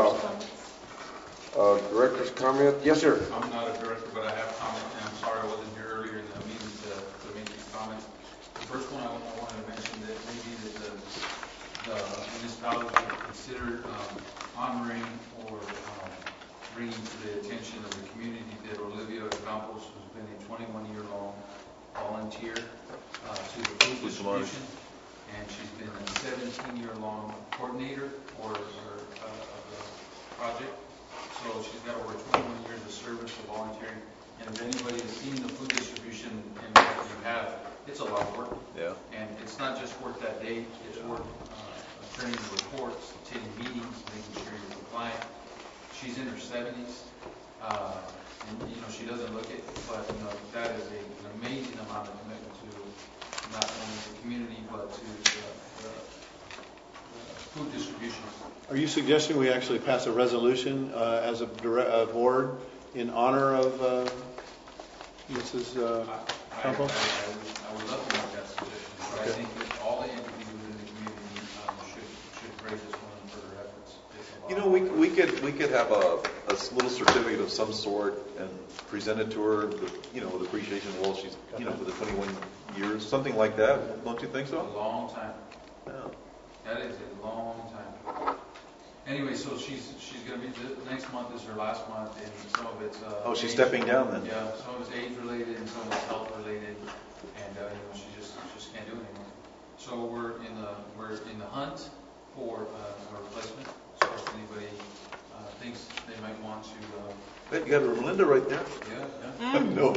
Director's comment? Yes, sir. I'm not a director, but I have comment, and I'm sorry I wasn't here earlier in the meeting to make these comments. The first one I wanted to mention that maybe that the municipality would consider honoring or bringing to the attention of the community that Olivia Campos, who's been a 21-year-long volunteer to the food distribution, and she's been a 17-year-long coordinator of the project. So she's got over 21 years of service of volunteering. And if anybody has seen the food distribution and what you have, it's a lot of work. Yeah. And it's not just work that day, it's work turning reports, attending meetings, making sure you're compliant. She's in her 70s, and she doesn't look it, but that is an amazing amount of commitment to not only the community, but to the food distribution. Are you suggesting we actually pass a resolution as a board in honor of Mrs. Campos? I would love to make that suggestion, but I think that all the entities within the community should praise this woman for her efforts. It's a we could have a little certificate of some sort and present it to her, with appreciation while she's, for the 21 years, something like that. Don't you think A so? long time. Yeah. That is a long time. Anyway, so she's gonna be, next month is her last month, and some of it's, Oh, she's age- stepping down then? Yeah, some of it's age related and some of it's health related, and, she just can't do it anymore. So we're in the hunt for, a replacement, so if anybody, thinks they might want to, Hey, you got a Melinda right there. yeah. No.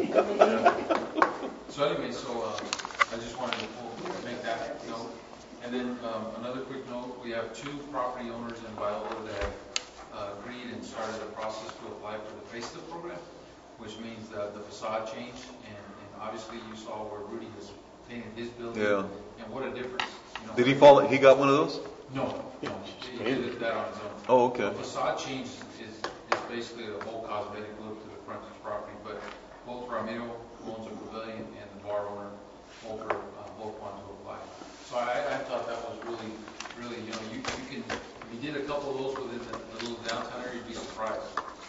So anyway, I just wanted to make that note. And then another quick note, we have 2 property owners in Viola that have agreed and started a process to apply for the facelift program, which means that the facade change, and obviously you saw where Rudy has painted his building. Yeah. And what a difference. Did he fall? He got one of those? No. He did that on his own. Oh, okay. The facade change is basically a whole cosmetic look to the front of the property, but both Ramiro owns a pavilion and the bar owner both want to apply. So I thought that was really, really, you can, if you did a couple of those within the little downtown area, you'd be surprised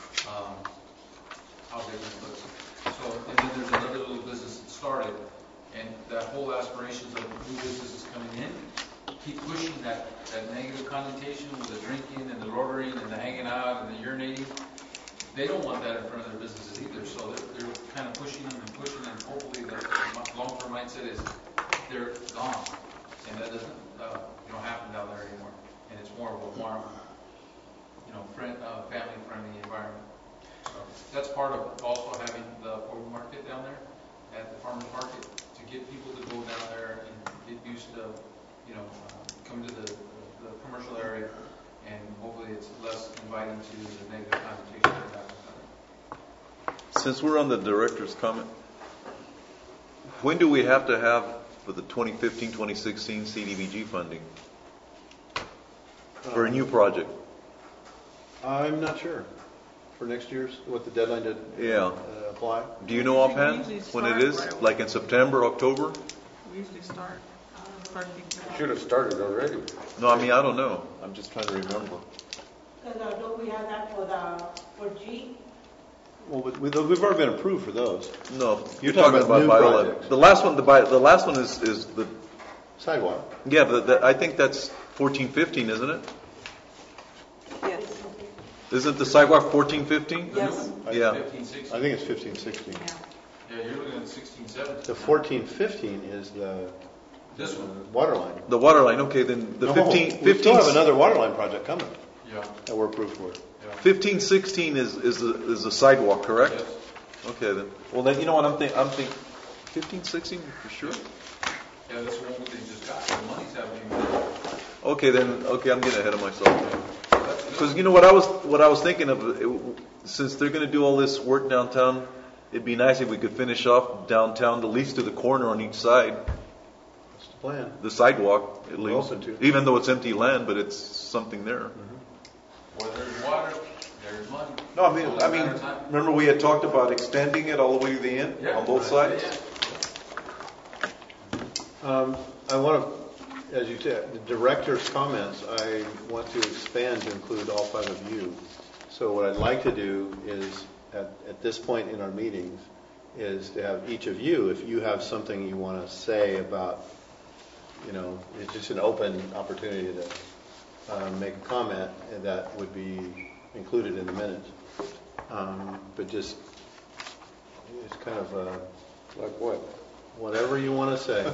how big it looks. So, and then there's another little business that started, and that whole aspirations of new businesses coming in, keep pushing that negative connotation with the drinking and the loitering and the hanging out and the urinating. They don't want that in front of their businesses either, so they're kind of pushing them, and hopefully the long-term mindset is they're gone. And that doesn't, happen down there anymore. And it's more of a warm, family-friendly environment. So that's part of also having the Ford Market down there at the farmers market, to get people to go down there and get used to, come to the commercial area, and hopefully it's less inviting to the negative connotation that happens down there. Since we're on the director's comment, when do we have to have for the 2015-2016 CDBG funding for a new project? I'm not sure. For next year's, what the deadline to apply? Do you know offhand Usually when it start is? right away. Like in September, October? We usually start. Should have started already. No, I don't know. I'm just trying to remember. Because don't we have that for G? Well, we've already been approved for those. No, You're talking about new Viola. projects. The last one is the Sidewalk. yeah, but I think that's 14-15, isn't it? Yes. Isn't the sidewalk 14-15? Yes. Yeah. 15, 16. I think it's 15-16. Yeah, you're looking at 16, 17. The 14-15 is the This one. water line. The water line. Okay, then the No, 15. we still have another water line project coming Yeah. that we're approved for. 15-16 is the sidewalk, correct? Yes. Okay then. Well then, you know what I'm thinking 15-16 for sure. Yeah, that's the one they just got. The money's haven't even been. Okay, I'm getting ahead of myself. Because you know what I was thinking of, since they're going to do all this work downtown, it'd be nice if we could finish off downtown, at least to the corner on each side, That's the plan. the sidewalk at least. Open to. Even though it's empty land, but it's something there. Where there's water, there's money. No, I mean, remember we had talked about extending it all the way to the end on both sides? I want to, as you said, the director's comments, I want to expand to include all 5 of you. So what I'd like to do is, at this point in our meetings, is to have each of you, if you have something you want to say about, it's just an open opportunity to make a comment, and that would be included in the minutes. But just, it's kind of Like what? whatever you want to say.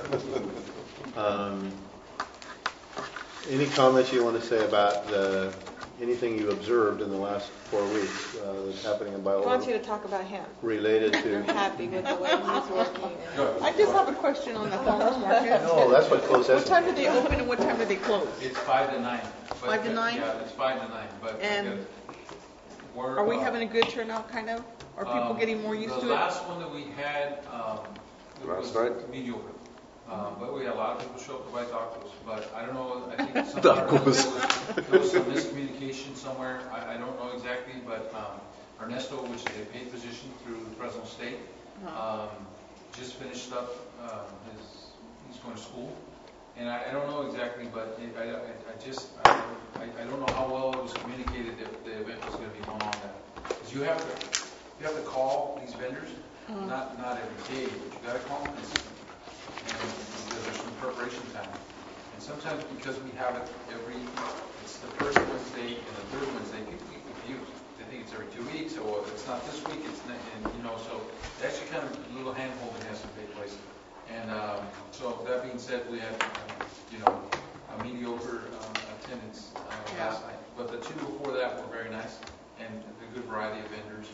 Any comments you want to say about anything you observed in the last 4 weeks that's happening in I want you Biola to talk about him. related You're to... happy with the way he's working. I just have a question on the farmer's market. No, that's what closed What session. time do they open and what time do they close? It's 5 to 9. But 5 to 9? Yeah, it's 5 to 9, but. And we're, Are we having a good turnout, kind of? Are people getting more used to The it? last one that we had, it was Last night? mediocre. But we had a lot of people show up to buy tacos, but I don't know, I think Tacos. there was some miscommunication somewhere, I don't know exactly, but Ernesto, which is a paid position through Fresno State, just finished up he's going to school, And I don't know exactly, but I don't know how well it was communicated that the event was going to be going on that. Because you have to call these vendors, not every day, but you got to call them consistently. And because there's some preparation time. And sometimes because we have it it's the first Wednesday and the third Wednesday, people get confused. They think it's every 2 weeks, or it's not this week, it's not, and so actually kind of a little hand-holding has to take place. And so that being said, we had, a mediocre attendance last night. But the 2 before that were very nice, and a good variety of vendors.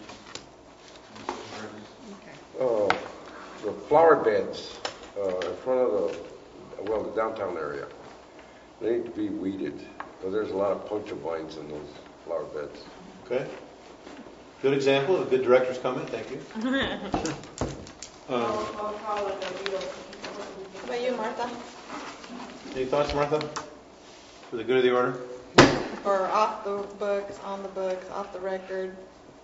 The flower beds in front of the downtown area, they need to be weeded, because there's a lot of puncture vines in those flower beds. Okay. Good example. A good director's comment. Thank you. How about you, Martha? Any thoughts, Martha? For the good of the order? Or off the books, on the books, off the record?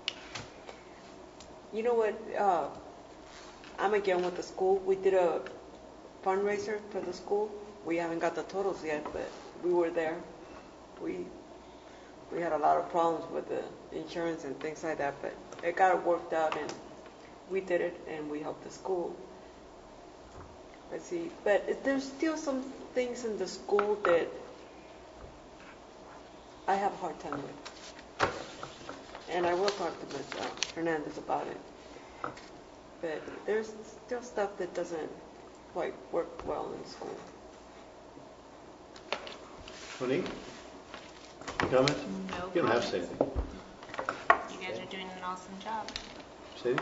You know what, I'm again with the school. We did a fundraiser for the school. We haven't got the totals yet, but we were there. We had a lot of problems with the insurance and things like that, but it got worked out, and we did it, and we helped the school. Let's see, but there's still some things in the school that I have a hard time with. And I will talk to Ms. Hernandez about it. But there's still stuff that doesn't quite work well in school. Monique? Comments? No You don't have to comments. say anything. You guys are doing an awesome job. Sadie?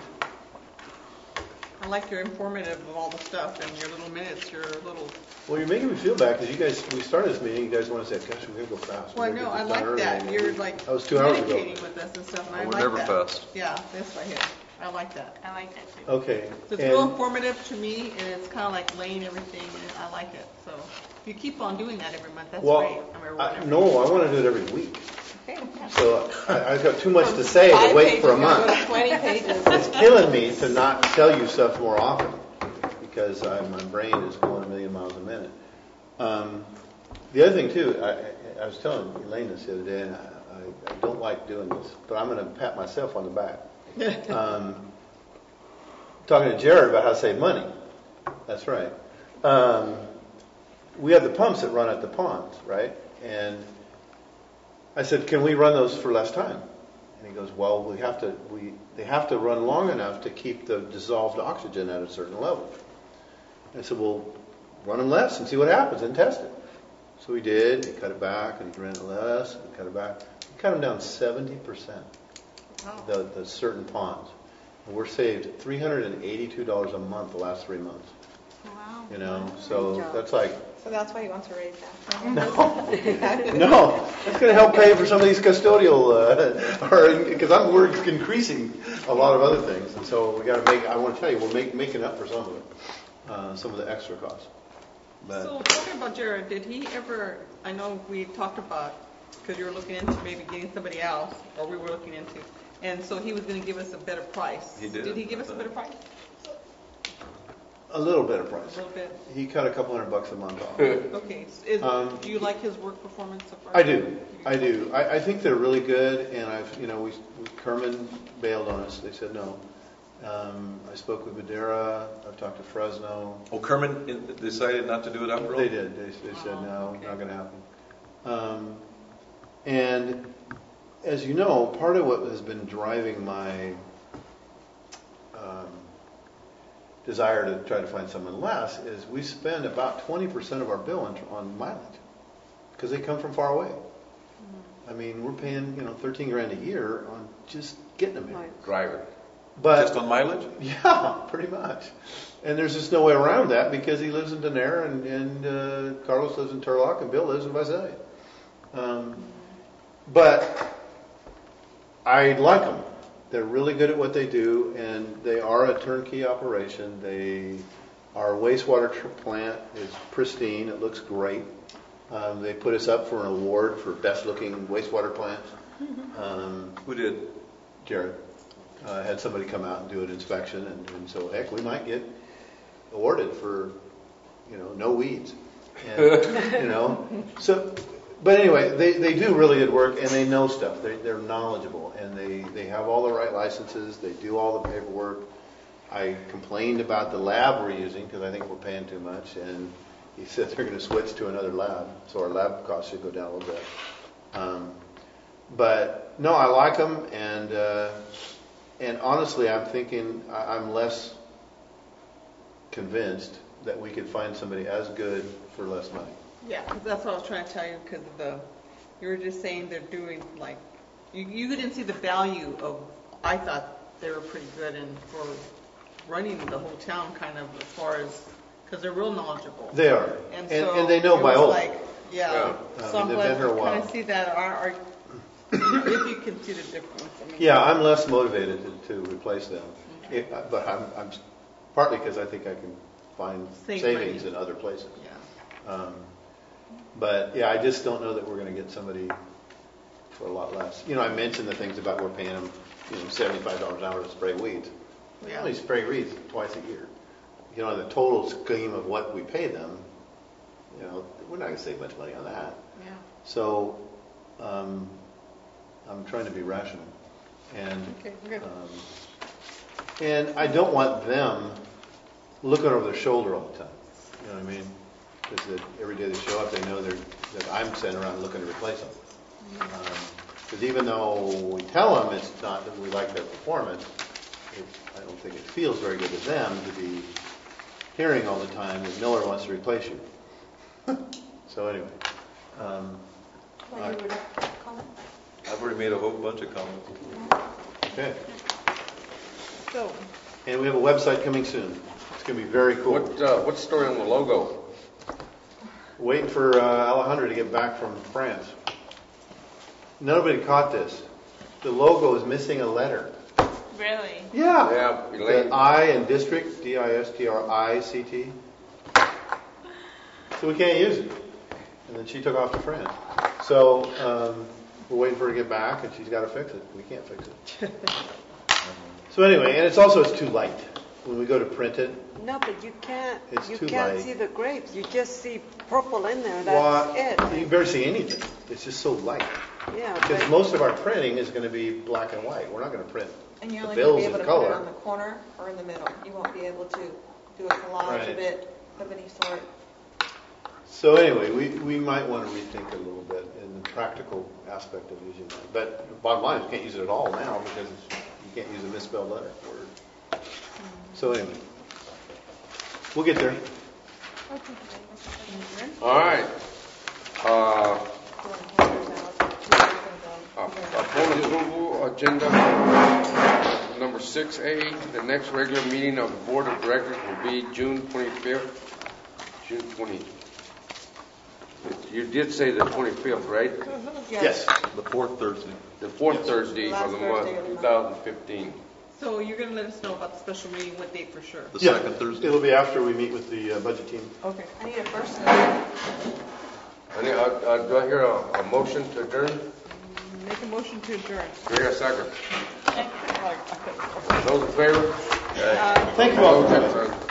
I like your informative of all the stuff and your little minutes, your little... Well, you're making me feel bad because you guys, we started this meeting, you guys want to say, gosh, we're going to go fast. Well, We're no, gonna I get this done like early." that. You're like That was 2 hours ago. communicating with us and stuff, and I We're like never that. fast. Yeah, that's right here. I like that. I like that too. Okay. So it's real And informative to me, and it's kind of like laying everything, and I like it. So if you keep on doing that every month, that's great. well, I mean, whatever. no, I want to do it every week. Okay. So I've got too much to say to wait for a month. 20 pages. It's killing me to not tell you stuff more often because my brain is going a million miles a minute. The other thing too, I was telling Elaine this the other day, and I don't like doing this, but I'm going to pat myself on the back. Talking to Jared about how to save money. That's right. We have the pumps that run at the ponds, right? And I said, can we run those for less time? And he goes, well, they have to run long enough to keep the dissolved oxygen at a certain level. And I said, well, run them less and see what happens and test it. So we did. He cut it back and he ran it less and cut it back. He cut them down 70%. Wow. The certain ponds. And we're saved $382 a month the last 3 months. Wow. So that's like, So that's why you want to raise that. no, it's going to help pay for some of these custodial, because we're increasing a lot of other things, and so we got to make. I want to tell you, we're making up for some of it, some of the extra costs. But So talking about Jared, did he ever? I know we talked about because you were looking into maybe getting somebody else, or we were looking into, and so he was going to give us a better price. He did. Did he give us a better price? a little bit of price. A little bit. He cut a couple $100 a month off. Okay. Do you like his work performance so far? I do. I think they're really good, and Kerman bailed on us. They said no. I spoke with Madera. I've talked to Fresno. Oh, Kerman decided not to do it after all? They did. They said no, not going to happen. And as you know, part of what has been driving my desire to try to find someone less is we spend about 20% of our bill on mileage because they come from far away. I mean, we're paying $13,000 a year on just getting them here. Driver. But Just on mileage? yeah, pretty much. And there's just no way around that because he lives in Donaire and Carlos lives in Turlock and Bill lives in Visalia. But I like them. They're really good at what they do, and they are a turnkey operation. Our wastewater plant is pristine. It looks great. They put us up for an award for best looking wastewater plants. Who did? Jared had somebody come out and do an inspection, and so heck, we might get awarded for no weeds. And, so, but anyway, they do really good work, and they know stuff. They're knowledgeable, and they have all the right licenses. They do all the paperwork. I complained about the lab we're using because I think we're paying too much, and he said they're going to switch to another lab, so our lab costs should go down a little bit. But no, I like them, and honestly, I'm thinking I'm less convinced that we could find somebody as good for less money. Yeah, 'cause that's what I was trying to tell you, because you were just saying they're doing, like, you didn't see the value of, I thought they were pretty good and for running the whole town kind of as far as, because they're real knowledgeable. They are, And and they know it was Biola. like, yeah. So I'm they've glad been here a to kind while. of see that, if you can see the difference. I mean, Yeah, I'm less motivated to replace them, but I'm partly because I think I can find Save savings money. in other places. Yeah. But yeah, I just don't know that we're going to get somebody for a lot less. I mentioned the things about we're paying them, $75 an hour to spray weeds. We only spray weeds twice a year. The total scheme of what we pay them, we're not going to save much money on that. Yeah. So I'm trying to be rational, and Okay, good. and I don't want them looking over their shoulder all the time. You know what I mean? Because every day they show up, they know that I'm sitting around looking to replace them. Because even though we tell them it's not that we like their performance, I don't think it feels very good to them to be hearing all the time that Miller wants to replace you. So anyway. I've already made a whole bunch of comments. Okay. So, And we have a website coming soon. It's going to be very cool. What's the story on the logo? Waiting for Alejandro to get back from France. Nobody caught this. The logo is missing a letter. Really? Yeah. Yeah, Elaine. The I in district, D-I-S-T-R-I-C-T. So we can't use it. And then she took off to France. So we're waiting for her to get back, and she's got to fix it. We can't fix it. So anyway, and it's too light. When we go to print it, No, but you can't. It's You too can't light. see the grapes. You just see purple in there. well, That's you it. can barely see anything. It's just so light. Yeah, Because but most of our printing is going to be black and white. We're not going to print And you're the only going to bills be in able to put it color. on the corner or in the middle. You won't be able to do a collage Right. of it of any sort. So anyway, we might want to rethink it a little bit in the practical aspect of using that. But the bottom line is you can't use it at all now because you can't use a misspelled letter word. So anyway, we'll get there. All right. Upon approval, agenda number 6A, the next regular meeting of the Board of Directors will be June 25th. June 20th. You did say the 25th, right? Yes. The fourth Thursday. The fourth Thursday Last of the Thursday month, of the month. 2015. so you're going to let us know about the special meeting, what date for sure? The Yeah, second Thursday. It'll be after we meet with the budget team. Okay. I need a first. Do I hear a motion to adjourn? Make a motion to adjourn. Do I hear a second? Those in favor? Thank you all for Opposed, coming. same sign.